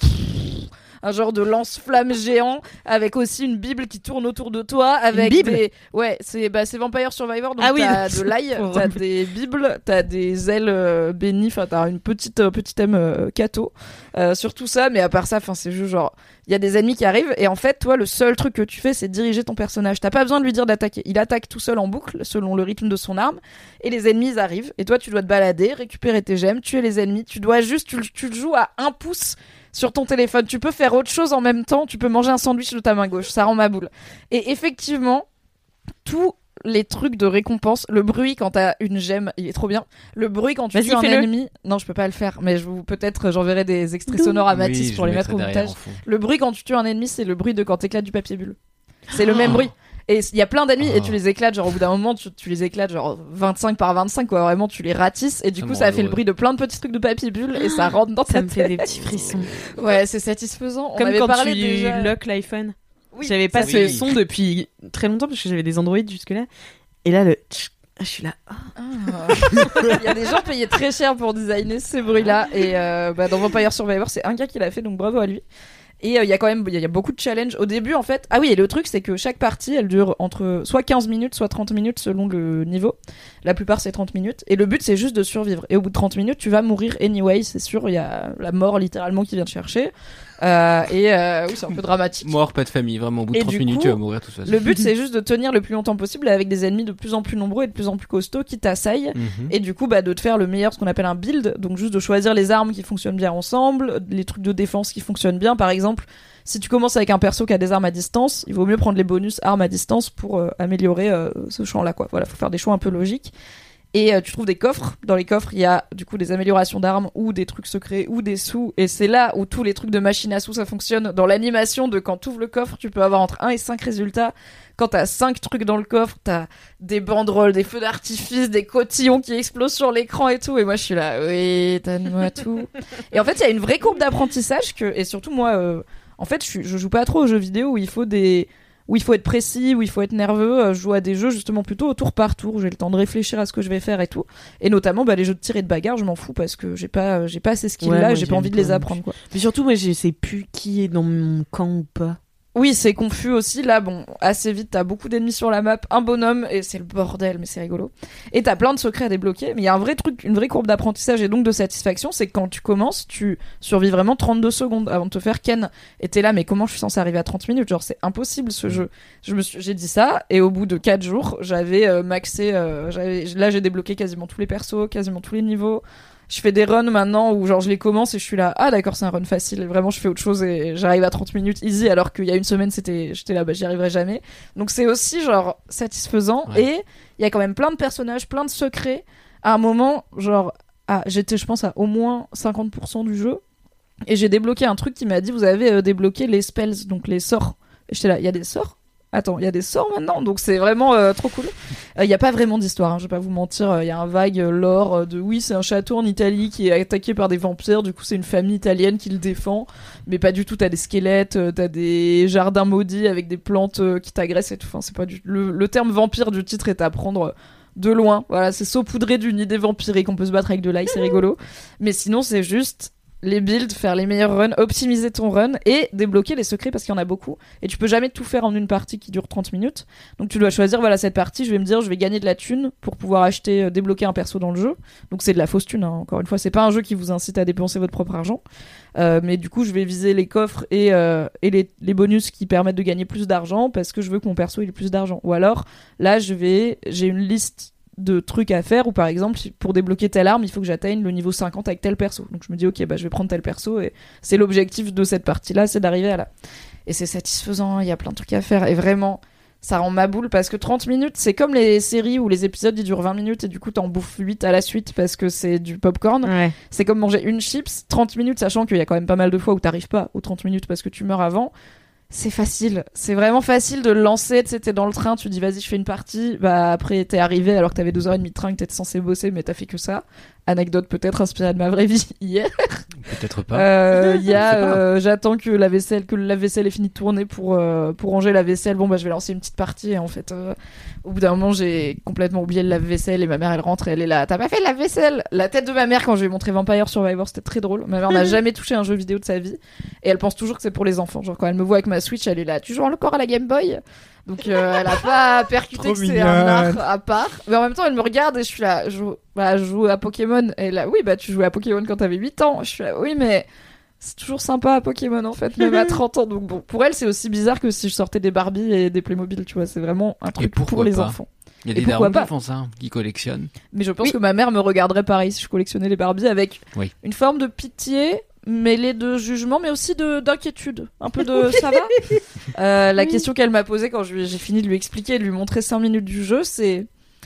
un genre de lance-flamme géant avec aussi une bible qui tourne autour de toi avec une bible des ouais c'est bah c'est Vampire Survivor, donc ah oui, t'as de l'ail, t'as des bibles, t'as des ailes euh, bénies, enfin t'as une petite euh, petite M euh, Kato euh, sur tout ça, mais à part ça, enfin c'est juste genre il y a des ennemis qui arrivent et en fait toi le seul truc que tu fais c'est diriger ton personnage, t'as pas besoin de lui dire d'attaquer, il attaque tout seul en boucle selon le rythme de son arme et les ennemis arrivent et toi tu dois te balader, récupérer tes gemmes, tuer les ennemis, tu dois juste tu, tu le joues à un pouce sur ton téléphone, tu peux faire autre chose en même temps, tu peux manger un sandwich de ta main gauche, ça rend ma boule. Et effectivement, tous les trucs de récompense, le bruit quand t'as une gemme, il est trop bien. Le bruit quand tu Vas-y, tues un fais-le. ennemi, non je peux pas le faire, mais je vous peut-être j'enverrai des extraits sonores à Mathis Oui, pour je les mettre au mettrai derrière montage. en fond. Le bruit quand tu tues un ennemi, c'est le bruit de quand t'éclates du papier bulle. C'est le même bruit. Et il y a plein d'ennemis Oh. et tu les éclates, genre au bout d'un moment tu, tu les éclates genre vingt-cinq par vingt-cinq quoi, vraiment tu les ratisses et du Ça coup me ça rend fait le heureux. bruit de plein de petits trucs de papier bulle et ça rentre dans ta Ça me fait tête. des petits frissons. Ouais, c'est satisfaisant. On Comme avait quand parlé tu déjà. lock l'iPhone. Oui, J'avais pas ça, ce oui. son depuis très longtemps parce que j'avais des Android jusque-là. Et là, le... je suis là. Oh. Ah. Il y a des gens payés très cher pour designer ces bruits-là. Et euh, bah, dans Vampire Survivor, c'est un gars qui l'a fait, donc bravo à lui. Et il euh, y a quand même il y, y a beaucoup de challenges au début en fait. Ah oui, et le truc c'est que chaque partie elle dure entre soit quinze minutes soit trente minutes selon le niveau. La plupart c'est trente minutes et le but c'est juste de survivre. Et au bout de trente minutes, tu vas mourir anyway, c'est sûr, il y a la mort littéralement qui vient te chercher. Euh, et euh, oui, c'est un peu dramatique. Mort, pas de famille, vraiment. Au bout de Et trente du minutes, coup, tu vas mourir de toute façon. Le but, c'est juste de tenir le plus longtemps possible avec des ennemis de plus en plus nombreux et de plus en plus costauds qui t'assaillent. Mhm. Et du coup, bah, de te faire le meilleur, ce qu'on appelle un build. Donc, juste de choisir les armes qui fonctionnent bien ensemble, les trucs de défense qui fonctionnent bien. Par exemple, si tu commences avec un perso qui a des armes à distance, il vaut mieux prendre les bonus armes à distance pour euh, améliorer euh, ce champ-là, quoi. Voilà, faut faire des choix un peu logiques. Et euh, tu trouves des coffres. Dans les coffres, il y a du coup des améliorations d'armes ou des trucs secrets ou des sous. Et c'est là où tous les trucs de machine à sous, ça fonctionne. Dans l'animation de quand tu ouvres le coffre, tu peux avoir entre un et cinq résultats. Quand t'as cinq trucs dans le coffre, t'as des banderoles, des feux d'artifice, des cotillons qui explosent sur l'écran et tout. Et moi, je suis là, oui, donne-moi tout. Et en fait, il y a une vraie courbe d'apprentissage que, et surtout moi, euh, en fait, je, je joue pas trop aux jeux vidéo où il faut des... où il faut être précis, où il faut être nerveux. Je joue à des jeux justement plutôt au tour par tour, où j'ai le temps de réfléchir à ce que je vais faire et tout. Et notamment bah, les jeux de tir et de bagarre, je m'en fous parce que j'ai pas, j'ai pas ces skills-là, Ouais, moi, et j'ai pas envie de les pas. apprendre, quoi. Mais surtout, moi, je sais plus qui est dans mon camp ou pas. Oui, c'est confus aussi. Là, bon, assez vite, t'as beaucoup d'ennemis sur la map, un bonhomme, et c'est le bordel, mais c'est rigolo. Et t'as plein de secrets à débloquer, mais il y a un vrai truc, une vraie courbe d'apprentissage et donc de satisfaction, c'est que quand tu commences, tu survis vraiment trente-deux secondes avant de te faire ken. Et t'es là, mais comment je suis censée arriver à trente minutes? Genre, c'est impossible ce jeu. Je me suis, j'ai dit ça, et au bout de quatre jours, j'avais euh, maxé, euh, j'avais, là, j'ai débloqué quasiment tous les persos, quasiment tous les niveaux. Je fais des runs maintenant où genre je les commence et je suis là, ah d'accord, c'est un run facile, et vraiment je fais autre chose et j'arrive à trente minutes easy, alors qu'il y a une semaine c'était, j'étais là, bah j'y arriverai jamais. Donc c'est aussi genre satisfaisant. Ouais. Et il y a quand même plein de personnages, plein de secrets. À un moment, genre, ah, j'étais je pense à au moins cinquante pour cent du jeu et j'ai débloqué un truc qui m'a dit, vous avez euh, débloqué les spells, donc les sorts. Et j'étais là, il y a des sorts? Attends, il y a des sorts maintenant, donc c'est vraiment euh, trop cool. Il euh, y a pas vraiment d'histoire, hein, je vais pas vous mentir. Il y a un vague euh, lore euh, de oui, c'est un château en Italie qui est attaqué par des vampires. Du coup, c'est une famille italienne qui le défend, mais pas du tout. T'as des squelettes, euh, t'as des jardins maudits avec des plantes euh, qui t'agressent et tout. Enfin, c'est pas du le, le terme vampire du titre est à prendre de loin. Voilà, c'est saupoudré d'une idée vampirique. On peut se battre avec de l'ail, c'est rigolo. Mais sinon, c'est juste les builds, faire les meilleurs runs, optimiser ton run et débloquer les secrets parce qu'il y en a beaucoup. Et tu peux jamais tout faire en une partie qui dure trente minutes. Donc tu dois choisir, voilà, cette partie, je vais me dire, je vais gagner de la thune pour pouvoir acheter, euh, débloquer un perso dans le jeu. Donc c'est de la fausse thune, hein, encore une fois. C'est pas un jeu qui vous incite à dépenser votre propre argent. Euh, mais du coup, je vais viser les coffres et, euh, et les, les bonus qui permettent de gagner plus d'argent parce que je veux que mon perso ait plus d'argent. Ou alors, là, je vais, j'ai une liste de trucs à faire, ou par exemple pour débloquer telle arme il faut que j'atteigne le niveau cinquante avec tel perso, donc je me dis ok bah je vais prendre tel perso et c'est l'objectif de cette partie là, c'est d'arriver à là, et c'est satisfaisant, il y a plein de trucs à faire et vraiment ça rend ma boule parce que trente minutes c'est comme les séries où les épisodes ils durent vingt minutes et du coup t'en bouffes huit à la suite parce que c'est du popcorn. Ouais. C'est comme manger une chips, trente minutes, sachant qu'il y a quand même pas mal de fois où t'arrives pas aux trente minutes parce que tu meurs avant. C'est facile, c'est vraiment facile de le lancer, tu sais, t'es dans le train, tu dis vas-y je fais une partie, bah après t'es arrivé alors que t'avais deux heures et demie de train, que t'étais censé bosser mais t'as fait que ça. Anecdote peut-être inspirée de ma vraie vie hier. Peut-être pas. Euh, y a, euh, j'attends que la vaisselle, que la vaisselle ait fini de tourner pour euh, pour ranger la vaisselle. Bon bah je vais lancer une petite partie et en fait euh, au bout d'un moment j'ai complètement oublié le lave-vaisselle et ma mère elle rentre et elle est là, t'as pas fait le lave-vaisselle? La tête de ma mère quand je lui ai montré Vampire Survivor, c'était très drôle. Ma mère n'a jamais touché un jeu vidéo de sa vie et elle pense toujours que c'est pour les enfants. Genre quand elle me voit avec ma Switch, elle est là, tu joues encore à la Game Boy? Donc euh, elle a pas percuté Trop que c'est mignonne. un art à part, mais en même temps elle me regarde et je suis là, je joue, bah, je joue à Pokémon, et là oui bah tu jouais à Pokémon quand t'avais huit ans, je suis là oui mais c'est toujours sympa à Pokémon en fait, même à trente ans, donc bon pour elle c'est aussi bizarre que si je sortais des Barbie et des Playmobil, tu vois, c'est vraiment un truc pour les pas. enfants. Il y a des darons qui font ça, qui collectionnent. Mais je pense oui. que ma mère me regarderait pareil si je collectionnais les Barbie avec oui. une forme de pitié mêlée de jugement mais aussi de d'inquiétude, un peu de ça va. euh, la oui. question qu'elle m'a posée quand je lui, j'ai fini de lui expliquer et de lui montrer cinq minutes du jeu, c'est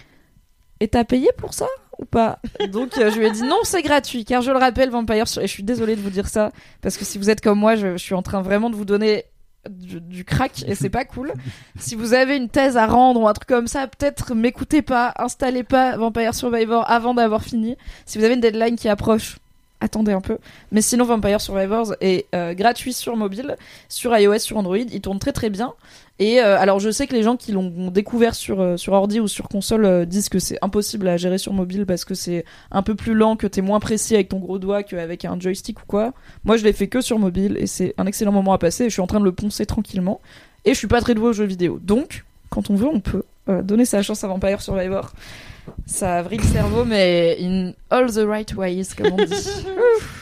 et t'as payé pour ça ou pas? Donc euh, je lui ai dit non, c'est gratuit, car je le rappelle Vampire, et je suis désolée de vous dire ça parce que si vous êtes comme moi, je, je suis en train vraiment de vous donner du, du crack et c'est pas cool. Si vous avez une thèse à rendre ou un truc comme ça, peut-être m'écoutez pas, installez pas Vampire Survivor avant d'avoir fini. Si vous avez une deadline qui approche, attendez un peu. Mais sinon, Vampire Survivors est euh, gratuit sur mobile, sur iOS, sur Android. Il tourne très très bien. Et euh, alors, je sais que les gens qui l'ont découvert sur euh, sur ordi ou sur console euh, disent que c'est impossible à gérer sur mobile parce que c'est un peu plus lent, que t'es moins précis avec ton gros doigt qu'avec un joystick ou quoi. Moi, je l'ai fait que sur mobile et c'est un excellent moment à passer. Et je suis en train de le poncer tranquillement. Et je suis pas très douée aux jeux vidéo. Donc, quand on veut, on peut euh, donner sa chance à Vampire Survivor. Ça vrille le cerveau, mais in all the right ways, comme on dit.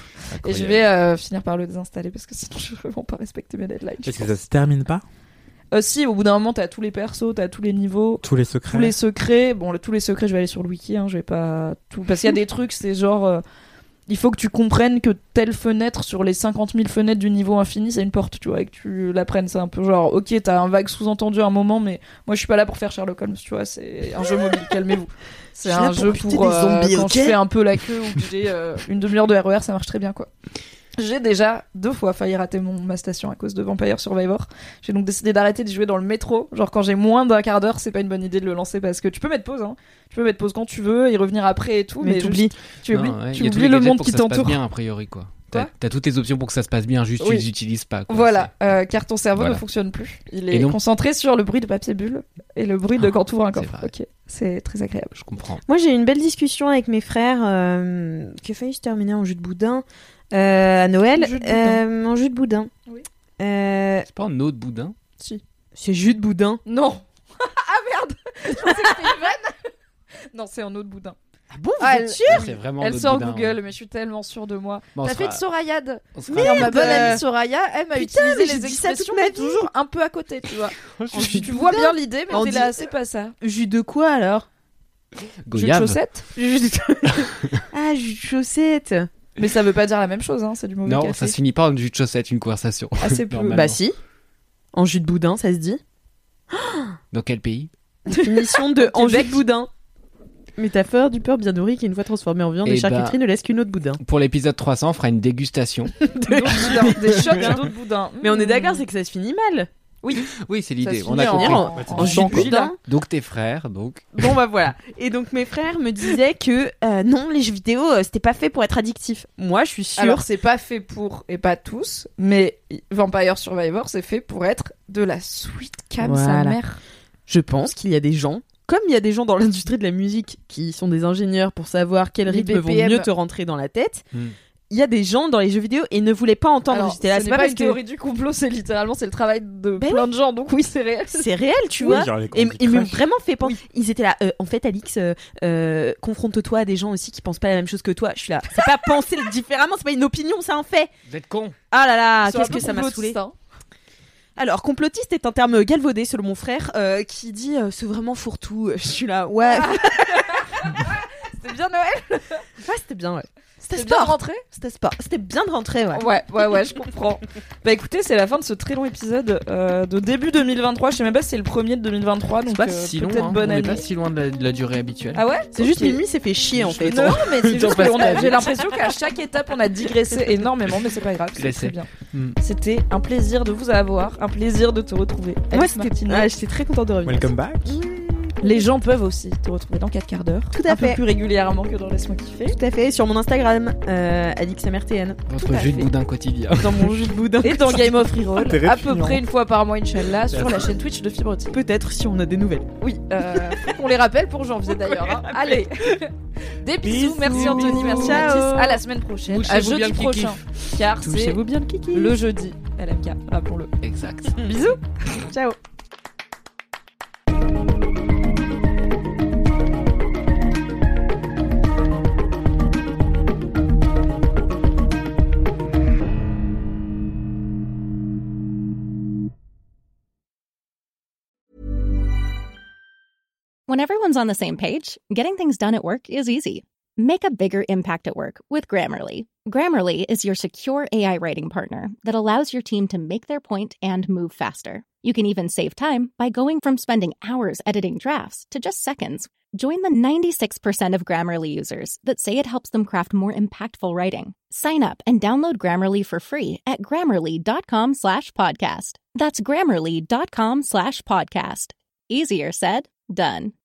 Et je vais euh, finir par le désinstaller parce que sinon je vais vraiment pas respecter mes deadlines. Est-ce que ça se termine pas? Euh, si, au bout d'un moment, t'as tous les persos, t'as tous les niveaux, Tous les secrets. tous les secrets. Bon, le- tous les secrets, je vais aller sur le wiki, hein, je vais pas tout. Parce qu'il y a des trucs, c'est genre. euh, Il faut que tu comprennes que telle fenêtre sur les cinquante mille fenêtres du niveau infini, c'est une porte, tu vois, et que tu l'apprennes. C'est un peu genre, ok, t'as un vague sous-entendu à un moment, mais moi je suis pas là pour faire Sherlock Holmes, tu vois, c'est un jeu mobile, calmez-vous. C'est Je suis là un pour jeu buter pour des euh, zombies, quand ok je fais un peu la queue ou que j'ai euh, une demi-heure de R E R, ça marche très bien, quoi. J'ai déjà deux fois failli rater mon, ma station à cause de Vampire Survivor. J'ai donc décidé d'arrêter d'y jouer dans le métro. Genre quand j'ai moins d'un quart d'heure, c'est pas une bonne idée de le lancer parce que tu peux mettre pause, hein. Tu peux mettre pause quand tu veux, y revenir après et tout, mais, Mais t'oublies. juste- tu oublies, Non, ouais, tu y a tous oublies les le gadgets monde pour qui que ça se t'entoure. passe bien, a priori, quoi. T'as, Quoi t'as toutes les options pour que ça se passe bien, juste Oui. tu les utilises pas, quoi. Voilà, euh, car ton cerveau Voilà. ne fonctionne plus. Il Et est donc- concentré sur le bruit de papier bulle et le bruit de Ah, quand tu ouvres un c'est coffre. vrai. Ok, c'est très agréable. Je comprends. Moi, j'ai eu une belle discussion avec mes frères euh, qui a failli se terminer en jus de boudin euh, à Noël. Jus de boudin. Euh, en jus de boudin. Oui. Euh, C'est pas un autre boudin? Si. c'est jus de boudin. Non. Ah merde. Je pensais que c'était une vanne. Non, c'est un autre boudin. Ah bon, Ah, elle, C'est vraiment un elle autre sort boudin, Google, ouais. mais je suis tellement sûre de moi. Bon, on T'as se fait de fera- Sorayade. on se fera- Alors ma bonne Merde. amie Soraya, elle m'a Putain, mais utilisé j'ai les dit ça toute expressions, ma mais vie. toujours un peu à côté, tu vois. Je tu vois bien l'idée, mais On t'es dit- là, c'est pas ça. Jus de quoi alors? Jus de Goyave. chaussette. Jus de... ah, jus de chaussette. Mais ça veut pas dire la même chose, hein, c'est du mauvais Non, café. ça se finit pas en jus de chaussette, une conversation. Assez peu. Normalement. Bah si. En jus de boudin, ça se dit. Dans quel pays? Définition de en jus Québec. de boudin. Métaphore du porc bien nourri qui, une fois transformé en viande Eh et charcuterie, ben- ne laisse qu'une autre boudin. Pour l'épisode trois cents, on fera une dégustation. D'autres boudins, des chocs et d'autres boudins. Mais on est Mmh. d'accord, c'est que ça se finit mal. Oui, c'est Ça l'idée. se On a finit en- compris. en, Bah, tu en dis jus de sang, quoi. boudin. Donc tes frères, donc. Bon bah voilà. Et donc mes frères me disaient que euh, non, les jeux vidéo, euh, c'était pas fait pour être addictif. Moi, je suis sûre. Alors c'est pas fait pour, et pas tous, mais Vampire Survivor c'est fait pour être de la sweet cam sa Voilà. mère. Je pense qu'il y a des gens, comme il y a des gens dans l'industrie de la musique qui sont des ingénieurs pour savoir quels Les rythmes B P M. vont mieux te rentrer dans la tête. Hmm. Il y a des gens dans les jeux vidéo et ne voulaient pas entendre. Alors, J'étais là, ce c'est n'est pas pas parce une que théorie du complot, c'est littéralement c'est le travail de Ben plein de gens, donc oui c'est réel. c'est réel, tu Oui, vois. genre les Et Candy ils m'ont Crush. vraiment fait penser. Oui. Ils étaient là. euh, en fait, Alix, euh, euh, confronte-toi à des gens aussi qui pensent pas la même chose que toi. Je suis là. C'est pas penser différemment, c'est pas une opinion, c'est un fait. Vous êtes cons. Ah là là, Ils sont un qu'est-ce peu que ça m'a saoulé. complotistes, hein. Alors, complotiste est un terme galvaudé selon mon frère euh, qui dit euh, c'est vraiment fourre-tout. Je suis là, ouais. C'était bien Noël. Ouais, c'était bien, ouais. C'était C'était bien sport. rentré. C'était sport. C'était bien de rentrer, ouais. Ouais, ouais, ouais, je comprends. Bah écoutez, c'est la fin de ce très long épisode euh, de début deux mille vingt-trois. Je sais même pas si c'est le premier de deux mille vingt-trois, donc C'est pas euh, si long, peut-être hein. bonne On est année. pas si loin de la, de la durée habituelle. Ah ouais. C'est juste Ok. Mimi s'est fait chier en fait. Non, mais c'est juste J'en passe que on a- pas. j'ai l'impression qu'à chaque étape on a digressé énormément, mais c'est pas grave, c'est Laissez. très bien. Hmm. C'était un plaisir de vous avoir, un plaisir de te retrouver. Moi, Alice c'était. Martineau. Ah, j'étais très contente de revenir. Welcome back. Les gens peuvent aussi te retrouver dans quatre quarts d'heure. Tout à un fait. peu plus régulièrement que dans Laisse-moi kiffer. Tout à fait. Sur mon Instagram, euh, AlixMRTN. Votre Tout à jus de fait. boudin quotidien. Dans mon jus de boudin. Et dans Game of Reroll, T'es à peu répugnant. près une fois par mois, Inch'Allah, sur la chaîne Twitch de Fibre Team. Peut-être si on a des nouvelles. Oui, euh, faut qu'on les rappelle pour janvier d'ailleurs. hein. Allez, des bisous, Bisous. merci Anthony, merci Ciao. Mathis. À la semaine prochaine, à Mouchez-vous bien jeudi le kiki. prochain, car c'est Touchez-vous bien le kiki. le jeudi L M K, rappelons-le. Exact. Bisous. Ciao. When everyone's on the same page, getting things done at work is easy. Make a bigger impact at work with Grammarly. Grammarly is your secure A I writing partner that allows your team to make their point and move faster. You can even save time by going from spending hours editing drafts to just seconds. Join the ninety-six percent of Grammarly users that say it helps them craft more impactful writing. Sign up and download Grammarly for free at grammarly.com slash podcast. That's grammarly.com slash podcast. Easier said, done.